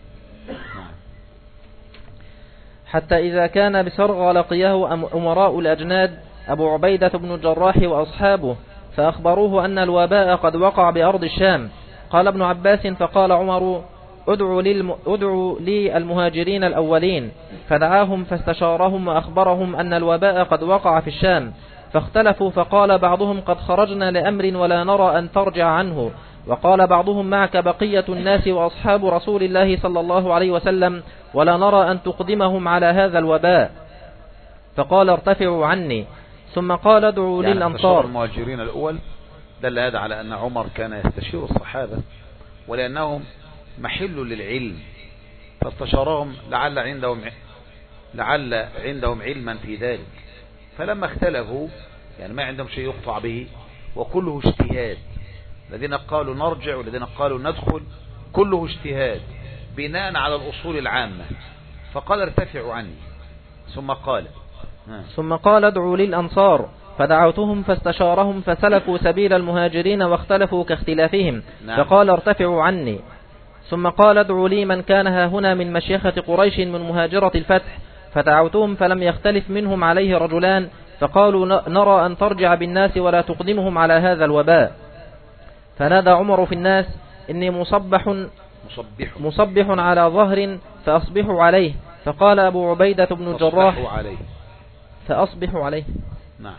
[SPEAKER 2] حتى إذا كان بسرغ لقيه أمراء الأجناد أبو عبيدة بن الجراح وأصحابه فأخبروه أن الوباء قد وقع بأرض الشام. قال ابن عباس فقال عمر ادعوا, للم... ادعوا لي المهاجرين الأولين، فدعاهم فاستشارهم وأخبرهم أن الوباء قد وقع في الشام، فاختلفوا فقال بعضهم قد خرجنا لأمر ولا نرى أن ترجع عنه، وقال بعضهم معك بقية الناس وأصحاب رسول الله صلى الله عليه وسلم ولا نرى أن تقدمهم على هذا الوباء، فقال ارتفعوا عني. ثم قال ادعوا
[SPEAKER 1] يعني
[SPEAKER 2] للأنصار.
[SPEAKER 1] المهاجرين الأول دل هذا على أن عمر كان يستشير الصحابة ولأنهم محل للعلم، فاستشارهم لعل عندهم لعل عندهم علما في ذلك، فلما اختلفوا يعني ما عندهم شيء يقطع به وكله اجتهاد، الذين قالوا نرجع والذين قالوا ندخل كله اجتهاد بناء على الأصول العامة، فقال ارتفعوا عني. ثم قال
[SPEAKER 2] ثم قال ادعوا للأنصار، فدعوتهم فاستشارهم فسلكوا سبيل المهاجرين واختلفوا كاختلافهم. نعم. فقال ارتفعوا عني. ثم قال ادعوا لي من كان ها هنا من مشيخة قريش من مهاجرة الفتح، فدعوتهم فلم يختلف منهم عليه رجلان، فقالوا نرى أن ترجع بالناس ولا تقدمهم على هذا الوباء. فنادى عمر في الناس إني مصبح
[SPEAKER 1] مصبح,
[SPEAKER 2] مصبح على ظهر فأصبحوا عليه، فقال أبو عبيدة بن الجراح
[SPEAKER 1] عليه
[SPEAKER 2] فأصبحوا عليه.
[SPEAKER 1] نعم.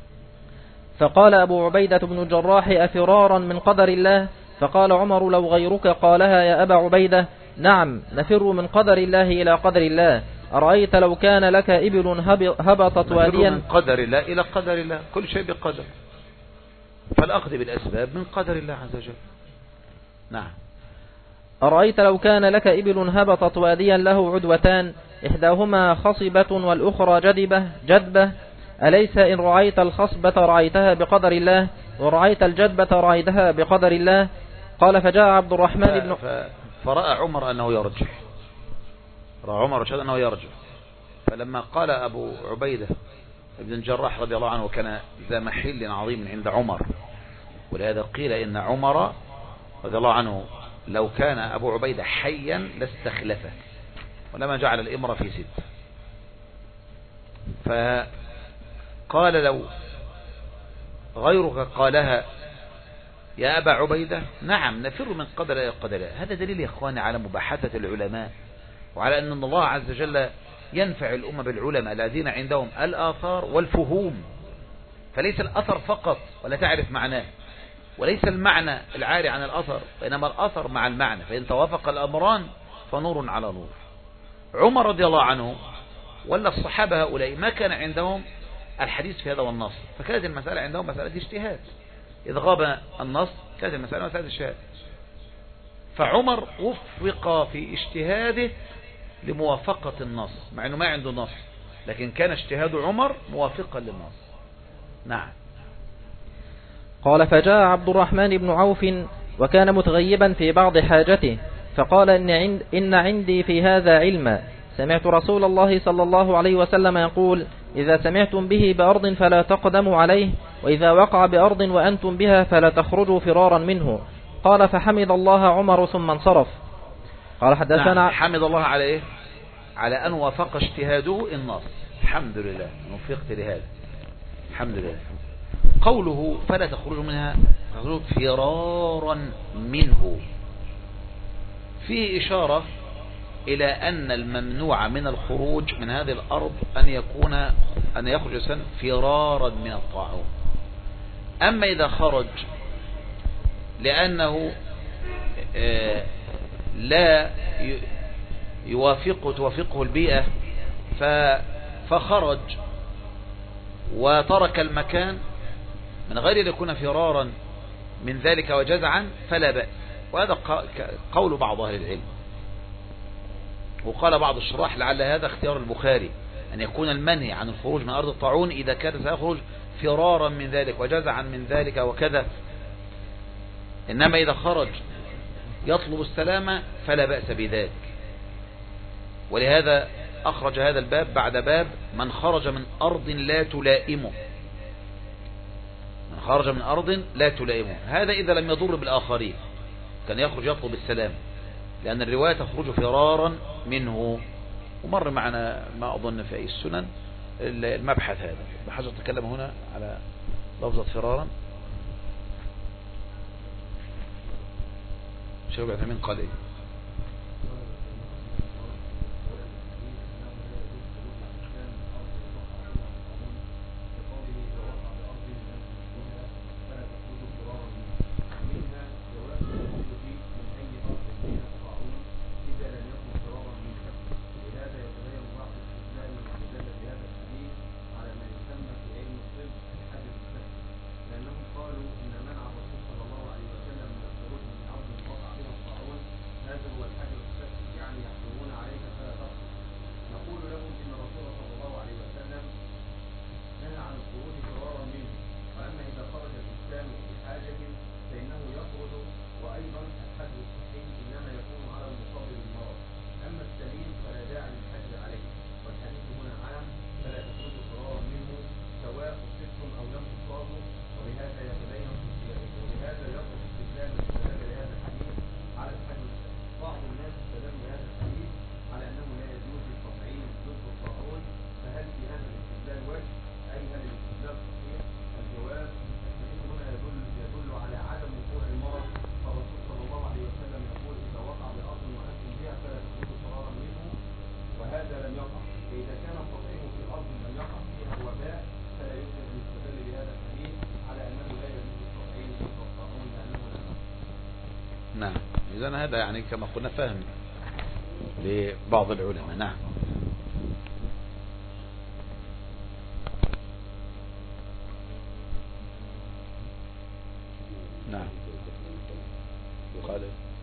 [SPEAKER 2] فقال أبو عبيدة بن الجراح أفرارا من قدر الله؟ فقال عمر لو غيرك قالها يا أبا عبيدة نعم نفر من قدر الله إلى قدر الله. أرأيت لو كان لك إبل هبطت واديا
[SPEAKER 1] من قدر الله إلى قدر الله، كل شيء بقدر، فالأخذ بالأسباب من قدر الله عز وجل. نعم.
[SPEAKER 2] أرأيت لو كان لك إبل هبطت واديا له عدوتان إحداهما خصبة والأخرى جدبة جدبة أليس إن رعيت الخصبة رعيتها بقدر الله ورعيت الجدبة رعيتها بقدر الله؟ قال فجاء عبد الرحمن بن
[SPEAKER 1] فرأى عمر أنه يرجح، رأى عمر رشاد أنه يرجح، فلما قال أبو عبيدة ابن الجراح رضي الله عنه كان ذا محل عظيم عند عمر، ولهذا قيل إن عمر رضي الله عنه لو كان أبو عبيدة حيا لاستخلفه ولما جعل الإمرة في ست، فقال لو غيرك قالها يا أبا عبيدة نعم نفر من قدر إلى قدر. هذا دليل يا إخواني على مباحثة العلماء وعلى أن الله عز وجل ينفع الأمة بالعلماء الذين عندهم الآثار والفهوم، فليس الأثر فقط ولا تعرف معناه، وليس المعنى العاري عن الأثر، وإنما الأثر مع المعنى، فإن توافق الأمران فنور على نور. عمر رضي الله عنه ولا الصحابة هؤلاء ما كان عندهم الحديث في هذا والنص، فكانت المسألة عندهم مسألة اجتهاد، إذ غاب النص كانت المسألة مسألة اجتهاد، فعمر وفق في اجتهاده لموافقة النص مع أنه ما عنده نص، لكن كان اجتهاد عمر موافقا للنص. نعم.
[SPEAKER 2] قال فجاء عبد الرحمن بن عوف وكان متغيبا في بعض حاجته، فقال إن, عند إن عندي في هذا علما، سمعت رسول الله صلى الله عليه وسلم يقول إذا سمعتم به بأرض فلا تقدموا عليه، وإذا وقع بأرض وأنتم بها فلا تخرجوا فرارا منه. قال فحمد الله عمر ثم انصرف. قال حدثنا
[SPEAKER 1] نعم. حمد الله على إيه؟ على أن وافق اجتهاده النص، الحمد لله وفقت لهذا، الحمد لله. قوله فلا تخرجوا منها تخرجوا فرارا منه فيه إشارة إلى أن الممنوع من الخروج من هذه الأرض أن يكون أن يخرج الإنسان فرارا من الطاعون. أما إذا خرج لأنه لا يوافق توافقه البيئة فخرج وترك المكان من غير أن يكون فرارا من ذلك وجزعا فلا بأس، وهذا قول بعض أهل العلم. وقال بعض الشراح لعل هذا اختيار البخاري أن يكون المنهي عن الخروج من أرض الطاعون إذا كان سيخرج فرارا من ذلك وجزعا من ذلك وكذا. إنما إذا خرج يطلب السلامة فلا بأس بذلك. ولهذا أخرج هذا الباب بعد باب من خرج من أرض لا تلائمه، من خرج من أرض لا تلائمه، هذا إذا لم يضر بالآخرين كان يخرج يطلب السلام، لأن الرواية تخرج فرارا منه. ومر معنا ما أظن في أي السنن المبحث هذا، بحاجة تكلم هنا على لفظة فرارا. شيخ عثيمين قال إيه؟ نعم. إذن هذا يعني كما قلنا فهم لبعض العلماء. نعم. نعم. قال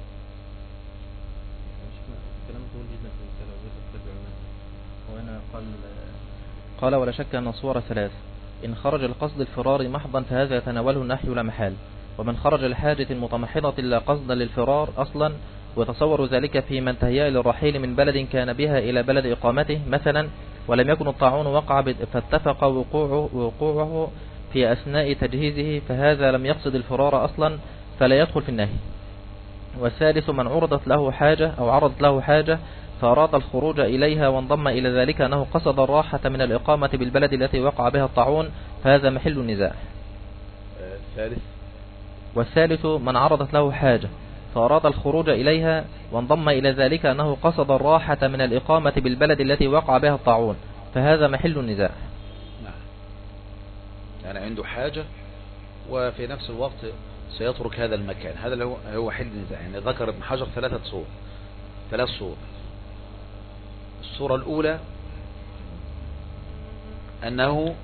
[SPEAKER 2] كلام طويل جدا في العلماء. وهنا قال قال ولا شك أن الصور ثلاث: إن خرج القصد الفرار محضا فهذا يتناوله النحي لا محال، ومن خرج لحاجة متمحضة لا قصدا للفرار أصلا، وتصور ذلك في من تهيأ للرحيل من بلد كان بها إلى بلد إقامته مثلا، ولم يكن الطاعون وقع فاتفق وقوعه, وقوعه في أثناء تجهيزه، فهذا لم يقصد الفرار أصلا فلا يدخل في النهي. والثالث من عرضت له حاجة أو عرضت له حاجة فأراد الخروج إليها وانضم إلى ذلك أنه قصد الراحة من الإقامة بالبلد التي وقع بها الطاعون، فهذا محل النزاع.
[SPEAKER 1] الثالث
[SPEAKER 2] والثالث من عرضت له حاجة فأراد الخروج إليها وانضم إلى ذلك أنه قصد الراحة من الإقامة بالبلد التي وقع بها الطاعون، فهذا محل النزاع.
[SPEAKER 1] نعم. يعني عنده حاجة وفي نفس الوقت سيترك هذا المكان، هذا هو حل النزاع. يعني ذكر ابن حجر ثلاثة صور ثلاث صور. الصورة الأولى أنه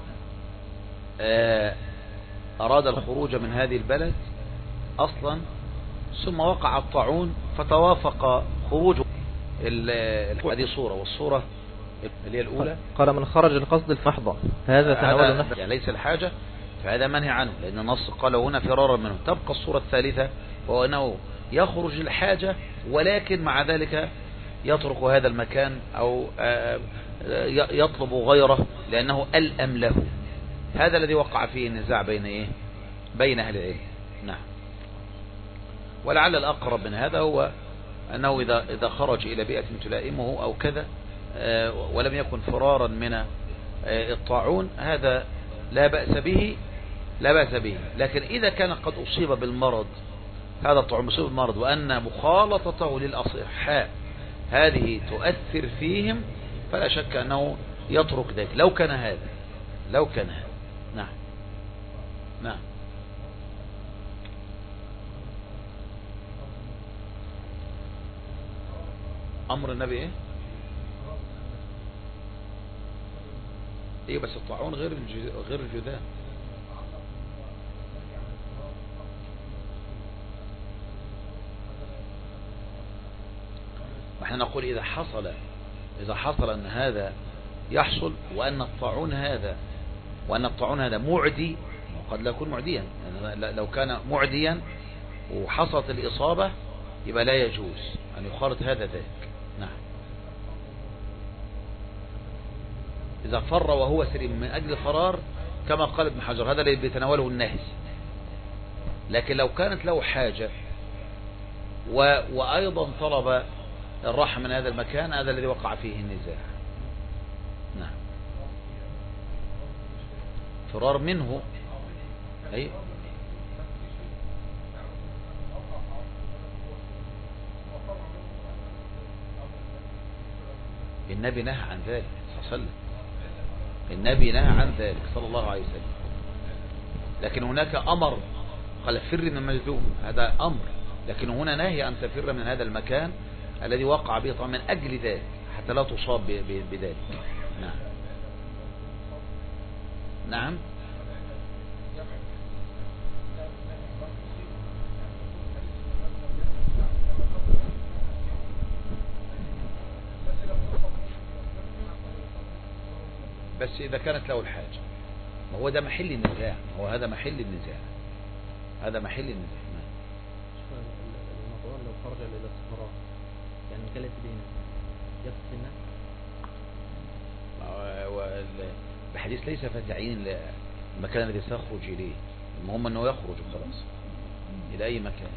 [SPEAKER 1] أراد الخروج من هذه البلد أصلا ثم وقع الطاعون فتوافق خروجه. هذه صورة. والصورة اللي هي الأولى
[SPEAKER 2] قال من خرج القصد الفحضة فهذا تناول النحو،
[SPEAKER 1] يعني ليس الحاجة، فهذا منهي عنه لأن النص قال هنا فرارا منه. تبقى الصورة الثالثة وهو أنه يخرج الحاجة ولكن مع ذلك يترك هذا المكان أو يطلب غيره لأنه ألأم له. هذا الذي وقع فيه النزاع بين إيه؟ بين أهل العلم. نعم. ولعل الأقرب من هذا هو أنه إذا إذا خرج إلى بيئة تلائمه أو كذا ولم يكن فرارا من الطاعون هذا لا بأس به لا بأس به. لكن إذا كان قد أصيب بالمرض، هذا الطاعون مصيب بالمرض، وأن مخالطته للأصحاء هذه تؤثر فيهم، فلا شك أنه يترك ذلك لو كان هذا لو كان هذا. نعم. نعم. أمر النبي إيه؟ إيه بس الطاعون غير غير الجذام. احنا نقول إذا حصل إذا حصل أن هذا يحصل، وأن الطاعون هذا وأن الطاعون هذا معدي، وقد لا يكون معديا، يعني لو كان معديا وحصلت الإصابة يبقى لا يجوز أن يخالط هذا ذاك. نعم. إذا فر وهو سليم من أجل فرار كما قال ابن حجر هذا اللي بيتناوله النهس. لكن لو كانت له حاجة و... وأيضا طلب الراحة من هذا المكان، هذا الذي وقع فيه النزاع. نعم. فرار منه. أي النبي نهى عن ذلك صلى الله عليه وسلم. النبي نهى عن ذلك صلى الله عليه وسلم. لكن هناك أمر قال فر من المجذوب، هذا أمر، لكن هنا نهي أن تفر من هذا المكان الذي وقع به طبعا من أجل ذلك حتى لا تصاب بذلك. نعم. نعم. بس إذا كانت له الحاجة، ما هو ده محل النزاع، هو هذا محل النزاع، هذا محل النزاع.
[SPEAKER 4] المطعون لو خرج إلى الصحراء يعني كلت دينا يقصد الناس،
[SPEAKER 1] الحديث ليس في تعيين المكان الذي سيخرج إليه، المهم أنه يخرج خلاص إلى أي مكان.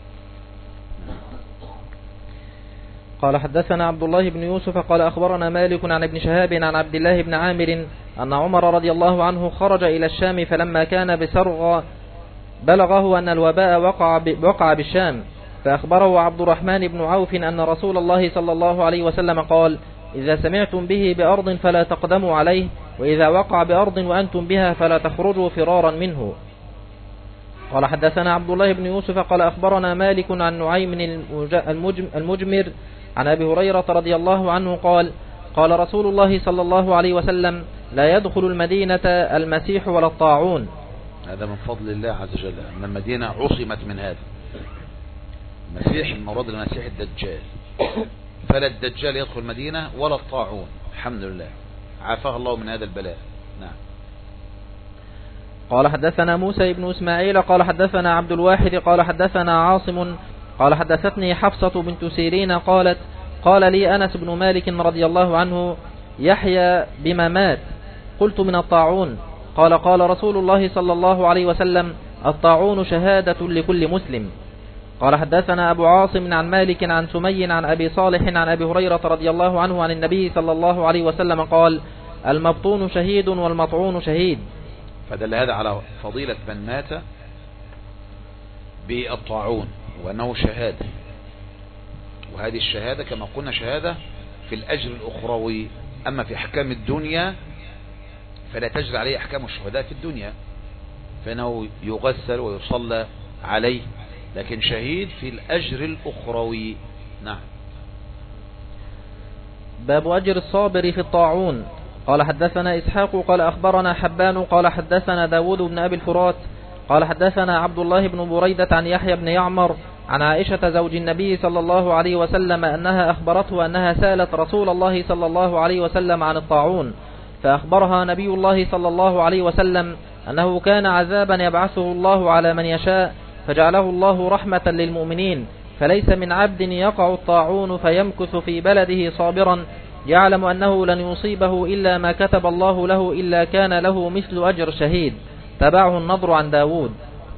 [SPEAKER 2] قال حدثنا عبد الله بن يوسف قال أخبرنا مالك عن ابن شهاب عن عبد الله بن عامر أن عمر رضي الله عنه خرج إلى الشام، فلما كان بسرغ بلغه أن الوباء وقع, وقع بالشام، فأخبره عبد الرحمن بن عوف أن رسول الله صلى الله عليه وسلم قال: إذا سمعتم به بأرض فلا تقدموا عليه، وإذا وقع بأرض وأنتم بها فلا تخرجوا فرارا منه. قال حدثنا عبد الله بن يوسف قال أخبرنا مالك عن نعيم المجمر عن أبي هريرة رضي الله عنه قال: قال رسول الله صلى الله عليه وسلم: لا يدخل المدينة المسيح ولا الطاعون.
[SPEAKER 1] هذا من فضل الله عز وجل أن المدينة عصمت من هذا. المسيح المراد المسيح الدجال، فلا الدجال يدخل المدينة ولا الطاعون، الحمد لله عافاه الله من هذا البلاء. نعم.
[SPEAKER 2] قال حدثنا موسى بن إسماعيل قال حدثنا عبد الواحد قال حدثنا عاصم قال حدثتني حفصة بنت سيرين قالت: قال لي أنس بن مالك رضي الله عنه: يحيى بما مات؟ قلت: من الطاعون. قال: قال رسول الله صلى الله عليه وسلم: الطاعون شهادة لكل مسلم. قال حدثنا أبو عاصم عن مالك عن سمي عن أبي صالح عن أبي هريرة رضي الله عنه عن النبي صلى الله عليه وسلم قال: المبطون شهيد والمطعون شهيد.
[SPEAKER 1] فدل هذا على فضيلة من مات بالطاعون وأنه شهادة، وهذه الشهادة كما قلنا شهادة في الأجر الأخروي. أما في أحكام الدنيا فلا تجري عليه أحكام الشهداء في الدنيا، فإنه يغسل ويصلى عليه، لكن شهيد في الأجر الأخروي. نعم.
[SPEAKER 2] باب أجر الصابر في الطاعون. قال حدثنا إسحاق قال أخبرنا حبان قال حدثنا داود بن أبي الفرات قال حدثنا عبد الله بن بريدة عن يحيى بن يعمر عن عائشة زوج النبي صلى الله عليه وسلم أنها أخبرته أنها سألت رسول الله صلى الله عليه وسلم عن الطاعون، فأخبرها نبي الله صلى الله عليه وسلم أنه كان عذابا يبعثه الله على من يشاء، فجعله الله رحمة للمؤمنين، فليس من عبد يقع الطاعون فيمكث في بلده صابرا يعلم أنه لن يصيبه إلا ما كتب الله له إلا كان له مثل أجر شهيد. تبعه النضر عن داود.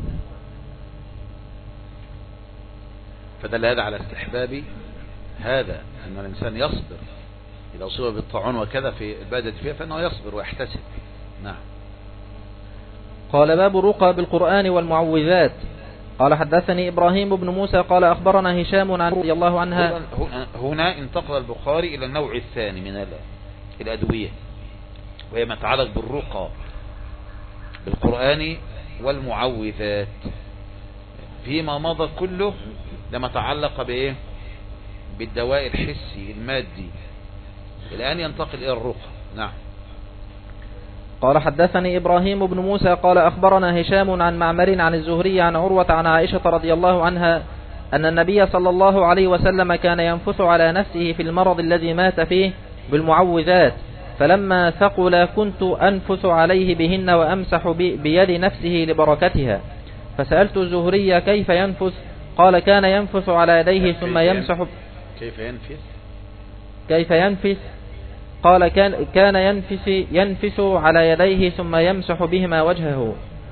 [SPEAKER 1] فدل هذا على استحباب هذا، أن الإنسان يصبر إذا أصيب بالطاعون وكذا في البلد فيها فإنه يصبر ويحتسب. نعم.
[SPEAKER 2] قال: باب الرقى بالقرآن والمعوذات. قال حدثني إبراهيم بن موسى قال أخبرنا هشام عن رضي الله عنها.
[SPEAKER 1] هنا انتقل البخاري إلى النوع الثاني من الأدوية، وهي ما يتعلق بالرقى بالقرآن والمعوذات. فيما مضى كله لما تعلق بإيه؟ بالدواء الحسي المادي. الآن ينتقل إلى الرقى. نعم.
[SPEAKER 2] قال حدثني إبراهيم بن موسى قال أخبرنا هشام عن معمر عن الزهري عن عروة عن عائشة رضي الله عنها أن النبي صلى الله عليه وسلم كان ينفث على نفسه في المرض الذي مات فيه بالمعوذات، فلما ثقل كنت أنفث عليه بهن وأمسح بيد نفسه لبركتها. فسألت الزهري كيف ينفث؟ قال كان ينفث على يديه ثم يمسح.
[SPEAKER 1] كيف ينفث؟
[SPEAKER 2] كيف ينفث؟ قال كان كان ينفث ينفث على يديه ثم يمسح بهما وجهه.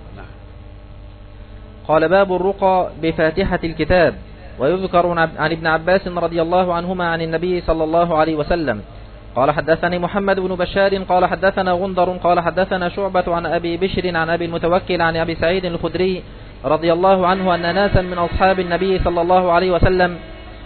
[SPEAKER 2] قال باب الرقى بفاتحة الكتاب. ويذكر عن ابن عباس رضي الله عنهما عن النبي صلى الله عليه وسلم قال حدثني محمد بن بشار قال حدثنا غندر قال حدثنا شعبة عن أبي بشر عن أبي المتوكل عن أبي سعيد الخدري رضي الله عنه أن ناسا من أصحاب النبي صلى الله عليه وسلم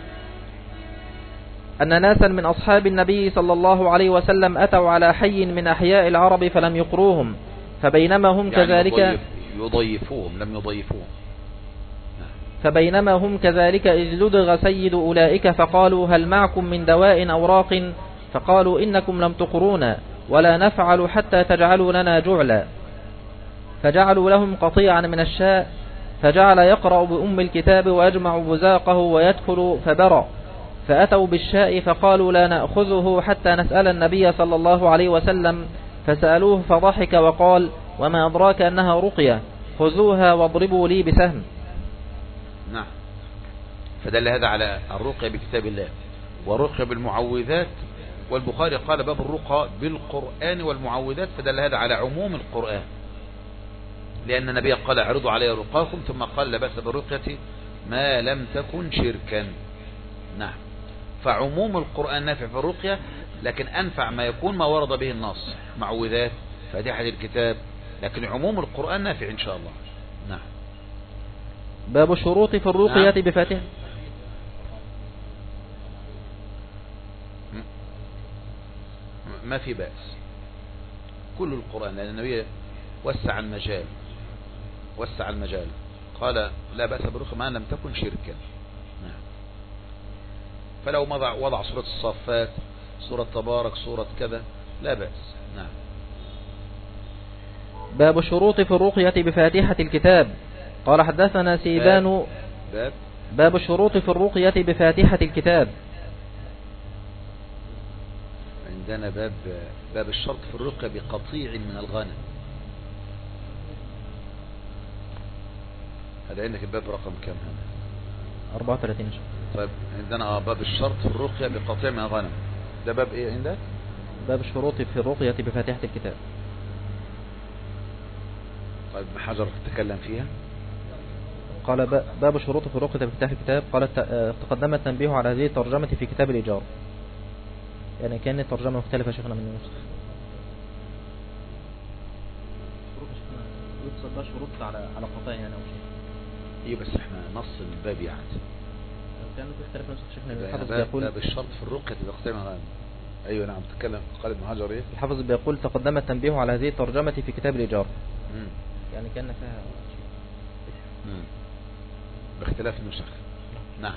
[SPEAKER 2] أن ناسا من أصحاب النبي صلى الله عليه وسلم أتوا على حي من أحياء العرب فلم يقروهم، فبينما هم
[SPEAKER 1] يعني
[SPEAKER 2] كذلك
[SPEAKER 1] يضيفوهم لم يضيفوهم
[SPEAKER 2] فبينما هم كذلك إذ لدغ سيد أولئك فقالوا هل معكم من دواء أو راق؟ فقالوا إنكم لم تقرونا ولا نفعل حتى تجعلوا لنا جعلا. فجعلوا لهم قطيعا من الشاء، فجعل يقرأ بأم الكتاب ويجمع بزاقه ويدخل فبرأ. فأتوا بالشاء فقالوا لا نأخذه حتى نسأل النبي صلى الله عليه وسلم، فسألوه فضحك وقال وما أدراك أنها رقية، خذوها واضربوا لي بسهم.
[SPEAKER 1] نعم. فدل هذا على الرقية بكتاب الله والرقية بالمعوذات، والبخاري قال باب الرقى بالقرآن والمعوذات، فدل هذا على عموم القرآن، لأن النبي قال اعرضوا علي رقاكم، ثم قال لا بأس بالرقية ما لم تكن شركا. نعم. فعموم القرآن نافع في الرقية، لكن أنفع ما يكون ما ورد به النص، معوذات فاتحة الكتاب، لكن عموم القرآن نافع إن شاء الله. نعم.
[SPEAKER 2] باب الشروط في الرقية نعم. بفاتحة
[SPEAKER 1] ما في بأس كل القرآن، لأن النبي وسع المجال وسع المجال قال لا بأس بالرقية ما لم تكن شركا. نعم. فلو وضع وضع سورة الصافات، سورة تبارك، سورة كذا لا بأس. نعم.
[SPEAKER 2] باب الشروط في الرقية بفاتحة الكتاب. قال حدثنا سيبان
[SPEAKER 1] باب, باب,
[SPEAKER 2] باب الشروط في الرقية بفاتحة الكتاب.
[SPEAKER 1] عندنا باب باب الشرط في الرقية بقطيع من الغنم. هذا عندك الباب رقم كم هذا؟
[SPEAKER 2] أربعة وثلاثين.
[SPEAKER 1] طيب عندنا باب الشرط في الرقية بقطيع من الغنم، ده باب ايه عندك؟
[SPEAKER 2] باب الشروط في الرقية بفاتحة الكتاب.
[SPEAKER 1] طيب ابن حجر تتكلم فيها.
[SPEAKER 2] قال باب الشروط في الرقية بفاتحة الكتاب. قال تقدم التنبيه على هذه الترجمة في كتاب الإيجار. يعني كانت ترجمة مختلفة شيخنا من النسخ. يقصد بقى شروط على على قطاع يعني او شيء.
[SPEAKER 1] ايه بس احنا نص الباب يعني.
[SPEAKER 2] كان في اختلاف نسخ شيخنا.
[SPEAKER 1] الحافظ بيقول باب الشرط في الرقية بقطيع من الغنم. ايوه نعم تتكلم. قال ابن حجر ايه؟
[SPEAKER 2] الحافظ بيقول تقدم التنبيه على هذه الترجمة في كتاب الإيجار.
[SPEAKER 1] امم
[SPEAKER 2] يعني كان فيها
[SPEAKER 1] امم باختلاف النسخ. نعم.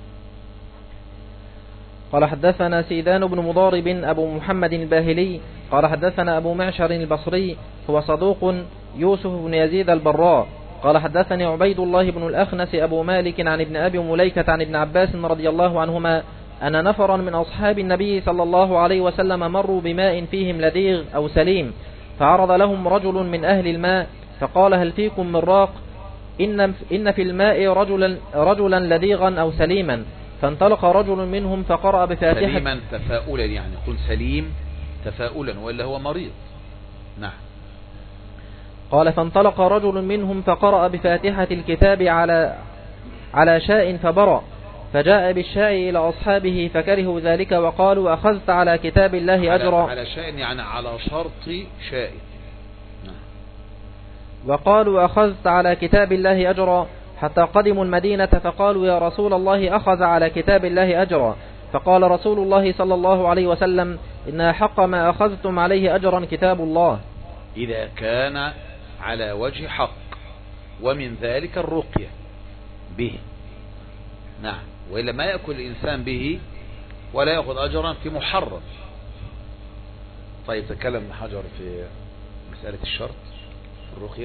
[SPEAKER 2] قال حدثنا سيدان بن مضارب أبو محمد الباهلي قال حدثنا أبو معشر البصري هو صدوق يوسف بن يزيد البراء قال حدثني عبيد الله بن الأخنس أبو مالك عن ابن أبي مليكة عن ابن عباس رضي الله عنهما أن نفرا من أصحاب النبي صلى الله عليه وسلم مروا بماء فيهم لديغ أو سليم، فعرض لهم رجل من أهل الماء فقال هل فيكم من راق؟ إن, إن في الماء رجلا, رجلا لديغا أو سليما. فانطلق رجل منهم فقرأ بفاتحة.
[SPEAKER 1] سليما تفاؤلا يعني قل سليم تفاؤلا وإلا هو مريض. نعم.
[SPEAKER 2] قال فانطلق رجل منهم فقرأ بفاتحة الكتاب على على شاء فبرأ، فجاء بالشاء إلى أصحابه فكرهوا ذلك وقالوا أخذت على كتاب الله أجرا.
[SPEAKER 1] على شاء يعني على شرط شاء. نعم.
[SPEAKER 2] وقالوا أخذت على كتاب الله أجرا حتى قدموا المدينة فقالوا يا رسول الله أخذ على كتاب الله أجرا. فقال رسول الله صلى الله عليه وسلم إن حق ما أخذتم عليه أجرا كتاب الله.
[SPEAKER 1] إذا كان على وجه حق، ومن ذلك الرقية به. نعم. وإلا ما يأكل الإنسان به ولا يأخذ أجرا في محرم. طيب تكلم ابن حجر في مسألة الشرط في الرقية.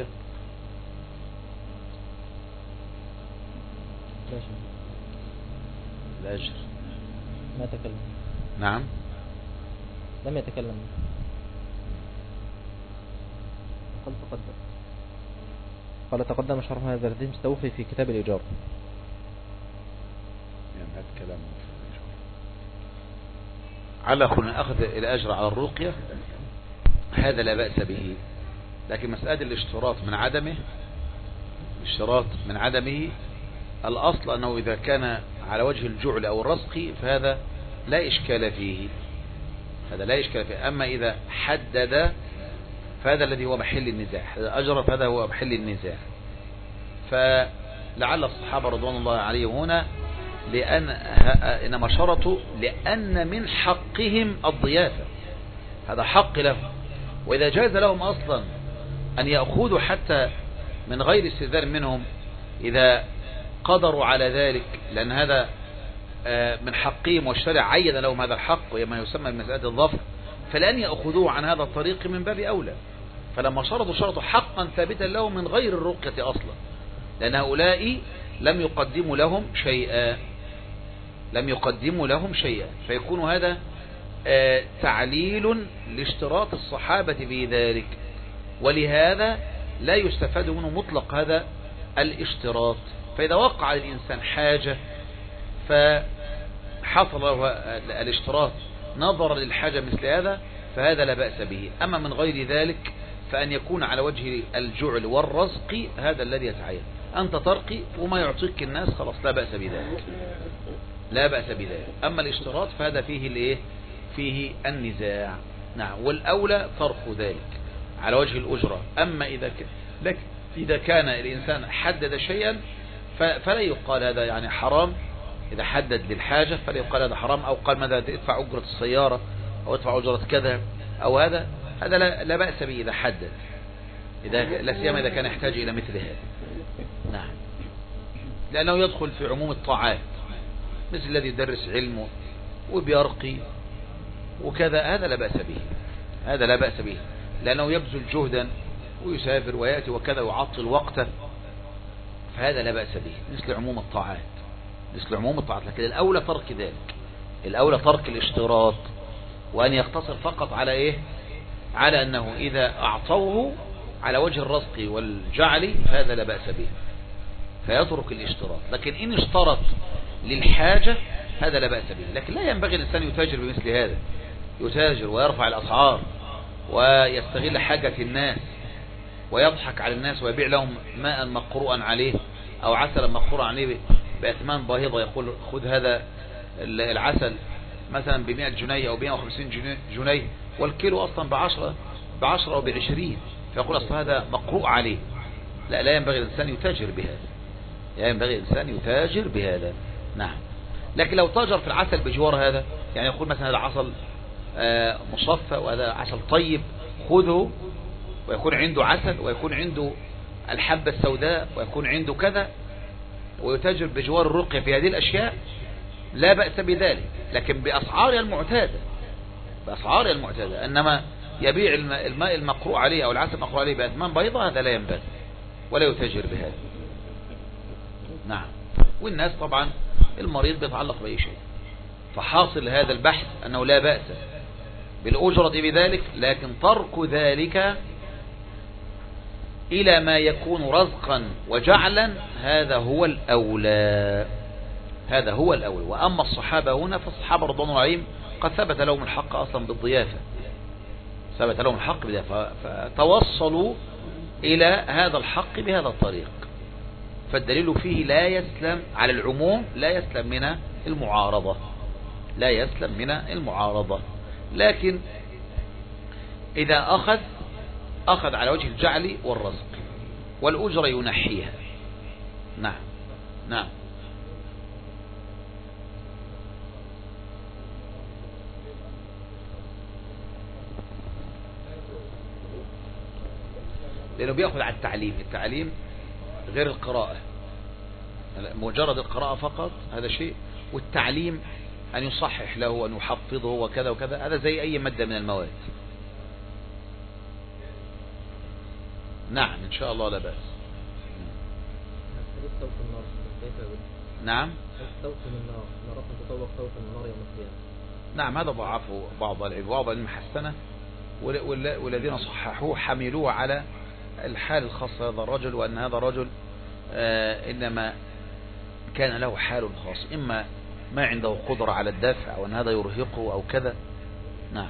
[SPEAKER 2] الأجر ما تكلم.
[SPEAKER 1] نعم.
[SPEAKER 2] لم يتكلم. قال تقدم قال تقدم شرح هذا الذي مستوفي في كتاب الإيجار.
[SPEAKER 1] يعني هذا كلام على كنا أخذ الأجر على الرقية هذا لا بأس به، لكن مسألة الاشتراط من عدمه الاشتراط من عدمه الأصل أنه إذا كان على وجه الجعل أو الرزق فهذا لا إشكال فيه هذا لا إشكال فيه. أما إذا حدد فهذا الذي هو محل النزاع، إذا أجر فهذا هو محل النزاع. فلعل الصحابة رضوان الله عليهم هنا لأن إنما شرطوا لأن من حقهم الضيافة، هذا حق لهم، وإذا جاز لهم أصلا أن يأخذوا حتى من غير استئذان منهم إذا قدروا على ذلك، لأن هذا من حقهم والشرع عين لهم هذا الحق وما يسمى بمسألة الظفر، فلأن يأخذوه عن هذا الطريق من باب أولى. فلما شرطوا شرطوا حقا ثابتا لهم من غير الرقية أصلا، لأن هؤلاء لم يقدموا لهم شيئا لم يقدموا لهم شيئا فيكون هذا تعليل لاشتراط الصحابة في ذلك، ولهذا لا يستفاد منه مطلق هذا الاشتراط. فإذا وقع الإنسان حاجة فحصل له الاشتراط نظرا للحاجة مثل هذا فهذا لا بأس به. أما من غير ذلك فأن يكون على وجه الجعل والرزق هذا الذي يتعين. أنت ترقي وما يعطيك الناس خلاص لا بأس بذلك لا بأس بذلك. أما الاشتراط فهذا فيه الايه فيه النزاع. نعم، والأولى ترك ذلك على وجه الأجرة. أما إذا كان لك إذا كان الإنسان حدد شيئا فلا يقال هذا يعني حرام. إذا حدد للحاجة فلا يقال هذا حرام، أو قال ماذا ادفع أجرة السيارة أو ادفع أجرة كذا أو هذا هذا لا, لا بأس به إذا حدد، إذا لا سيما إذا كان يحتاج إلى مثل هذا. نعم، لأنه يدخل في عموم الطاعات مثل الذي يدرس علمه وبيرقي وكذا، هذا لا بأس به هذا لا بأس به لأنه يبذل جهدا ويسافر ويأتي وكذا ويعطل وقته، فهذا لا بأس به مثل عموم الطاعات مثل عموم الطاعات. لكن الأولى ترك ذلك، الأولى ترك الاشتراط، وأن يقتصر فقط على إيه على أنه إذا أعطوه على وجه الرزق والجعل فهذا لا بأس به فيترك الاشتراط. لكن إن اشترط للحاجة هذا لا بأس به. لكن لا ينبغي الإنسان يتاجر بمثل هذا، يتاجر ويرفع الأسعار ويستغل حاجة الناس ويضحك على الناس ويبيع لهم ماء مقروءا عليه أو عسلا مقروءا عليه بأثمان باهظة، يقول خذ هذا العسل مثلا بمئة جنيه أو مئة وخمسين جنيه والكيلو أصلا بعشرة بعشرة أو بعشرين، فيقول أصلا هذا مقروء عليه. لا لا ينبغي الإنسان يتاجر بهذا لا ينبغي الإنسان يتاجر بهذا. نعم، لكن لو تاجر في العسل بجوار هذا، يعني يقول مثلا هذا عسل مصفى وهذا عسل طيب خذه، ويكون عنده عسل ويكون عنده الحبة السوداء ويكون عنده كذا، ويتاجر بجوار الرقية في هذه الأشياء لا بأس بذلك، لكن بأسعارها المعتادة بأسعارها المعتادة. إنما يبيع الماء المقروء عليه أو العسل المقروء عليه بأثمان بيضاء هذا لا ينبغي ولا يتاجر بهذا. نعم، والناس طبعا المريض بيتعلق بأي شيء، فحاصل هذا البحث أنه لا بأس بالأجرة بذلك، لكن ترك ذلك إلى ما يكون رزقا وجعلا هذا هو الأولى هذا هو الأولى. وأما الصحابة هنا فالصحابة رضوان الله عليهم قد ثبت لهم الحق أصلا بالضيافة ثبت لهم الحق بالضيافة فتوصلوا إلى هذا الحق بهذا الطريق. فالدليل فيه لا يسلم على العموم لا يسلم من المعارضة لا يسلم من المعارضة لكن إذا أخذ أخذ على وجه الجعل والرزق والأجر ينحيها. نعم نعم لأنه بيأخذ على التعليم التعليم غير القراءة. مجرد القراءة فقط هذا شيء، والتعليم أن يصحح له وأن يحفظه وكذا وكذا، هذا زي أي مادة من المواد. نعم إن شاء الله لا بأس. نعم نعم هذا ضعفه بعض العلم بعض العلم حسنه، والذين صححوه حملوه على الحال الخاص هذا الرجل، وأن هذا الرجل آه إنما كان له حال خاص، إما ما عنده قدرة على الدفع أو أن هذا يرهقه أو كذا. نعم.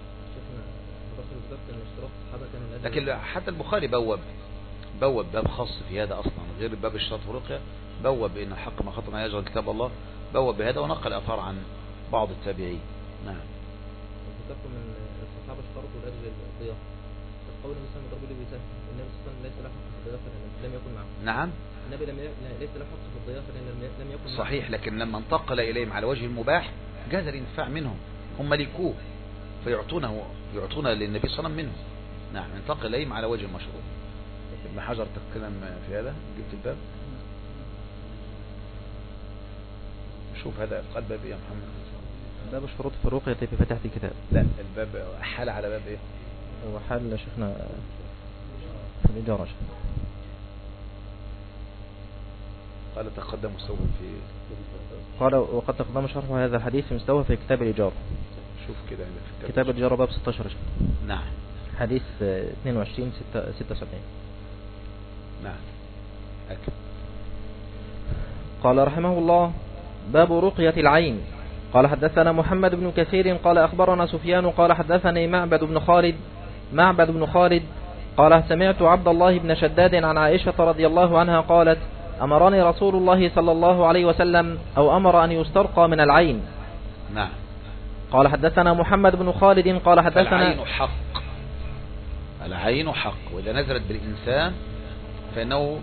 [SPEAKER 1] لكن حتى البخاري بوب بوب باب خاص في هذا أصلا غير باب الشرط في الرقية، بوب إن الحق ما خطأ ما يجرى كتاب الله، بوب بهذا ونقل أثار عن بعض التابعين. نعم.
[SPEAKER 4] ذكرت من الصحابة اشترطوا لأجل الضيافة، قول مثلا ضرب لي بيسهل النبي صلى الله عليه وسلم ليس له حق في الضيافة لأنه لم يكن معه.
[SPEAKER 1] نعم.
[SPEAKER 4] النبي لم ليس له حق في الضيافة لأنه لم يكن معه.
[SPEAKER 1] صحيح، لكن لما انتقل إليهم على وجه المباح جاز الانتفاع منهم، هم ملكوه فيعطونه يعطون للنبي صلى الله عليه وسلم منه. نعم، انتقل إليهم على وجه المشروع. ابن حجر تتكلم في هذا، جبت الباب. شوف هذا قد باب ايه يا محمد؟
[SPEAKER 2] باب الشروط في الرقية في فتحة الكتاب.
[SPEAKER 1] لا، الباب حال على باب ايه؟
[SPEAKER 2] هو حال شيخنا في الإجارة.
[SPEAKER 1] قال تقدم مستوى في
[SPEAKER 2] قال وقد تقدم شرح هذا الحديث في مستوى في كتاب الإجارة.
[SPEAKER 1] شوف كده في
[SPEAKER 2] كتاب الإجارة باب ستة عشر.
[SPEAKER 1] نعم.
[SPEAKER 2] حديث اثنين وعشرين ستة وسبعين.
[SPEAKER 1] نعم. أكد.
[SPEAKER 2] قال رحمه الله: باب رقية العين. قال حدثنا محمد بن كثير قال أخبرنا سفيان قال حدثني معبد بن خالد معبد بن خالد قال سمعت عبد الله بن شداد عن عائشة رضي الله عنها قالت: أمرني رسول الله صلى الله عليه وسلم أو أمر أن يسترقى من العين.
[SPEAKER 1] نعم.
[SPEAKER 2] قال حدثنا محمد بن خالد قال حدثنا
[SPEAKER 1] العين حق، العين حق، وإذا نزلت بالإنسان فإنه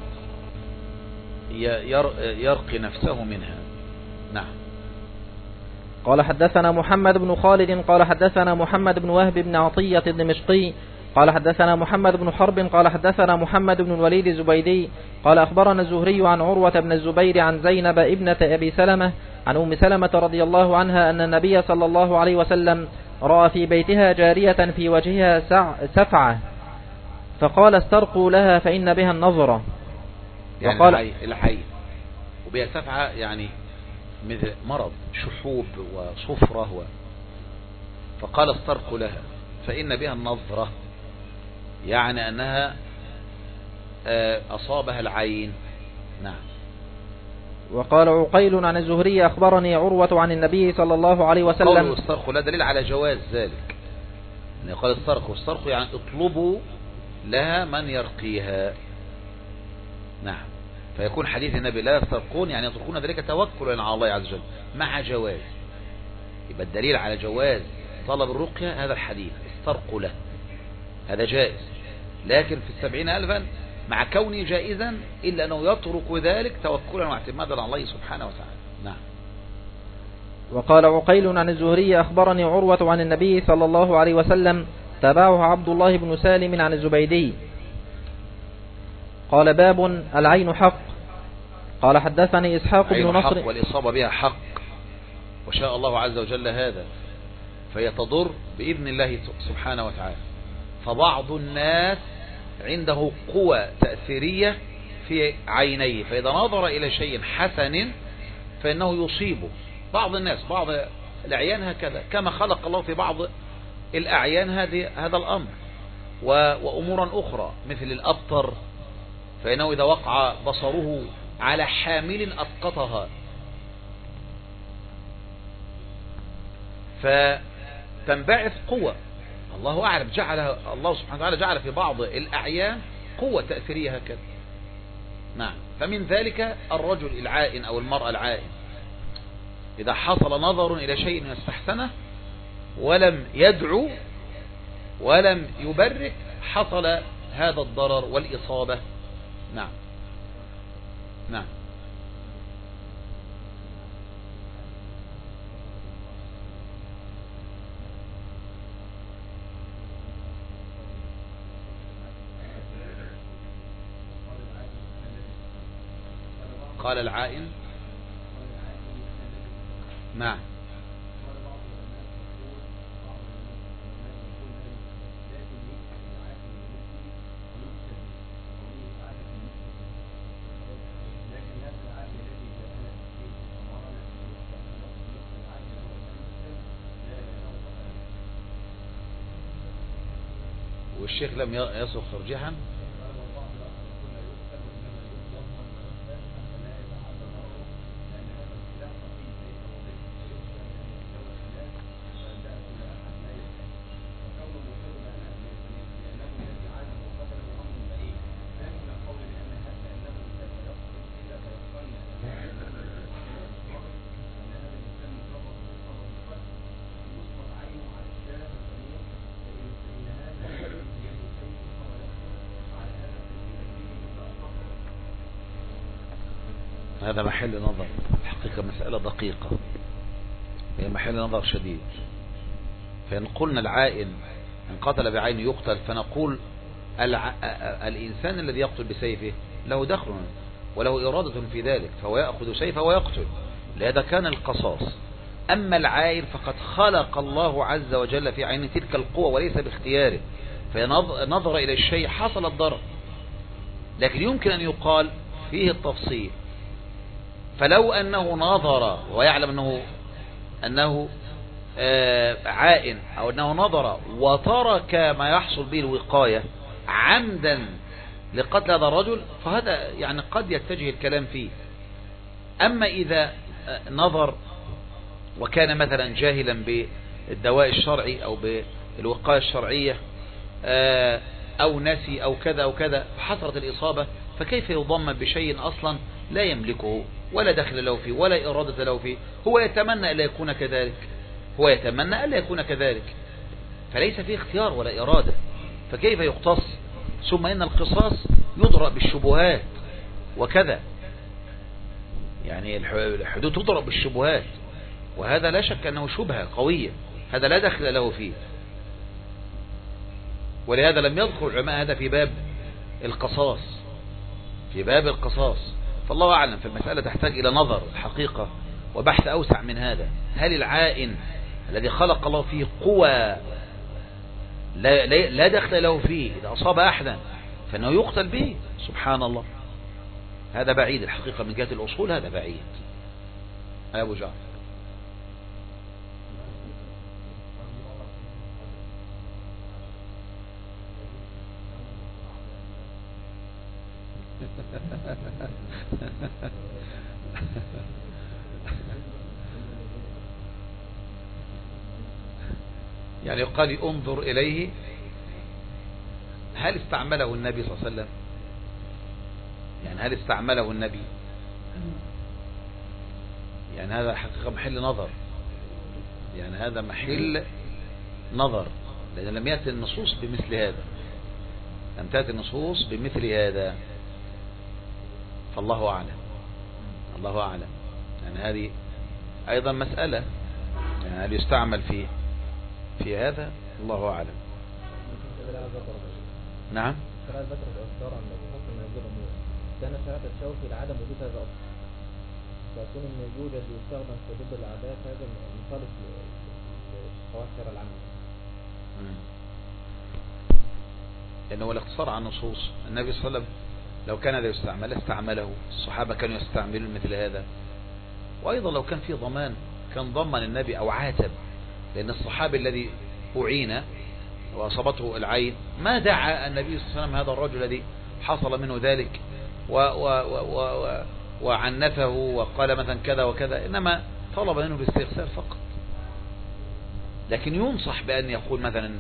[SPEAKER 1] يرقي نفسه منها. نعم.
[SPEAKER 2] قال حدثنا محمد بن خالد قال حدثنا محمد بن وهب بن عطية الدمشقي قال حدثنا محمد بن حرب قال حدثنا محمد بن الوليد الزبيدي قال أخبرنا الزهري عن عروة بن الزبير عن زينب ابنة أبي سلمة عن أم سلمة رضي الله عنها أن النبي صلى الله عليه وسلم رأى في بيتها جارية في وجهها سفعة فقال: استرقوا لها فإن بها النظرة.
[SPEAKER 1] يعني وقال العين وبها سفعة يعني مثل مرض شحوب وصفرة و... فقال: استرقوا لها فإن بها النظرة، يعني أنها أصابها العين. نعم.
[SPEAKER 2] وقال عقيل عن الزهري أخبرني عروة عن النبي صلى الله عليه وسلم.
[SPEAKER 1] قوله استرقوا لا دليل على جواز ذلك، يعني قال استرقوا استرقوا يعني اطلبوا لها من يرقيها. نعم. فيكون حديث النبي لا يسترقون يعني يتركون ذلك توكلا على الله عز وجل مع جواز، يبقى الدليل على جواز طلب الرقية هذا الحديث استرقوا له، هذا جائز. لكن في السبعين ألفا مع كونه جائزا إلا أنه يترك ذلك توكلا واعتمادا على الله سبحانه وتعالى. نعم.
[SPEAKER 2] وقال عقيل عن الزهري أخبرني عروة عن النبي صلى الله عليه وسلم تابعه عبد الله بن سالم عن الزبيدي. قال: باب العين حق. قال حدثني إسحاق بن نصر.
[SPEAKER 1] والإصابة بها حق، وشاء الله عز وجل هذا، فهي تضر بإذن الله سبحانه وتعالى. فبعض الناس عنده قوة تأثيرية في عينيه، فإذا نظر إلى شيء حسن فإنه يصيبه. بعض الناس بعض الأعيان هكذا، كما خلق الله في بعض الأعيان هذه هذا الأمر. وأمورا أخرى مثل الأبطر، فإنه إذا وقع بصره على حامل أسقطها، فتنبعث قوة. الله أعلم جعل الله سبحانه وتعالى جعل في بعض الأعيان قوة تأثيرية هكذا. نعم. فمن ذلك الرجل العائن أو المرأة العائن، إذا حصل نظر إلى شيء يستحسنه ولم يدعو ولم يبرك حصل هذا الضرر والإصابة. نعم. نعم. قال العائن. نعم. والشيخ لم يصرخ ترجيحا. هذا محل نظر، الحقيقة مسألة دقيقة، هي محل نظر شديد. فإن قلنا العائن إن قتل بعين يقتل، فنقول الع... الإنسان الذي يقتل بسيفه له دخل وله إرادة في ذلك، فهو يأخذ سيفه ويقتل، لهذا كان القصاص. أما العائن فقد خلق الله عز وجل في عين تلك القوة وليس باختياره، فنظر إلى الشيء حصل الضرر. لكن يمكن أن يقال فيه التفصيل، فلو أنه نظر ويعلم أنه أنه عائن أو أنه نظر وترك ما يحصل به الوقاية عمدا لقتل هذا الرجل، فهذا يعني قد يتجه الكلام فيه. أما إذا نظر وكان مثلا جاهلا بالدواء الشرعي أو بالوقاية الشرعية أو نسي أو كذا أو كذا فحصلت الإصابة، فكيف يضمن بشيء أصلا لا يملكه ولا دخل له فيه ولا إرادة له فيه؟ هو يتمنى ألا يكون كذلك، هو يتمنى ألا يكون كذلك، فليس فيه اختيار ولا إرادة، فكيف يقتص؟ ثم إن القصاص يضرب بالشبهات وكذا، يعني الحدود تضرب بالشبهات، وهذا لا شك أنه شبهة قوية، هذا لا دخل له فيه، ولهذا لم يذكر العلماء هذا في باب القصاص، في باب القصاص. فالله أعلم، في المسألة تحتاج إلى نظر الحقيقة وبحث أوسع من هذا. هل العائن الذي خلق الله فيه قوة لا, لا دخل له فيه إذا أصاب أحدا فإنه يقتل به؟ سبحان الله، هذا بعيد الحقيقة من جهة الأصول، هذا بعيد. أبو جعفر. يعني يقال انظر إليه، هل استعمله النبي صلى الله عليه وسلم؟ يعني هل استعمله النبي؟ يعني هذا حقيقة محل نظر، يعني هذا محل نظر، لأن لم يأتي النصوص بمثل هذا، لم تأتي النصوص بمثل هذا، فالله أعلم، الله أعلم. يعني هذه أيضا مسألة، يعني هل يستعمل في في هذا؟ الله أعلم. نعم.
[SPEAKER 4] كان شرط الشوكي لعدم وجود هذا أصلا، فيكون إن يوجد يستخدم في ضد الأعداء، هذا مخالف لقواعد الشرع العامة.
[SPEAKER 1] لأنه هو الاقتصار على النصوص. النبي صلى الله عليه وسلم لو كان هذا يستعمل استعمله، الصحابة كانوا يستعملون مثل هذا، وأيضا لو كان في ضمان كان ضمن النبي أو عاتب، لأن الصحابي الذي أعين وأصابته العين ما دعا النبي صلى الله عليه وسلم هذا الرجل الذي حصل منه ذلك و و و و وعنفه وقال مثلا كذا وكذا، إنما طلب منه الاستغفار فقط. لكن ينصح بأن يقول مثلا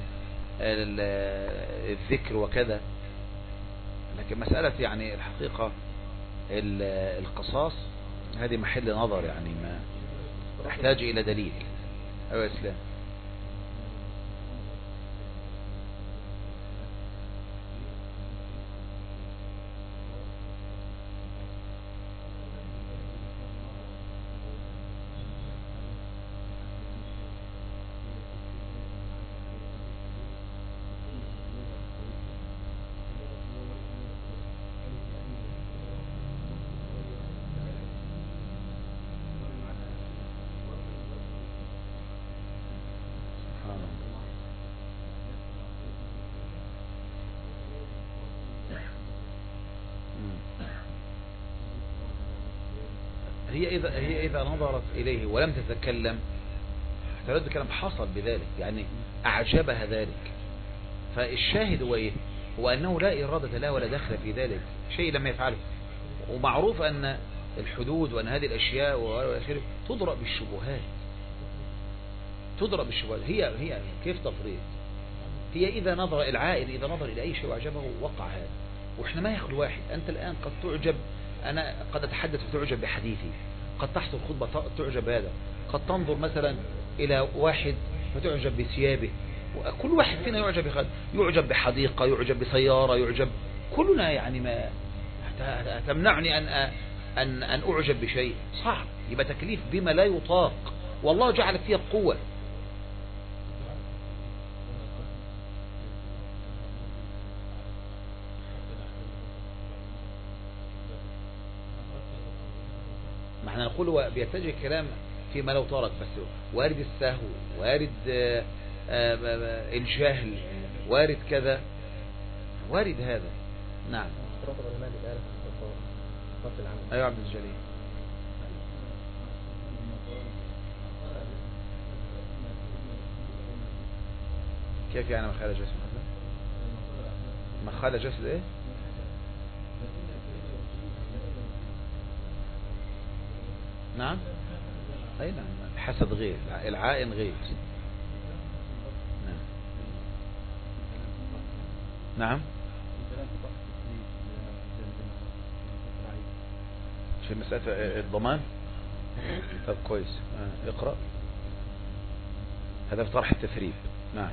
[SPEAKER 1] الذكر وكذا، لكن مسألة يعني الحقيقة القصاص هذه محل نظر، يعني ما تحتاج إلى دليل. أيوة يا إسلام. هي إذا, هي إذا نظرت إليه ولم تتكلم ترد الكلام حصل بذلك، يعني أعجبها ذلك. فالشاهد هو إيه؟ هو أنه لا إرادة له ولا دخل في ذلك، شيء لم يفعله. ومعروف أن الحدود وأن هذه الأشياء وآخره تضرب بالشبهات، تضرب بالشبهات. هي هي كيف تفريط؟ هي إذا نظر العائل إذا نظر إلى أي شيء وعجبه وقع هذا. وإحنا ما يخلو واحد، أنت الآن قد تعجب، أنا قد أتحدث فتعجب بحديثي، قد تحصل خطبة تعجب بهذا، قد تنظر مثلا إلى واحد فتعجب بثيابه. كل واحد فينا يعجب بخد... يعجب بحديقة، يعجب بسيارة، يعجب كلنا، يعني ما تمنعني أن أن, أن أعجب بشيء صعب، يبقى تكليف بما لا يطاق، والله جعل فيها القوة. ما احنا نقول هو بيتجه الكلام فيما لو ترك، بس وارد السهو، وارد آآ آآ الجهل، وارد كذا، وارد هذا. نعم. ايوه عبد الجليل. كيف يعني مخالة جسد؟ مخالة جسد ايه؟ نعم. اي نعم، الحسد غير، العائن غير. نعم. نعم. في مسألة الضمان. طب كويس، اقرأ. هذا في طرح التثريب. نعم.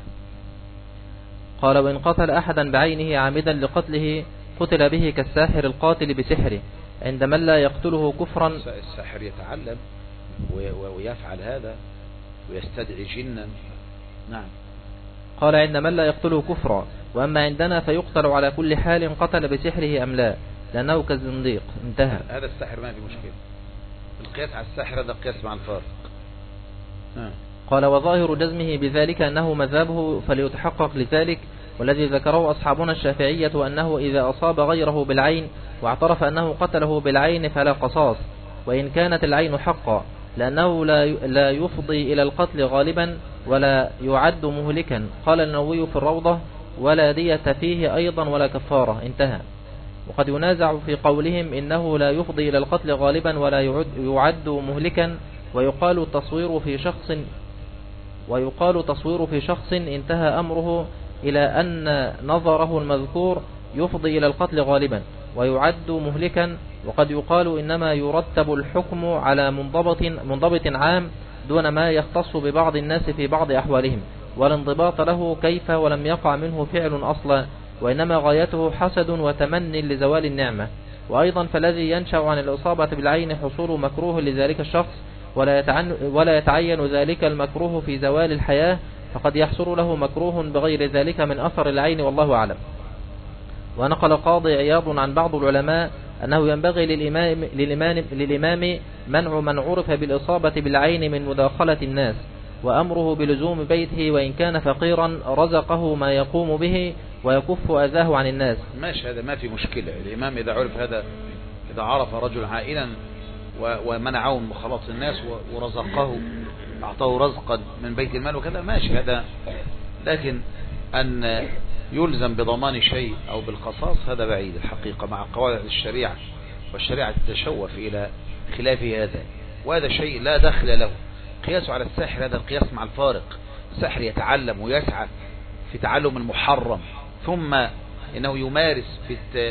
[SPEAKER 2] قال: وإن قتل أحدا بعينه عامدا لقتله قتل به كالساحر القاتل بسحره، عند من لا يقتله كفرا.
[SPEAKER 1] الساحر يتعلم ويفعل هذا ويستدعي جنا. نعم.
[SPEAKER 2] قال: عند من لا يقتله كفرا، وأما عندنا فيقتل على كل حال قتل بسحره أم لا، لأنه كالزنديق. انتهى.
[SPEAKER 1] هذا الساحر ما في مشكلة، القياس على الساحر هذا قياس مع الفارق. آه.
[SPEAKER 2] قال: وظاهر جزمه بذلك أنه مذهبه فليتحقق لذلك، والذي ذكره أصحابنا الشافعية أنه إذا أصاب غيره بالعين واعترف أنه قتله بالعين فلا قصاص، وإن كانت العين حقا، لأنه لا يفضي إلى القتل غالبا ولا يعد مهلكا. قال النووي في الروضة: ولا دية فيه أيضا ولا كفارة. انتهى. وقد ينازع في قولهم إنه لا يفضي إلى القتل غالبا ولا يعد, يعد مهلكا، ويقال التصوير في شخص ويقال تصوير في شخص انتهى أمره إلى أن نظره المذكور يفضي إلى القتل غالبا ويعد مهلكا. وقد يقال إنما يرتب الحكم على منضبط, منضبط عام دون ما يختص ببعض الناس في بعض أحوالهم، والانضباط له كيف ولم يقع منه فعل أصلا، وإنما غايته حسد وتمن لزوال النعمة. وأيضا فالذي ينشأ عن الإصابة بالعين حصول مكروه لذلك الشخص، ولا, ولا يتعين ذلك المكروه في زوال الحياة، فقد يحصل له مكروه بغير ذلك من أثر العين، والله أعلم. ونقل قاضي عياض عن بعض العلماء أنه ينبغي للإمام, للإمام, للإمام منع من عرف بالإصابة بالعين من مداخلة الناس، وأمره بلزوم بيته وإن كان فقيرا رزقه ما يقوم به ويكف أذاه عن الناس.
[SPEAKER 1] ماشي، هذا ما في مشكلة. الإمام إذا عرف هذا، إذا عرف رجل عائلا ومنعه من مخالطة الناس ورزقه، أعطاه رزقا من بيت المال وكذا، ماشي هذا. لكن أن يلزم بضمان شيء أو بالقصاص هذا بعيد الحقيقة مع قواعد الشريعة، والشريعة تتشوف إلى خلاف هذا، وهذا شيء لا دخل له. قياسه على الساحر هذا القياس مع الفارق. الساحر يتعلم ويسعى في تعلم المحرم، ثم إنه يمارس في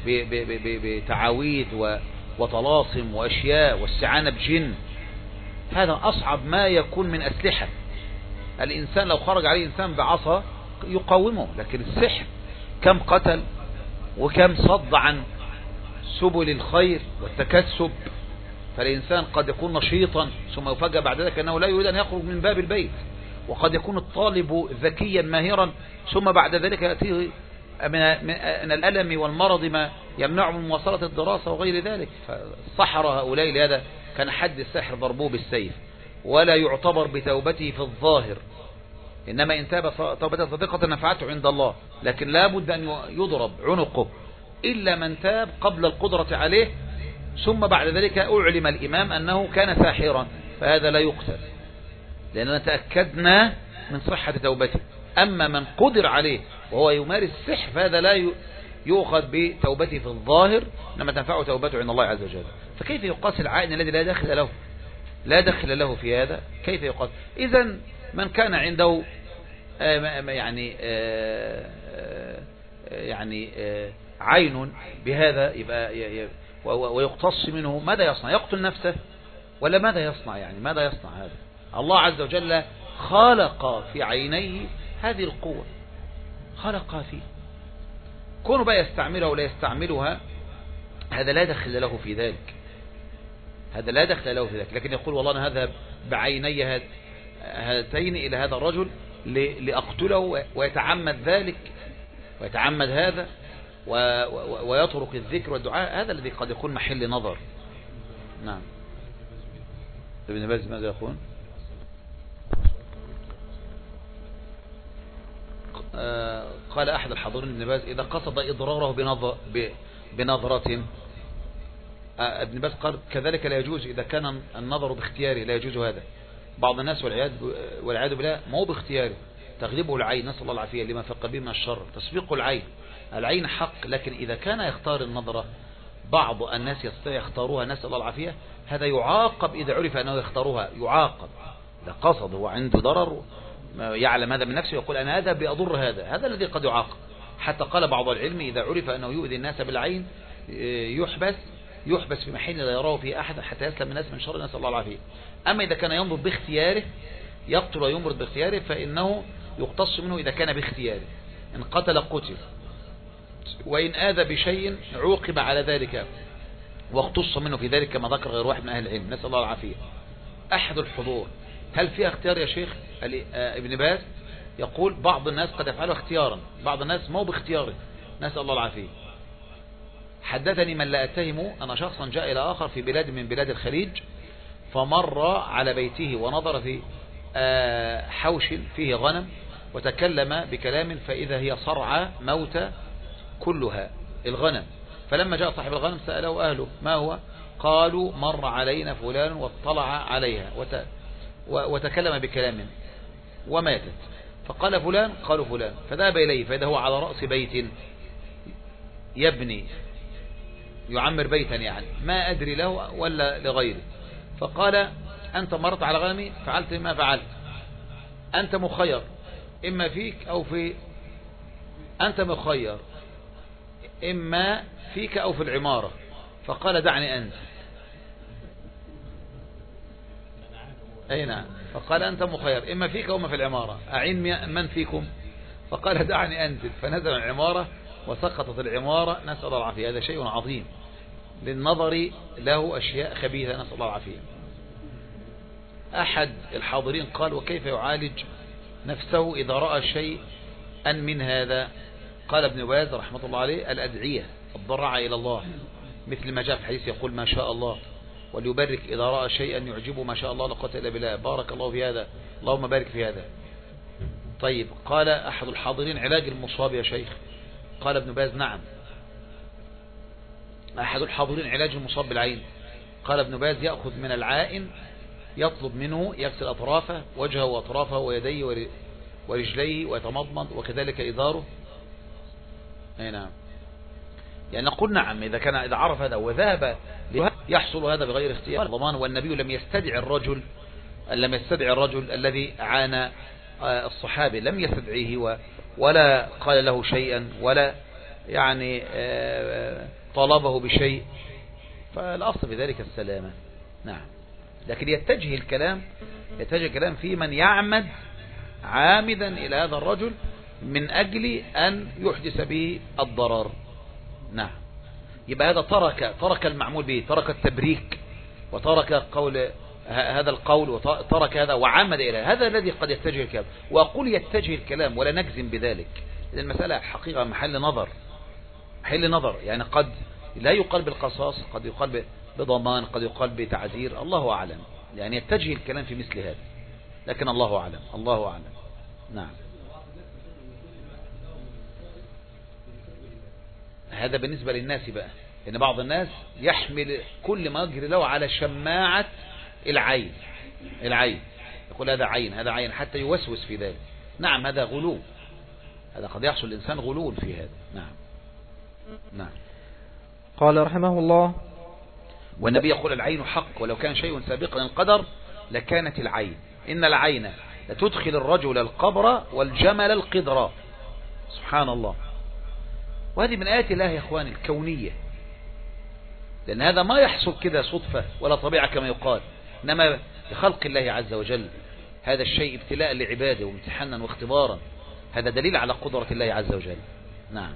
[SPEAKER 1] بتعاويذ وطلاسم وأشياء واستعانة بجن. هذا أصعب ما يكون من أسلحة. الإنسان لو خرج عليه إنسان بعصا يقاومه، لكن السحر كم قتل وكم صد عن سبل الخير والتكسب. فالإنسان قد يكون نشيطا ثم يفاجأ بعد ذلك أنه لا يريد أن يخرج من باب البيت، وقد يكون الطالب ذكيا ماهرا ثم بعد ذلك يأتيه من الألم والمرض ما يمنعه من مواصلة الدراسة وغير ذلك. فالسحرة هؤلاء لهذا كان حد السحر ضربوه بالسيف، ولا يعتبر بتوبته في الظاهر، إنما إن تاب توبة صديقة نفعته عند الله، لكن لا بد أن يضرب عنقه إلا من تاب قبل القدرة عليه، ثم بعد ذلك أعلم الإمام أنه كان ساحرا، فهذا لا يقتل لأننا تأكدنا من صحة توبته. أما من قدر عليه وهو يمارس السحر فهذا لا يؤخذ بتوبته في الظاهر، إنما تنفعه توبته عند الله عز وجل. فكيف يقاس العائن الذي لا دخل له لا دخل له في هذا؟ كيف يقاس؟ إذن من كان عنده يعني يعني عين بهذا يبقى ويقتص منه، ماذا يصنع؟ يقتل نفسه ولا ماذا يصنع؟ يعني ماذا يصنع هذا؟ الله عز وجل خلق في عينيه هذه القوة، خلق فيه، كونه بقى يستعملها ولا يستعملها هذا لا دخل له في ذلك. هذا لا دخل له في ذلك، لكن يقول والله أنا هذهب بعيني هاتين إلى هذا الرجل لأقتله، ويتعمد ذلك ويتعمد هذا ويترك الذكر والدعاء، هذا الذي قد يكون محل نظر. نعم. ابن باز ماذا يقول؟ قال أحد الحاضرين ابن باز إذا قصد إضراره بنظر بنظرة، ابن باز قال كذلك لا يجوز إذا كان النظر باختياره، لا يجوز هذا. بعض الناس والعياذ بالله ما هو باختياره، تغلبه العين، نسأل الله العافية لما في قلبه من الشر، تسبيق العين. العين حق، لكن إذا كان يختار النظرة، بعض الناس يستطيع يختاروها، نسأل الله العافية، هذا يعاقب إذا عرف أنه يختاروها، يعاقب إذا قصد هو عنده ضرر يعلم هذا من نفسه يقول أنا هذا بأضر هذا، هذا الذي قد يعاقب. حتى قال بعض العلم إذا عرف أنه يؤذي الناس بالعين يحبس يحبس في محل لا يراه فيه أحد حتى يسلم الناس من شر، نسأل الله العافية. أما إذا كان ينظر باختياره، يقتل ويمرض باختياره، فإنه يقتص منه إذا كان باختياره، إن قتل قتل، وإن آذى بشيء عوقب على ذلك واقتص منه في ذلك، كما ذكر غير واحد من أهل العلم، نسأل الله العافية. أحد الحضور، هل فيها اختيار يا شيخ؟ ابن باز يقول بعض الناس قد يفعله اختيارا، بعض الناس ما هو باختياره، نسأل الله العافية. حدثني من لا أتهم أن شخصا جاء إلى آخر في بلاد من بلاد الخليج، فمر على بيته ونظر في حوش فيه غنم، وتكلم بكلام فإذا هي صرعى موتى كلها الغنم. فلما جاء صاحب الغنم سأله أهله ما هو؟ قالوا مر علينا فلان واطلع عليها وتكلم بكلام وماتت. فقال فلان، قالوا فلان، فذهب إليه فإذا هو على رأس بيت يبني يعمر بيتا، يعني ما أدري له ولا لغيره. فقال أنت مرت على غنمي فعلت ما فعلت، أنت مخير إما فيك أو في أنت مخير إما فيك أو في العمارة. فقال دعني أنت، أي نعم. فقال أنت مخير إما فيك أو ما في العمارة، أعين من فيكم؟ فقال دعني أنزل، فنزل العمارة وسقطت العمارة، نسأل الله العافية. هذا شيء عظيم للنظر له أشياء خبيثة، نسأل الله العافية. أحد الحاضرين قال وكيف يعالج نفسه إذا رأى شيء أن من هذا؟ قال ابن باز رحمة الله عليه الأدعية الضرع إلى الله، مثل ما جاء في الحديث يقول ما شاء الله، وليبرك إذا رأى شيئا يعجبه ما شاء الله لا قوة إلا بالله، بارك الله في هذا، اللهم بارك في هذا. طيب، قال أحد الحاضرين علاج المصاب يا شيخ؟ قال ابن باز نعم. أحد الحاضرين علاج المصاب بالعين؟ قال ابن باز يأخذ من العائن، يطلب منه يغسل أطرافه، وجهه وأطرافه ويديه ورجليه ويتمضمض، وكذلك إزاره. أي نعم. يعني نقول نعم إذا كان إذا عرف هذا وذهب يحصل هذا بغير اختيار ضمان. والنبي لم يستدعي الرجل لم يستدعي الرجل الذي عانى الصحابي، لم يستدعيه ولا قال له شيئا ولا يعني طلبه بشيء، فالأصل في ذلك السلامة. نعم. لكن يتجه الكلام يتجه الكلام في من يعمد عامدا إلى هذا الرجل من أجل أن يحدث به الضرر. نعم. يبقى هذا ترك ترك المعمول به، ترك التبريك وترك قول هذا القول وترك هذا وعمد إلى هذا الذي قد يتجه الكلام. وأقول يتجه الكلام ولا نجزم بذلك، لأن المسألة حقيقة محل نظر محل نظر يعني قد لا يقال بالقصاص، قد يقال بضمان، قد يقال بتعزير، الله أعلم. يعني يتجه الكلام في مثل هذا، لكن الله أعلم الله أعلم. نعم. هذا بالنسبة للناس بقى، إن بعض الناس يحمل كل ما يجري له على شماعة العين العين يقول هذا عين هذا عين حتى يوسوس في ذلك. نعم، هذا غلو، هذا قد يحصل الإنسان غلول في هذا. نعم نعم.
[SPEAKER 2] قال رحمه الله:
[SPEAKER 1] والنبي يقول العين حق، ولو كان شيء سابقا القدر لكانت العين. إن العين لتدخل الرجل القبر والجمل القدر. سبحان الله. وهذه من آيات الله يا إخواني الكونية، لأن هذا ما يحصل كده صدفة ولا طبيعة كما يقال، إنما بخلق الله عز وجل. هذا الشيء ابتلاء لعباده وامتحانا واختبارا، هذا دليل على قدرة الله عز وجل. نعم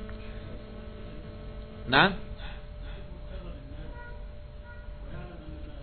[SPEAKER 1] نعم.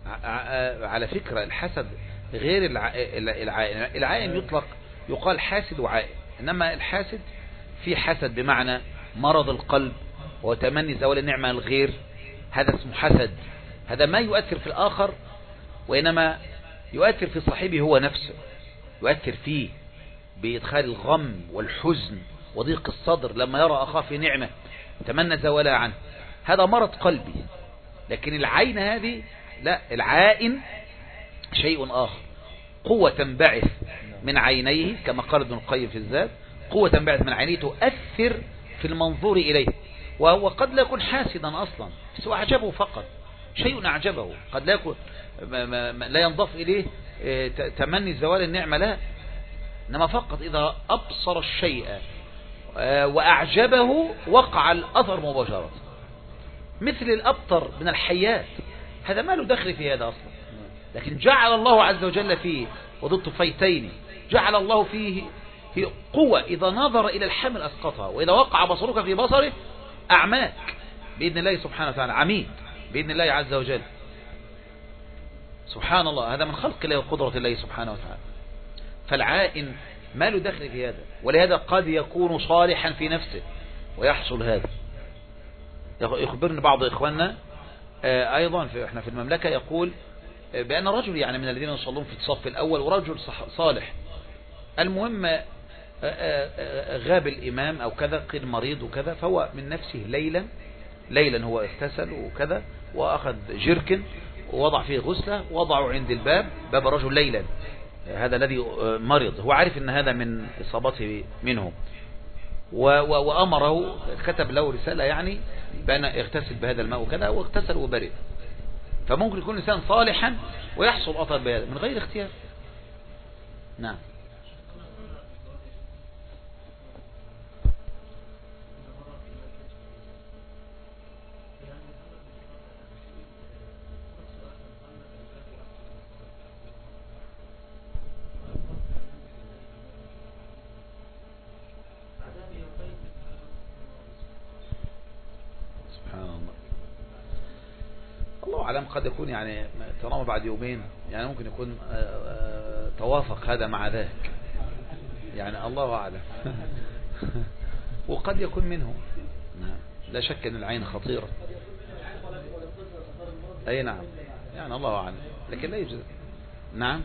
[SPEAKER 1] على فكرة الحسد غير العائن. العائن يطلق يقال حاسد وعائن، إنما الحاسد في حسد بمعنى مرض القلب وتمني زوال النعمة الغير، هذا اسمه حسد. هذا ما يؤثر في الآخر وإنما يؤثر في صاحبه هو نفسه، يؤثر فيه بإدخال الغم والحزن وضيق الصدر لما يرى أخاه في نعمة تمنى زوالها عنه، هذا مرض قلبي. لكن العين هذه لا، العائن شيء آخر، قوة تنبعث من عينيه كما قال ابن القيم في الذات، قوة تنبعث من عينيه تؤثر في المنظور إليه، وهو قد لا يكون حاسدا أصلا، بس هو أعجبه فقط، شيء أعجبه، قد لا يكون ما ما ما لا ينضاف إليه تمني زوال النعمة، لا، إنما فقط إذا أبصر الشيء وأعجبه وقع الأثر مباشرة، مثل الأبطر من الحيات، هذا ما له دخل في هذا أصلا. لكن جعل الله عز وجل فيه وضد طفيتين، جعل الله فيه في قوة إذا نظر إلى الحمل أسقطها، وإذا وقع بصرك في بصره أعماك بإذن الله سبحانه وتعالى، عميد بإذن الله عز وجل. سبحان الله، هذا من خلق الله وقدرة الله سبحانه وتعالى. فالعائن ما له دخل في هذا، ولهذا قد يكون صالحا في نفسه ويحصل هذا. يخبرني بعض إخواننا أيضا في احنا في المملكة يقول بأن رجل يعني من الذين يصلون في الصف الأول ورجل صالح، المهم غاب الإمام أو كذا، قيل مريض وكذا، فهو من نفسه ليلا ليلا هو اغتسل وكذا وأخذ جركن ووضع فيه غسلة ووضعه عند الباب، باب رجل ليلا، هذا الذي مرض، هو عارف أن هذا من إصابته منه، وأمره، كتب له رسالة يعني بأن اغتسل بهذا الماء وكذا، واغتسل وبرد. فممكن يكون إنسان صالحا ويحصل أثر بهذا من غير اختيار. نعم. الله أعلم، قد يكون يعني تنام بعد يومين، يعني ممكن يكون توافق هذا مع ذاك، يعني الله أعلم. وقد يكون منه، لا شك أن العين خطيرة، أي نعم، يعني الله أعلم، لكن لا يوجد. نعم،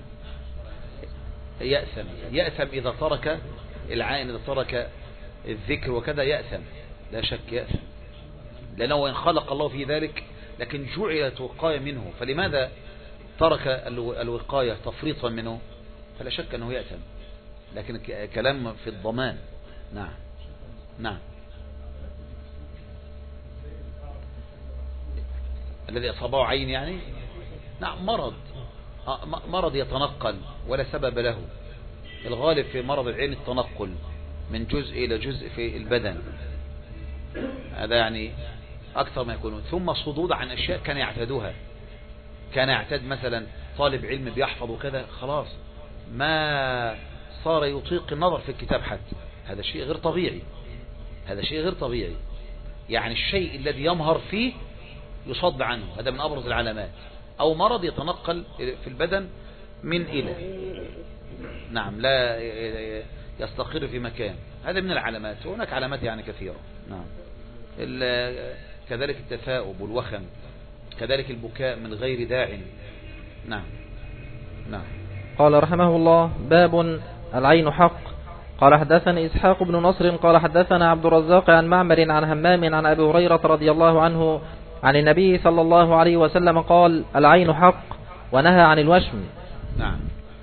[SPEAKER 1] يأثم يأثم إذا ترك العين، إذا ترك الذكر وكذا يأثم، لا شك يأثم، لأنه إن خلق الله في ذلك لكن جعلت وقاية منه، فلماذا ترك الوقاية تفريطا منه؟ فلا شك أنه يأثم، لكن كلام في الضمان. نعم نعم. الذي أصابه عين يعني نعم مرض مرض يتنقل ولا سبب له، الغالب في مرض العين التنقل من جزء إلى جزء في البدن، هذا يعني أكثر ما يكون. ثم صدود عن أشياء كان يعتادها، كان يعتاد مثلا طالب علم بيحفظ وكذا، خلاص ما صار يطيق النظر في الكتاب حتى، هذا شيء غير طبيعي، هذا شيء غير طبيعي، يعني الشيء الذي يمهر فيه يصد عنه، هذا من أبرز العلامات. أو مرض يتنقل في البدن من إلى، نعم، لا يستقر في مكان، هذا من العلامات، وهناك علامات يعني كثيرة. نعم. كذلك التثاؤب والوخم، كذلك البكاء من غير داع. نعم نعم.
[SPEAKER 2] قال رحمه الله: باب العين حق. قال حدثني إسحاق بن نصر قال حدثنا عبد الرزاق عن معمر عن همام عن أبي هريرة رضي الله عنه عن النبي صلى الله عليه وسلم قال: العين حق، ونهى عن الوشم.
[SPEAKER 1] نعم.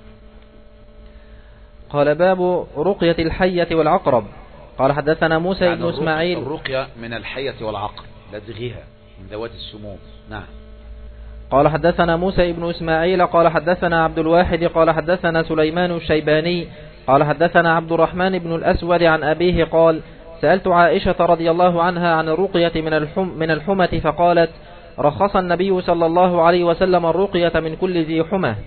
[SPEAKER 2] قال: باب رقية الحية والعقرب. قال حدثنا موسى
[SPEAKER 1] يعني
[SPEAKER 2] بن إسماعيل.
[SPEAKER 1] الرقية من الحية والعقرب، لدغها من ذوات السموم. نعم.
[SPEAKER 2] قال حدثنا موسى بن إسماعيل قال حدثنا عبد الواحد قال حدثنا سليمان الشيباني قال حدثنا عبد الرحمن بن الأسود عن أبيه قال: سألت عائشة رضي الله عنها عن الرقية من الحم من الحمة فقالت: رخص النبي صلى الله عليه وسلم الرقية من كل ذي حمة.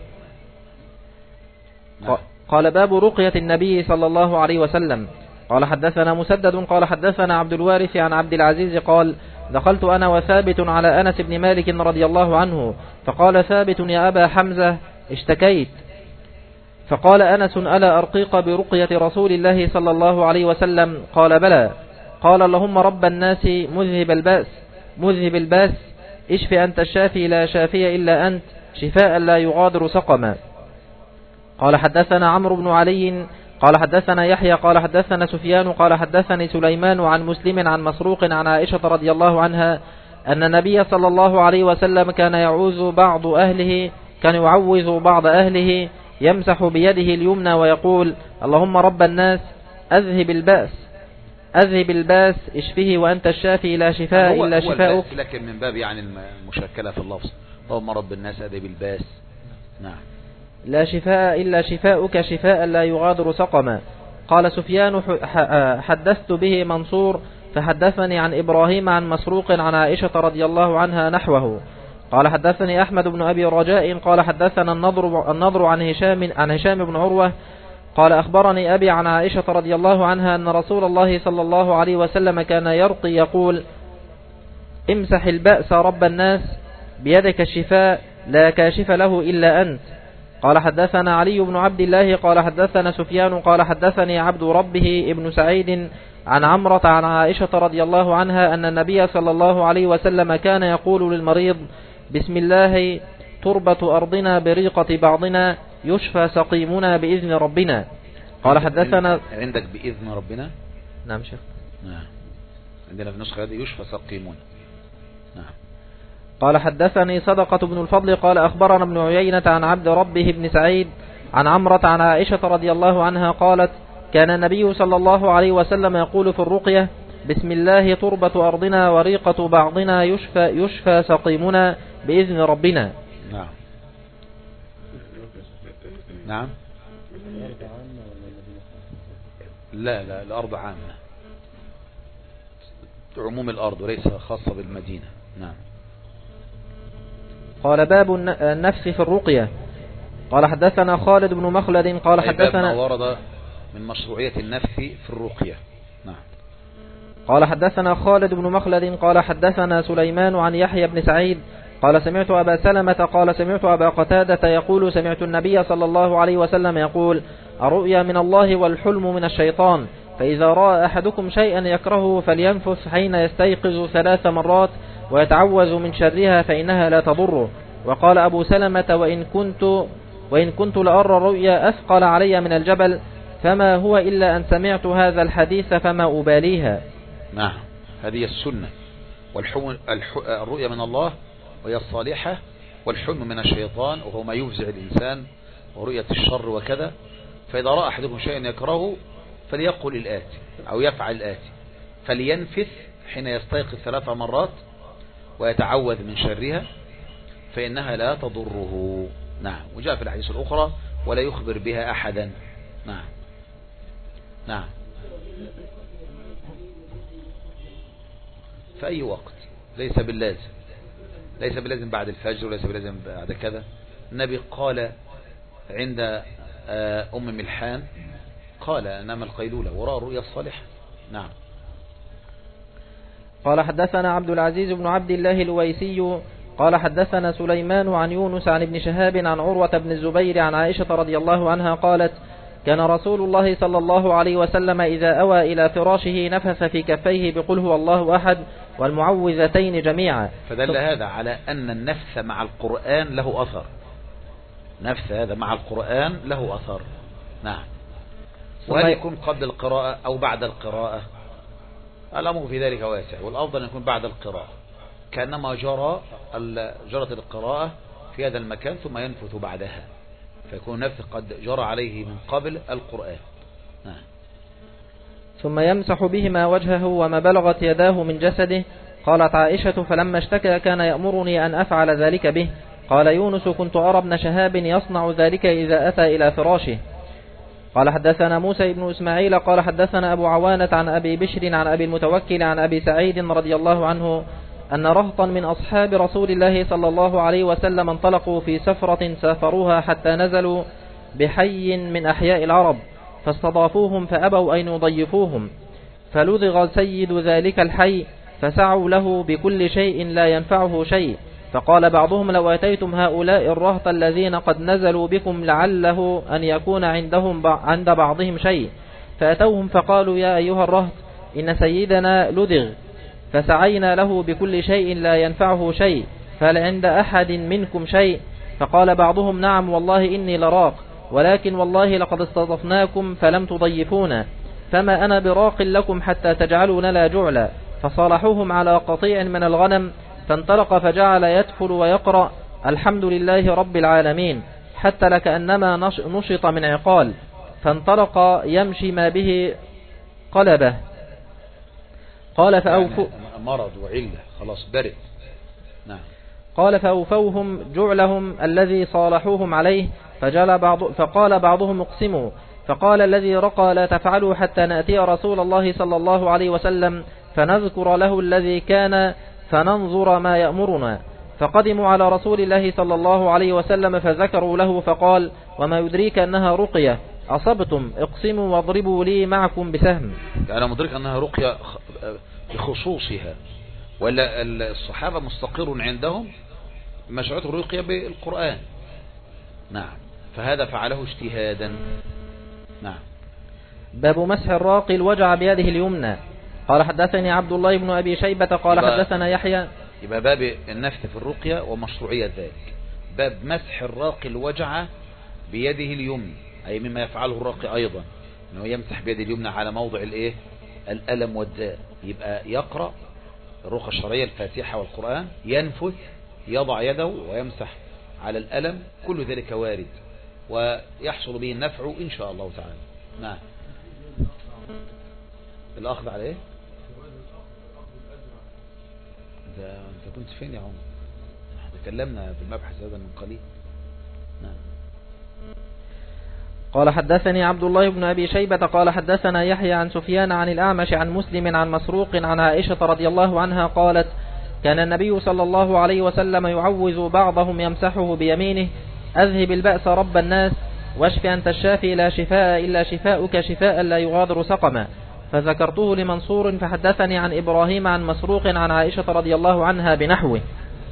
[SPEAKER 1] نعم.
[SPEAKER 2] قال: باب رقية النبي صلى الله عليه وسلم. قال حدثنا مسدد قال حدثنا عبد الوارث عن عبد العزيز قال: دخلت أنا وثابت على أنس بن مالك رضي الله عنه، فقال ثابت: يا أبا حمزة اشتكيت؟ فقال أنس: ألا أرقيق برقية رسول الله صلى الله عليه وسلم؟ قال: بلى. قال: اللهم رب الناس مذهب الباس مذهب الباس اشف أنت الشافي لا شافي إلا أنت شفاء لا يغادر سقما. قال: حدثنا عمرو بن علي قال حدثنا يحيى قال حدثنا سفيان قال حدثني سليمان عن مسلم عن مسروق عن عائشة رضي الله عنها أن النبي صلى الله عليه وسلم كان يعوذ بعض أهله كان يعوذ بعض أهله يمسح بيده اليمنى ويقول: اللهم رب الناس أذهب البأس أذهب الباس اشفه وأنت الشافي لا شفاء إلا شفاؤك.
[SPEAKER 1] لكن من باب يعني المشكلة في اللفظ، اللهم رب الناس أذهب الباس. نعم.
[SPEAKER 2] لا شفاء إلا شفاؤك شفاء لا يغادر سقما. قال سفيان: حدثت به منصور فحدثني عن إبراهيم عن مسروق عن عائشة رضي الله عنها نحوه. قال: حدثني أحمد بن أبي رجاء قال حدثنا النضر, النضر عن هشام عن هشام بن عروة قال: أخبرني أبي عن عائشة رضي الله عنها أن رسول الله صلى الله عليه وسلم كان يرقي يقول: امسح البأس رب الناس بيدك الشفاء لا كاشف له إلا أنت. قال: حدثنا علي بن عبد الله قال حدثنا سفيان قال حدثني عبد ربه ابن سعيد عن عمرة عن عائشة رضي الله عنها أن النبي صلى الله عليه وسلم كان يقول للمريض: بسم الله تربة أرضنا بريقة بعضنا يشفى سقيمنا بإذن ربنا. قال: حدثنا
[SPEAKER 1] عندك بإذن ربنا؟
[SPEAKER 2] نعم شيخ.
[SPEAKER 1] نعم، عندنا في النسخة هذه يشفى سقيمنا. نعم.
[SPEAKER 2] قال: حدثني صدقة بن الفضل قال أخبرنا ابن عيينة عن عبد ربه ابن سعيد عن عمرة عن عائشة رضي الله عنها قالت: كان النبي صلى الله عليه وسلم يقول في الرقية: بسم الله تربة أرضنا وريقة بعضنا يشفى, يشفى سقيمنا بإذن ربنا.
[SPEAKER 1] نعم. نعم. لا لا الأرض عامة، عموم الأرض وليس خاصة بالمدينة. نعم.
[SPEAKER 2] قال: باب النفس في الرقية. قال: حدثنا خالد بن مخلد قال حدثنا
[SPEAKER 1] ورد من مشروعية النفس في الرقية. نعم.
[SPEAKER 2] قال: حدثنا خالد بن مخلد قال حدثنا سليمان عن يحيى بن سعيد قال: سمعت أبا سلمة قال سمعت أبا قتادة يقول: سمعت النبي صلى الله عليه وسلم يقول: الرؤيا من الله والحلم من الشيطان، فإذا رأى أحدكم شيئا يكرهه فلينفث حين يستيقظ ثلاث مرات ويتعوذ من شرها فإنها لا تضره. وقال أبو سلمة: وإن كنت وإن كنت لأرى الرؤيا أثقل علي من الجبل فما هو إلا أن سمعت هذا الحديث فما أباليها.
[SPEAKER 1] نعم، هذه السنة. والحلم الرؤيا من الله وهي الصالحة، والحلم من الشيطان وهو ما يفزع الإنسان ورؤية الشر وكذا. فإذا رأى أحدكم شيئا يكرهه فليقل الآتي أو يفعل الآتي: فلينفث حين يستيقظ ثلاث مرات ويتعوذ من شرها فإنها لا تضره. نعم. وجاء في الحديث الأخرى: ولا يخبر بها أحدا. نعم. نعم. في أي وقت، ليس باللازم ليس باللازم بعد الفجر وليس باللازم بعد كذا. النبي قال عند أم ملحان قال: نام القيلولة وراء الرؤيا الصالحة. نعم.
[SPEAKER 2] قال: حدثنا عبد العزيز بن عبد الله الويسي قال حدثنا سليمان عن يونس عن ابن شهاب عن عروة بن الزبير عن عائشة رضي الله عنها قالت: كان رسول الله صلى الله عليه وسلم إذا أوى إلى فراشه نفث في كفيه بقل هو الله أحد والمعوذتين جميعا.
[SPEAKER 1] فدل هذا على أن النفث مع القرآن له أثر. نفث هذا مع القرآن له أثر. نعم. وهل يكون قبل القراءة أو بعد القراءة؟ الأمر في ذلك واسع، والأفضل أن يكون بعد القراءة، كأنما جرى جرت القراءة في هذا المكان ثم ينفث بعدها، فيكون نفث قد جرى عليه من قبل القرآن. نعم.
[SPEAKER 2] ثم يمسح بهما وجهه وما بلغت يداه من جسده. قالت عائشة: فلما اشتكى كان يأمرني أن أفعل ذلك به. قال يونس: كنت أرى ابن شهاب يصنع ذلك إذا أتى إلى فراشه. قال: حدثنا موسى بن إسماعيل قال حدثنا أبو عوانة عن أبي بشر عن أبي المتوكل عن أبي سعيد رضي الله عنه أن رهطا من أصحاب رسول الله صلى الله عليه وسلم انطلقوا في سفرة سافروها حتى نزلوا بحي من أحياء العرب فاستضافوهم فأبوا أن يضيفوهم، فلدغ سيد ذلك الحي فسعوا له بكل شيء لا ينفعه شيء. فقال بعضهم لو أتيتم هؤلاء الرهط الذين قد نزلوا بكم لعله أن يكون عندهم عند بعضهم شيء. فأتوهم فقالوا يا أيها الرهط إن سيدنا لدغ فسعينا له بكل شيء لا ينفعه شيء، فهل عند أحد منكم شيء؟ فقال بعضهم نعم والله إني لراق، ولكن والله لقد استضفناكم فلم تضيفونا، فما أنا براق لكم حتى تجعلوا لنا جعلا. فصالحوهم على قطيع من الغنم، فانطلق فجعل يدخل ويقرأ الحمد لله رب العالمين حتى لكأنما نشط من عقال، فانطلق يمشي ما به قلبه. قال فأوفوا
[SPEAKER 1] مرض وعلة خلاص برد. نعم.
[SPEAKER 2] قال فأوفوهم جعلهم الذي صالحوهم عليه، فجعل بعض فقال بعضهم اقسموا، فقال الذي رقى لا تفعلوا حتى نأتي رسول الله صلى الله عليه وسلم فنذكر له الذي كان فننظر ما يأمرنا. فقدموا على رسول الله صلى الله عليه وسلم فذكروا له، فقال وما يدريك أنها رقية، أصبتم اقسموا واضربوا لي معكم بسهم.
[SPEAKER 1] يعني مدرك أنها رقية بخصوصها، ولا الصحابة مستقر عندهم مشروعية الرقية بالقرآن. نعم. فهذا فعله اجتهادا. نعم.
[SPEAKER 2] باب مسح الراقي الوجع بيده اليمنى. قال حدثني عبد الله بن أبي شيبة قال حدثنا يحيى.
[SPEAKER 1] يبقى باب النفث في الرقية ومشروعية ذلك. باب مسح الراقي الوجع بيده اليمنى، أي مما يفعله الراقي أيضا أنه يمسح بيده اليمنى على موضع الإيه الألم والداء. يبقى يقرأ الرقية الشرعية الفاتحة والقرآن، ينفث، يضع يده ويمسح على الألم، كل ذلك وارد ويحصل به النفع إن شاء الله تعالى. نعم. الأخذ على إيه؟ ده أنت كنت فين يا عمر؟ تكلمنا في المبحث هذا من قليل. نعم.
[SPEAKER 2] قال حدثني عبد الله بن أبي شيبة قال حدثنا يحيى عن سفيان عن الأعمش عن مسلم عن مسروق عن عائشة رضي الله عنها قالت كان النبي صلى الله عليه وسلم يعوذ بعضهم يمسحه بيمينه أذهب البأس رب الناس واشف أنت الشافي لا شفاء إلا شفاؤك شفاء لا يغادر سقما. فذكرته لمنصور فحدثني عن إبراهيم عن مسروق عن عائشة رضي الله عنها بنحوه.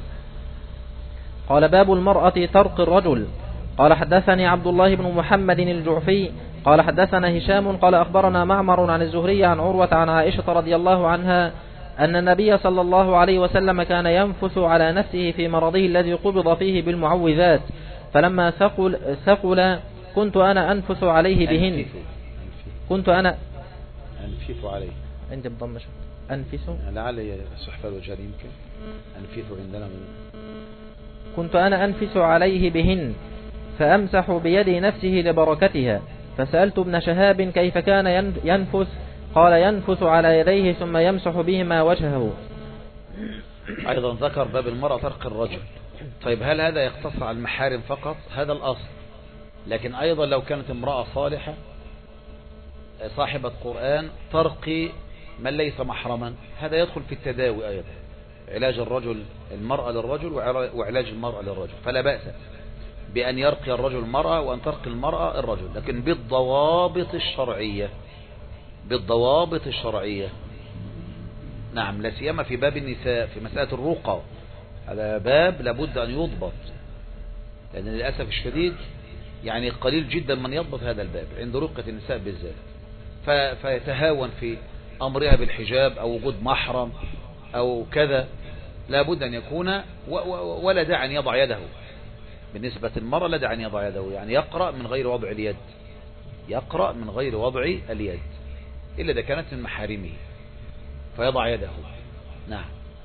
[SPEAKER 2] قال باب المرأة ترق الرجل. قال حدثني عبد الله بن محمد الجعفي قال حدثنا هشام قال أخبرنا معمر عن الزهري عن عروة عن عائشة رضي الله عنها أن النبي صلى الله عليه وسلم كان ينفث على نفسه في مرضه الذي قبض فيه بالمعوذات، فلما ثقل, ثقل كنت أنا أنفث عليه بهن. كنت أنا
[SPEAKER 1] أنفث عليه
[SPEAKER 2] عند الضمة أنفث
[SPEAKER 1] لعل صحفة الوجهان يمكن أنفث عندنا.
[SPEAKER 2] كنت أنا أنفث عليه بهن فأمسح بيد نفسه لبركتها. فسألت ابن شهاب كيف كان ينفث؟ قال ينفث على يديه ثم يمسح بهما وجهه.
[SPEAKER 1] أيضا ذكر باب المرأة ترق الرجل. طيب هل هذا يقتصر على المحارم فقط؟ هذا الأصل. لكن أيضا لو كانت امرأة صالحة صاحبة قرآن ترقي من ليس محرما، هذا يدخل في التداوي أيضا، علاج الرجل المرأة للرجل وعلاج المرأة للرجل، فلا بأس بأن يرقي الرجل المرأة وأن ترقي المرأة الرجل، لكن بالضوابط الشرعية بالضوابط الشرعية. نعم. لا سيما في باب النساء في مسألة الرقى، هذا باب لابد أن يضبط، لأن للأسف الشديد يعني قليل جدا من يضبط هذا الباب عند رقة النساء بالذات، فيتهاون في أمرها بالحجاب أو وجود محرم أو كذا. لابد أن يكون ولا داعي أن يضع يده. بالنسبة للمرأة لا داعي أن يضع يده، يعني يقرأ من غير وضع اليد، يقرأ من غير وضع اليد إلا إذا كانت من محارمه فيضع يده. نعم.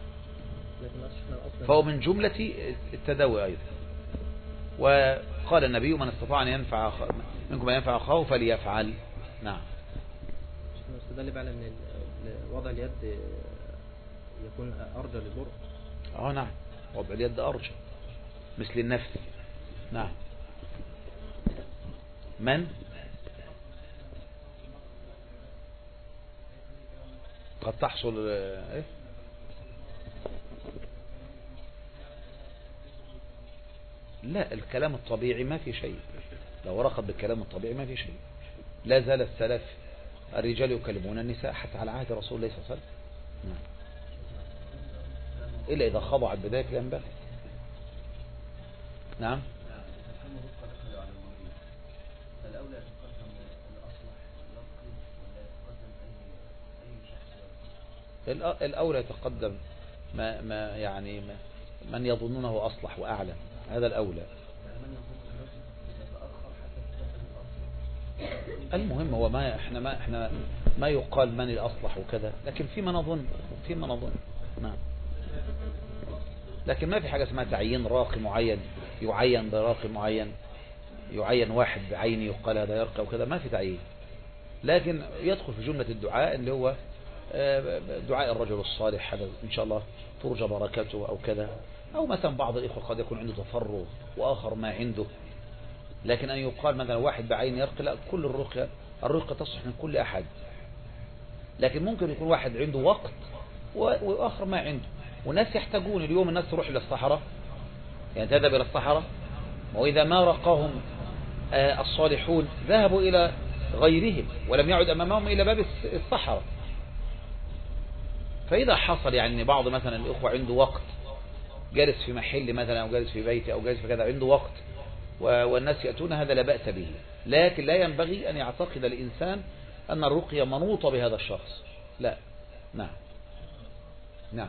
[SPEAKER 1] فهو من جملة التداوي أيضا. وقال النبي من استطاع أن ينفع منكم أن ينفع أخاه فليفعل. نعم.
[SPEAKER 4] استدل بقى من وضع اليد يكون أرجى للضر.
[SPEAKER 1] اه نعم، وضع اليد أرجى مثل النفس. نعم. من قد تحصل ايه لا الكلام الطبيعي ما في شيء، لو رخب بالكلام الطبيعي ما في شيء. لا زال السلف الرجال يكلمون النساء حتى على عهد رسول الله صلى الله عليه وسلم. نعم. إلا إذا خضعت بذلك لا ينبغي. نعم. الأولى يتقدم ما ما يعني ما من يظنونه أصلح وأعلم، هذا الأولى. المهم هو ما احنا ما احنا ما يقال من الأصلح وكذا، لكن فيما نظن فيما نظن نعم. لكن ما في حاجة اسمها تعيين راقي معين، يعين براقي معين، يعين واحد بعينه يقال هذا يرقى وكذا، ما في تعيين. لكن يدخل في جملة الدعاء اللي هو دعاء الرجل الصالح، هذا إن شاء الله ترجى بركاته أو كذا. أو مثلا بعض الإخوة قد يكون عنده تفرغ وآخر ما عنده، لكن أن يقال مثلا واحد بعين يرقى، لا، كل الرقية الرقية تصلح من كل أحد. لكن ممكن يكون واحد عنده وقت وآخر ما عنده، والناس يحتاجون. اليوم الناس تروح إلى الصحراء، يعني تذهب إلى الصحراء، وإذا ما رقاهم الصالحون ذهبوا إلى غيرهم ولم يعد أمامهم إلى باب الصحراء. فإذا حصل يعني بعض مثلا الإخوة عنده وقت، جالس في محل مثلا أو جالس في بيته أو جالس في كذا، عنده وقت والناس يأتون، هذا لا بأس به. لكن لا ينبغي أن يعتقد الإنسان أن الرقية منوطة بهذا الشخص، لا. نعم نعم.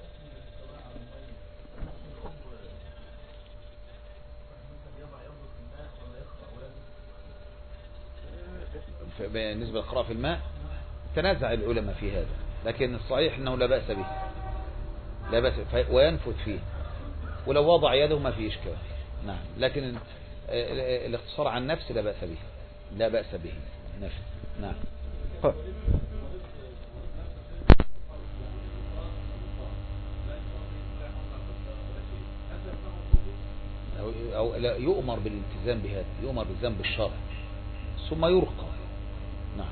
[SPEAKER 1] بالنسبة للقراءة في الماء تنازع العلماء في هذا، لكن الصحيح أنه لا بأس به، لا بأس وينفذ فيه، ولو وضع يده ما فيه إشكال. نعم. لكن الاقتصار عن نفس لا بأس به، لا بأس به نفس. نعم. أو لا، يؤمر بالالتزام بهذا، يؤمر بالالتزام بالشرع ثم يرقى. نعم.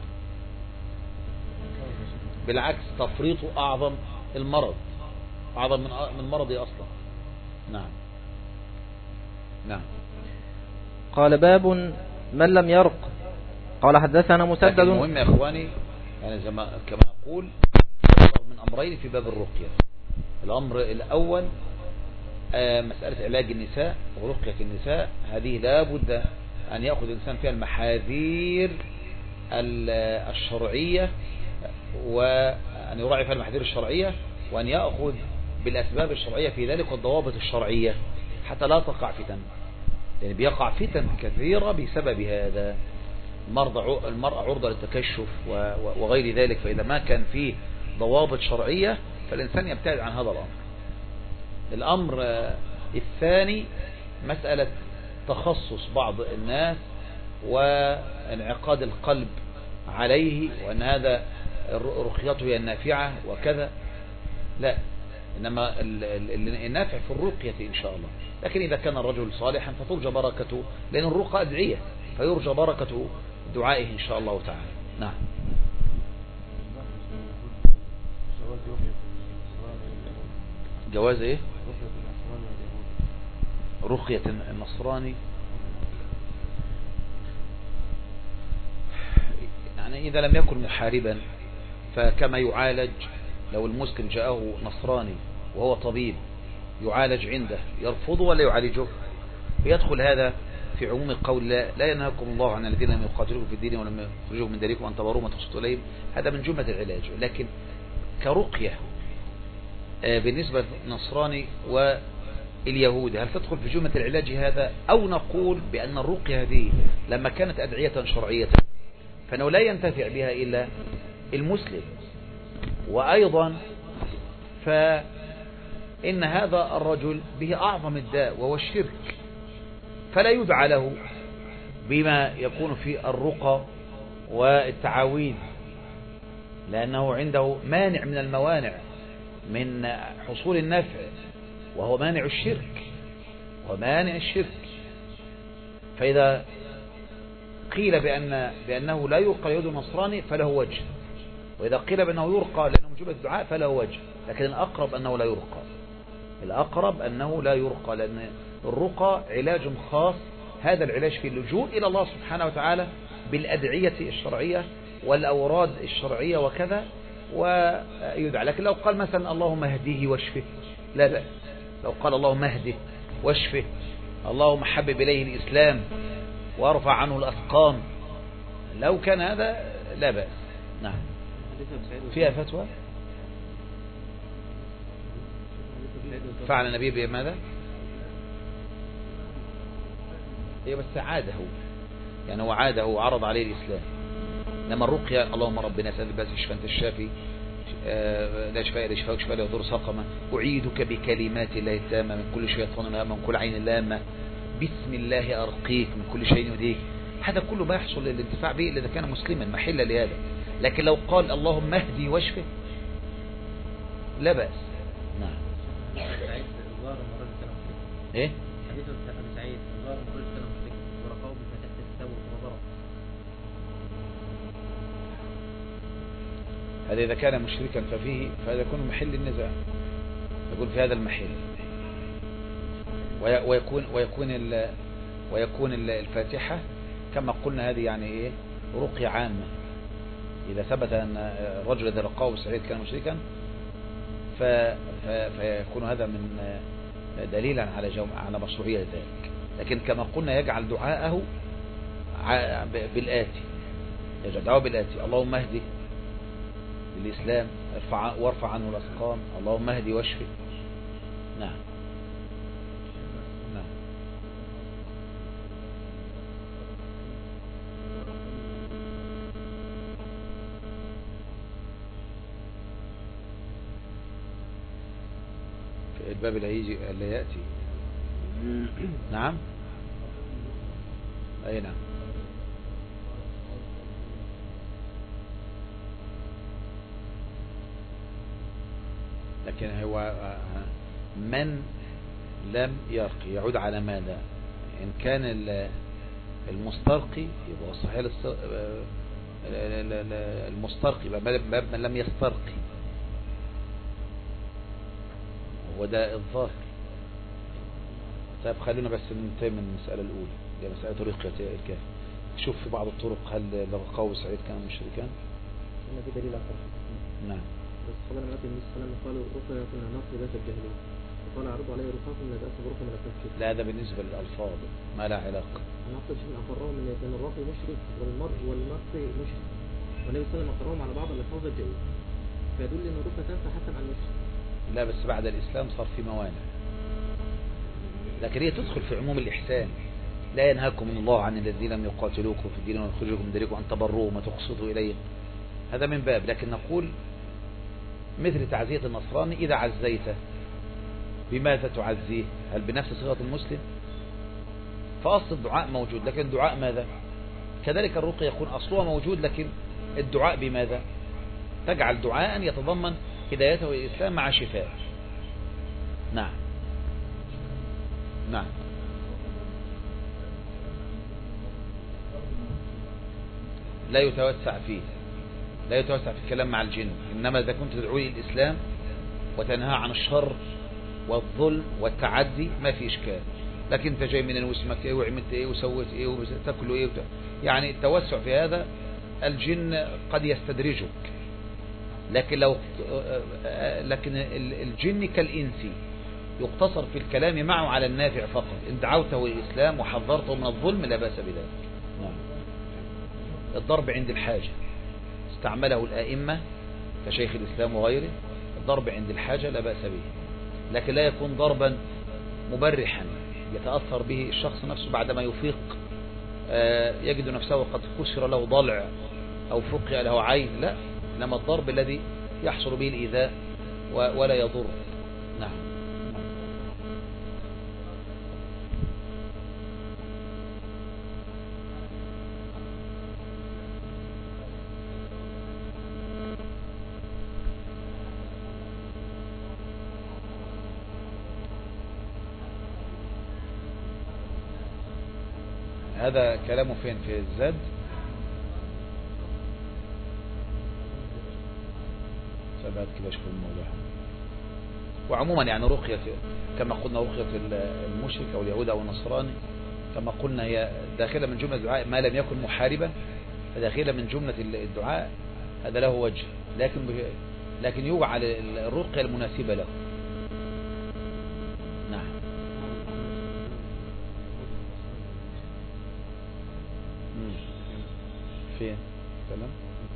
[SPEAKER 1] بالعكس تفريطه أعظم المرض، أعظم من من مرضي أصلا. نعم نعم.
[SPEAKER 2] قال باب من لم يرق. قال حدثنا مسدد.
[SPEAKER 1] المهم يا إخواني، يعني زي ما كما أقول من أمرين في باب الرقية. الأمر الأول آه مسألة علاج النساء ورقية النساء، هذه لا بد أن يأخذ الإنسان فيها المحاذير الشرعية، وأن يراعي فيها المحاذير الشرعية، وأن يأخذ بالأسباب الشرعية في ذلك والضوابط الشرعية حتى لا تقع فتن، يعني بيقع فتن كثيرة بسبب هذا. المرأة عرضة للتكشف وغير ذلك، فإذا ما كان فيه ضوابط شرعية فالإنسان يبتعد عن هذا الأمر. الأمر الثاني مسألة تخصص بعض الناس وانعقاد القلب عليه، وأن هذا رقيته هي النافعة وكذا، لا، إنما النافع في الرقية إن شاء الله. لكن إذا كان الرجل صالحا فترجى بركته، لأن الرقى أدعية، فيرجى بركة دعائه إن شاء الله تعالى. نعم. جواز إيه؟ رقية النصراني، يعني إذا لم يكن محاربا فكما يعالج لو المسلم جاءه نصراني وهو طبيب يعالج عنده، يرفضه ولا يعالجه؟ يدخل هذا في عموم القول لا, لا ينهاكم الله عن الذين لم يقاتلوكم في الدين ولم يخرجوكم من ديركم أن تبروهم وتقسطوا إليهم، هذا من جملة العلاج. لكن كرقية بالنسبة للنصراني واليهود هل تدخل في جملة العلاج هذا؟ أو نقول بأن الرقية هذه لما كانت أدعية شرعية فإنه لا ينتفع بها إلا المسلم، وأيضا فإن هذا الرجل به أعظم الداء وهو الشرك، فلا يدعى له بما يكون في الرقى والتعاويذ، لأنه عنده مانع من الموانع من حصول النفع، وهو مانع الشرك ومانع الشرك. فإذا قيل بأن بأنه لا يرقى ليهود النصراني فله وجه، وإذا قيل بأنه يرقى لأنه مجرد الدعاء فله وجه، لكن الأقرب أنه لا يرقى، الأقرب أنه لا يرقى، لأن الرقى علاج خاص، هذا العلاج في اللجوء إلى الله سبحانه وتعالى بالأدعية الشرعية والأوراد الشرعية وكذا ويدعى. لكن لو قال مثلا اللهم اهديه واشفه لا بأس. لو قال اللهم اهده واشفه، اللهم حبب إليه الإسلام وارفع عنه الأثقال، لو كان هذا لا بأس. نعم. فيها فتوى فعل النبي بماذا؟ هي بس عاده، يعني هو عاده وعرض عليه الإسلام. لما الرقية اللهم ربنا سأل بس اشفى أنت الشافي لا شفاء إلا شفاءك شفاء لا يضر سقما، أعيدك بكلمات الله التامة من كل شيطان هامة من كل عين لامة، بسم الله أرقيك من كل شيء يؤذيك. هذا كله ما يحصل للانتفاع به إلا إذا كان مسلما محل لهذا. لكن لو قال اللهم اهدي واشفه لا بأس. نعم. ايه
[SPEAKER 4] حديث أبي سعيد ظهر من رجل كان مشرك ورقاه بفتحة الثوب وضرب.
[SPEAKER 1] هذا إذا كان مشركا ففيه فهذا يكون محل النزاع، يقول في هذا المحل، ويكون ويكون ال ويكون الفاتحة كما قلنا هذه يعني ايه رقية عامة. إذا ثبت أن الرجل الذي رقاه أبو سعيد كان مشركا فيكون هذا من دليلا على على مشروعية ذلك. لكن كما قلنا يجعل دعاءه بالآتي، يجعل دعاءه بالآتي: اللهم اهدي للإسلام وارفع عنه الأسقام، اللهم اهدي واشفي. نعم. نعم. في الباب اللي هيجي اللي يأتي. نعم. أي نعم. لكن هو من لم يرقي يعود على ماذا؟ إن كان المسترقي يبقى صحيح المسترقي باب من لم يسترقي، وده الظاهر. طيب خلونا بس ننتهي من المسألة الأولى دي مسألة رقية الكافر. شوف في بعض الطرق هل رقاه سعيد كان مشركان؟
[SPEAKER 4] إن في دليل آخر.
[SPEAKER 1] نعم.
[SPEAKER 4] بس قال النبي صلى الله عليه وسلم قالوا رقية كنا نقي ذات الجاهلية، فقال عرضوا عليه رقاكم لا بأس برقية من التفكير.
[SPEAKER 1] لا هذا بالنسبة للألفاظ ما لا علاقة.
[SPEAKER 4] أنا أقصد شيء أقرهم من أن الراقي مشرك والمرء والمرقي مشرك، والنبي صلى الله عليه وسلم أقرهم على بعض الألفاظ الجيدة، فيدل أن الرقية تنفع حتى مع المشرك.
[SPEAKER 1] لا بس بعد الإسلام صار في موانع، لكن هي تدخل في عموم الإحسان. لا ينهاكم الله عن الذين لم يقاتلوكم في الدين ويخرجوكم من ديركم أن تبروهم وتقسطوا إليهم، هذا من باب. لكن نقول مثل تعزية النصراني إذا عزيته بماذا تعزيه؟ هل بنفس صيغة المسلم؟ فأصل الدعاء موجود، لكن الدعاء ماذا؟ كذلك الرقية يكون أصلها موجود، لكن الدعاء بماذا؟ تجعل دعاء يتضمن هدايته الإسلام مع شفاء. نعم. نعم. لا يتوسع فيه، لا يتوسع في الكلام مع الجن. إنما إذا كنت تدعو الإسلام وتنهى عن الشر والظلم والتعدي ما في إشكال. لكن أنت جاي من واسمك إيه وعملت إيه وسويت إيه وتأكل إيه وت... يعني التوسع في هذا الجن قد يستدرجك. لكن لو لكن الجن كالإنسي يقتصر في الكلام معه على النافع فقط. إن دعوته الإسلام وحذرته من الظلم لا بأس بذلك. نعم. الضرب عند الحاجة استعمله الآئمة كشيخ الإسلام وغيره. الضرب عند الحاجة لا بأس به، لكن لا يكون ضربا مبرحا يتأثر به الشخص نفسه بعدما يفيق يجد نفسه قد كسر له ضلع أو فقع له عين. لا، إنما الضرب الذي يحصل به الإيذاء ولا يضر. نعم. هذا كلامه فين؟ في الزاد. سبعت كده شوف الموضوع. وعموما يعني رقية كما قلنا رقية المشرك أو اليهود أو النصراني كما قلنا هي داخلة من جملة الدعاء ما لم يكن محاربا، فداخلة من جملة الدعاء. هذا له وجه، لكن لكن يجعل الرقية المناسبة له. فين تمام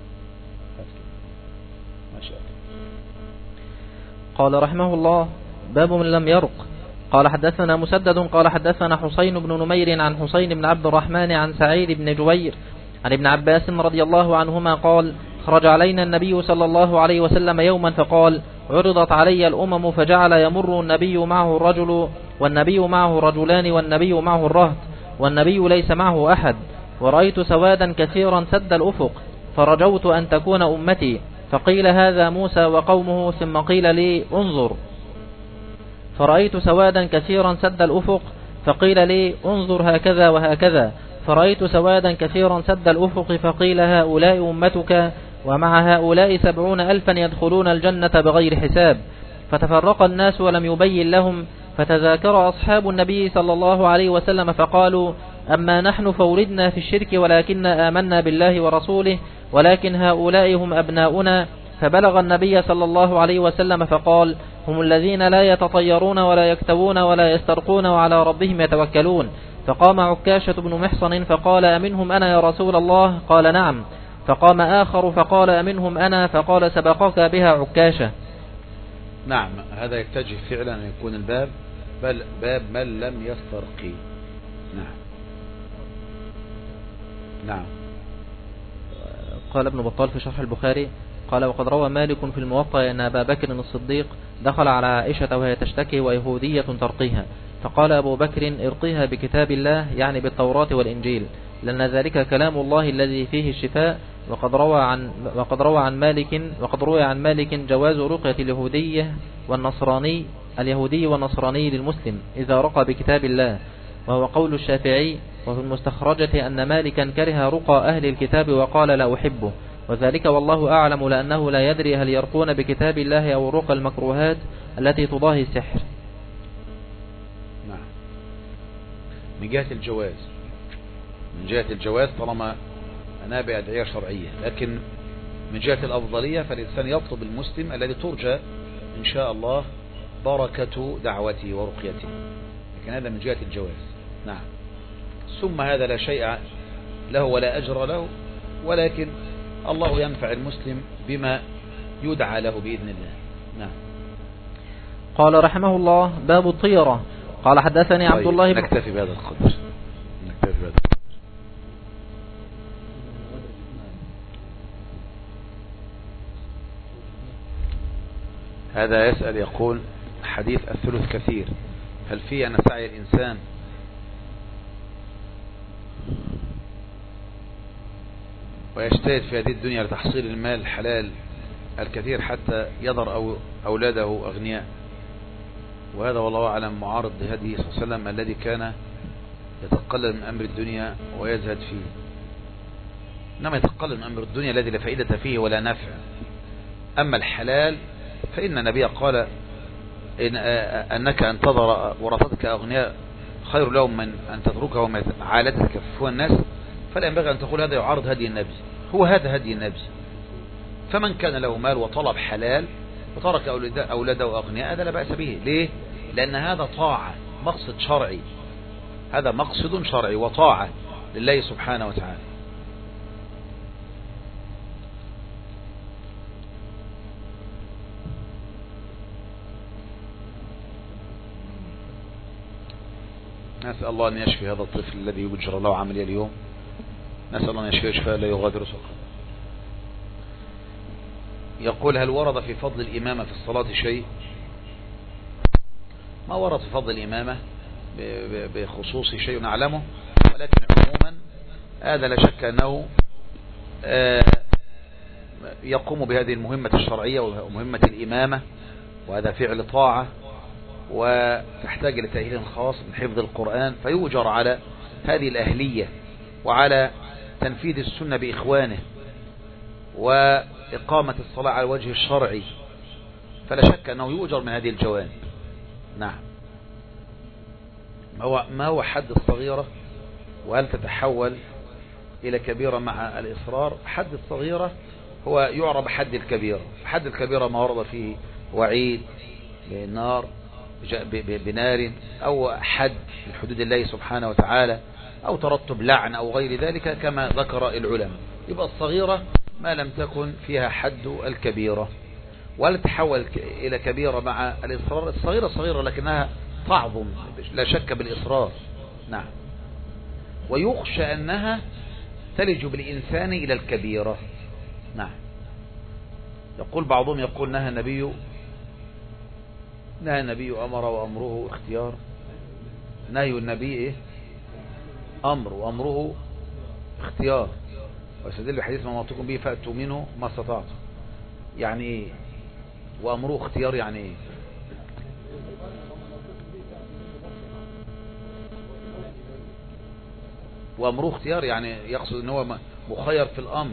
[SPEAKER 1] ما شاء الله.
[SPEAKER 2] قال رحمه الله: باب من لم يرق. قال حدثنا مسدد قال حدثنا حسين بن نمير عن حسين بن عبد الرحمن عن سعيد بن جبير عن ابن عباس رضي الله عنهما قال: خرج علينا النبي صلى الله عليه وسلم يوما فقال: عرضت علي الأمم، فجعل يمر النبي معه الرجل والنبي معه رجلان والنبي معه الرهط والنبي ليس معه أحد، ورأيت سوادا كثيرا سد الأفق، فرجوت أن تكون أمتي، فقيل هذا موسى وقومه، ثم قيل لي انظر، فرأيت سوادا كثيرا سد الأفق، فقيل لي انظر هكذا وهكذا، فرأيت سوادا كثيرا سد الأفق، فقيل هؤلاء أمتك، ومع هؤلاء سبعون ألفا يدخلون الجنة بغير حساب. فتفرق الناس ولم يبين لهم، فتذاكر أصحاب النبي صلى الله عليه وسلم فقالوا: أما نحن فولدنا في الشرك ولكن آمنا بالله ورسوله، ولكن هؤلاء هم أبناؤنا. فبلغ النبي صلى الله عليه وسلم فقال: هم الذين لا يتطيرون ولا يكتوون ولا يسترقون وعلى ربهم يتوكلون. فقام عكاشة بن محصن فقال: أمنهم أنا يا رسول الله؟ قال: نعم. فقام آخر فقال: أمنهم أنا؟ فقال: سبقك بها عكاشة.
[SPEAKER 1] نعم، هذا يتجه فعلا أن يكون الباب بل باب من لم يسترقي. نعم نعم.
[SPEAKER 2] قال ابن بطال في شرح البخاري: قال: وقد روى مالك في الموطأ أن أبا بكر الصديق دخل على عائشة وهي تشتكي ويهودية ترقيها، فقال أبو بكر: ارقيها بكتاب الله، يعني بالتوراة والإنجيل، لأن ذلك كلام الله الذي فيه الشفاء. وقد روى عن وقد روى عن مالك وقد روى عن مالك جواز رقية اليهودية والنصراني اليهودي والنصراني للمسلم إذا رقى بكتاب الله، وهو قول الشافعي. وفي المستخرجة أن مالكا كره رقى أهل الكتاب وقال: لا أحبه، وذلك والله أعلم، لأنه لا يدري هل يرقون بكتاب الله أو رقى المكروهات التي تضاهي السحر.
[SPEAKER 1] نعم. من جهة الجواز من جهة الجواز طالما أنا بأدعية شرعية، لكن من جهة الأفضلية فالإنسان يطلب المسلم الذي ترجى إن شاء الله بركة دعوته ورقيته، لكن هذا من جهة الجواز. نعم. ثم هذا لا شيء له ولا أجر له، ولكن الله ينفع المسلم بما يدعى له بإذن الله. نعم.
[SPEAKER 2] قال رحمه الله: باب الطيرة. قال حدثني عبد الله بن
[SPEAKER 1] نكتفي بهذا القدر نكتفي بهذا. هذا يسأل يقول: حديث الثلث كثير، هل فيه أن سعي الإنسان ويجتهد في هذه الدنيا لتحصيل المال الحلال الكثير حتى يضر أو أولاده أغنياء؟ وهذا والله أعلم معارض لهديه صلى الله عليه وسلم الذي كان يتقلل من أمر الدنيا ويزهد فيه، إنما يتقلل من أمر الدنيا الذي لا فائدة فيه ولا نفع. أما الحلال فإن النبي قال: إن أنك أن تضر ورثتك أغنياء خير لهم من أن تتركهم عالتك يكففون الناس. فلا ينبغي أن تقول هذا يعارض هدي النبي، هو هذا هدي النبي. فمن كان له مال وطلب حلال وترك أولاده أغنياء هذا لا بأس به. ليه؟ لأن هذا طاعة، مقصد شرعي، هذا مقصد شرعي وطاعة لله سبحانه وتعالى. نسأل الله أن يشفي هذا الطفل الذي يجرى له عملية اليوم، نسأل الله أن يشفي شفاء لا يغادر سقما. يقول: هل ورد في فضل الإمامة في الصلاة شيء؟ ما ورد في فضل الإمامة بخصوص شيء نعلمه، ولكن عموما هذا لا شك أنه يقوم بهذه المهمة الشرعية ومهمة الإمامة، وهذا فعل طاعة وتحتاج لتأهيل خاص من حفظ القرآن، فيؤجر على هذه الأهلية وعلى تنفيذ السنة بإخوانه وإقامة الصلاة على الوجه الشرعي، فلا شك أنه يؤجر من هذه الجوانب. نعم. ما هو, ما هو حد الصغيرة وهل تتحول إلى كبيرة مع الإصرار؟ حد الصغيرة هو يعرب حد الكبيرة. حد الكبيرة ما ورد فيه وعيد بالنار بنار أو حد من حدود الله سبحانه وتعالى أو ترتب لعن أو غير ذلك كما ذكر العلماء. يبقى الصغيرة ما لم تكن فيها حد الكبيرة، ولا تحول إلى كبيرة مع الإصرار. الصغيرة صغيرة لكنها تعظم لا شك بالإصرار. نعم. ويخشى أنها تلج بالإنسان إلى الكبيرة. نعم. يقول بعضهم يقول نهى النبي نهى النبي أمر وأمره اختيار. نهي النبي إيه؟ أمر وأمره اختيار. ويستدل بحديث ما أمرتكم به فأتوا منه ما استطعتم. يعني إيه وأمره اختيار؟ يعني إيه؟ وأمره اختيار يعني يقصد أنه هو مخير في الأمر.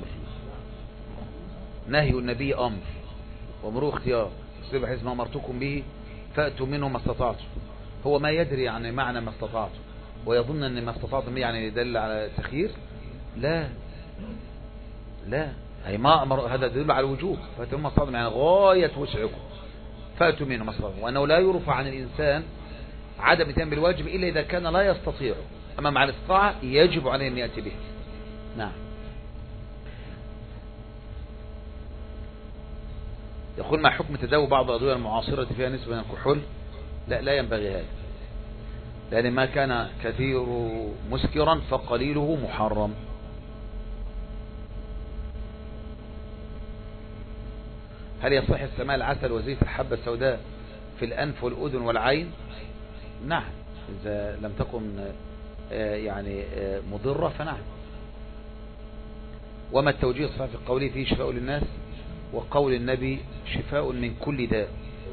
[SPEAKER 1] نهي النبي أمر وأمره اختيار. يستدل بحديث ما أمرتكم به فأتوا منه ما استطعتم. هو ما يدري يعني معنى ما استطعتم ويظن أن ما استطعتم يعني يدل على تخيير. لا لا، أي ما أمر هذا يدل على الوجوب. فأتوا ما استطعتم يعني غاية وسعكم فأتوا منه ما استطعتم. وأنه لا يرفع عن الإنسان عدم الاتيان بالواجب إلا إذا كان لا يستطيع، أما مع الاستطاعة يجب عليه أن يأتي به. نعم. يقول ما حكم تداوي بعض الأدوية المعاصرة فيها نسبة من الكحول؟ لا لا ينبغي هذا، لأن ما كان كثير مسكرا فقليله محرم. هل يصح استعمال العسل وزيت الحبة السوداء في الأنف والأذن والعين؟ نعم، إذا لم تكن يعني مضرة فنعم. وما التوجيه الصحيح في قوله فيه شفاء للناس وقول النبي شفاء من كل داء؟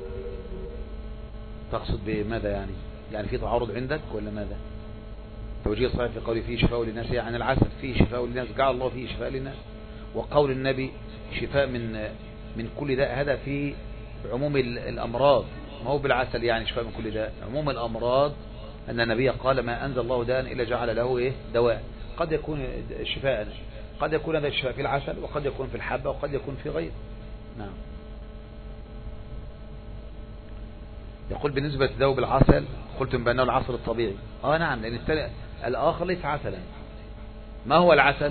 [SPEAKER 1] تقصد بماذا يعني؟ يعني في تعارض عندك ولا ماذا؟ توجيه الصحيح في قوله فيه شفاء للناس يعني العسل فيه شفاء للناس، جعل الله فيه شفاء للناس. وقول النبي شفاء من من كل داء، هذا في عموم الأمراض، ما هو بالعسل يعني شفاء من كل داء. عموم الأمراض أن النبي قال ما أنزل الله داء إلا جعل له إيه؟ دواء. قد يكون شفاء، قد يكون هذا الشفاء في العسل وقد يكون في الحبة وقد يكون في غيره. نعم. يقول بالنسبة للتداوي بالعسل قلتم بأنه العسل الطبيعي. آه نعم، لأن التل... الآخر ليس عسلا. ما هو العسل؟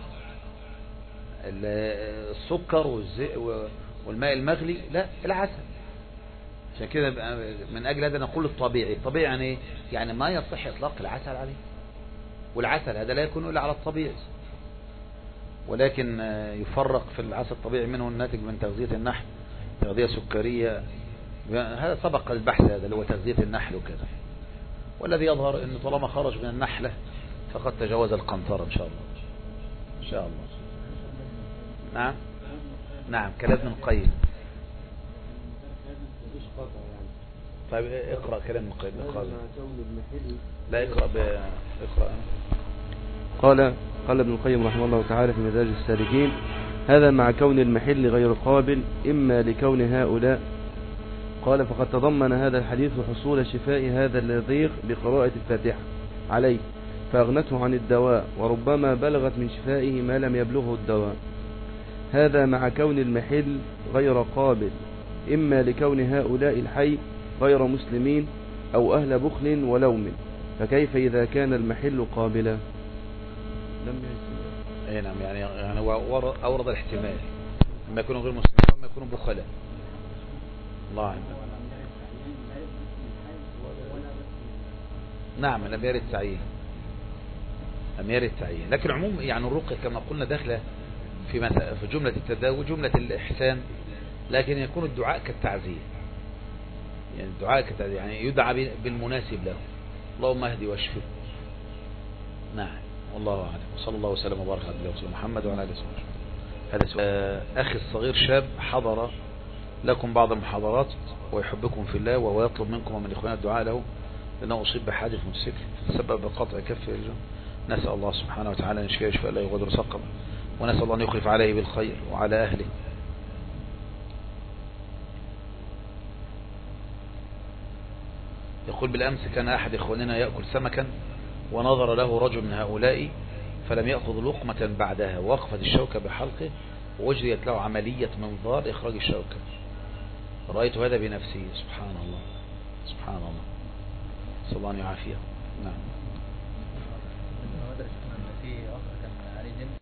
[SPEAKER 1] السكر والزي... والماء المغلي؟ لا، العسل. عشان كده من أجل هذا نقول الطبيعي. الطبيعي يعني إيه؟ يعني ما يصح إطلاق العسل عليه، والعسل هذا لا يكون إلا على الطبيعي، ولكن يفرق في العسل الطبيعي منه الناتج من تغذية النحل، تغذية سكرية. هذا سبق البحث، هذا اللي هو تغذية النحل وكذا. والذي يظهر أنه طالما خرج من النحلة فقد تجاوز القنطرة إن شاء الله. إن شاء الله. نعم نعم كلام ابن القيم. طيب اقرأ كلام ابن القيم. لا اقرأ ب... اقرأ.
[SPEAKER 3] قال قال ابن القيم رحمه الله تعالى في مدارج السالكين: هذا مع كون المحل غير قابل إما لكون هؤلاء. قال فقد تضمن هذا الحديث حصول شفاء هذا اللذيغ بقراءة الفاتحة عليه فأغنته عن الدواء، وربما بلغت من شفائه ما لم يبلغه الدواء. هذا مع كون المحل غير قابل إما لكون هؤلاء الحي غير مسلمين أو أهل بخل ولوم، فكيف إذا كان المحل قابلا؟ لم
[SPEAKER 1] اي نعم، يعني يعني أورد الاحتمال لما يكونوا غير مسلمين وما يكونوا بخلاء. الله أعلم. نعم لم يرد تعيين، لم يرد تعيين. لكن عموم يعني الرقية كما قلنا داخله في في جملة التداوي جملة الإحسان، لكن يكون الدعاء كالتعزية. يعني الدعاء كالتعزية يعني يدعى بالمناسب له. اللهم اهدي واشفه. نعم والله أعلم. وصلى الله وسلم وبارك على نبينا محمد وعلى آله وصحبه. هذا سؤال. أخي الصغير شاب حضر لكم بعض المحاضرات ويحبكم في الله، وهو يطلب منكم ومن إخواننا الدعاء له لأنه أصيب بحادث موتوسيكل تسبب بقطع كف رجله. نسأل الله سبحانه وتعالى أن يشفيه شفاء لا يغادر سقما، ونسأل الله أن يخلف عليه بالخير وعلى أهله. يقول بالأمس كان أحد إخواننا يأكل سمكا ونظر له رجل من هؤلاء فلم يأخذ لقمة بعدها، ووقفت الشوكة بحلقه وأجريت له عملية منظار إخراج الشوكة. رأيت هذا بنفسي. سبحان الله سبحان الله، صلى الله عليه وسلم. نعم.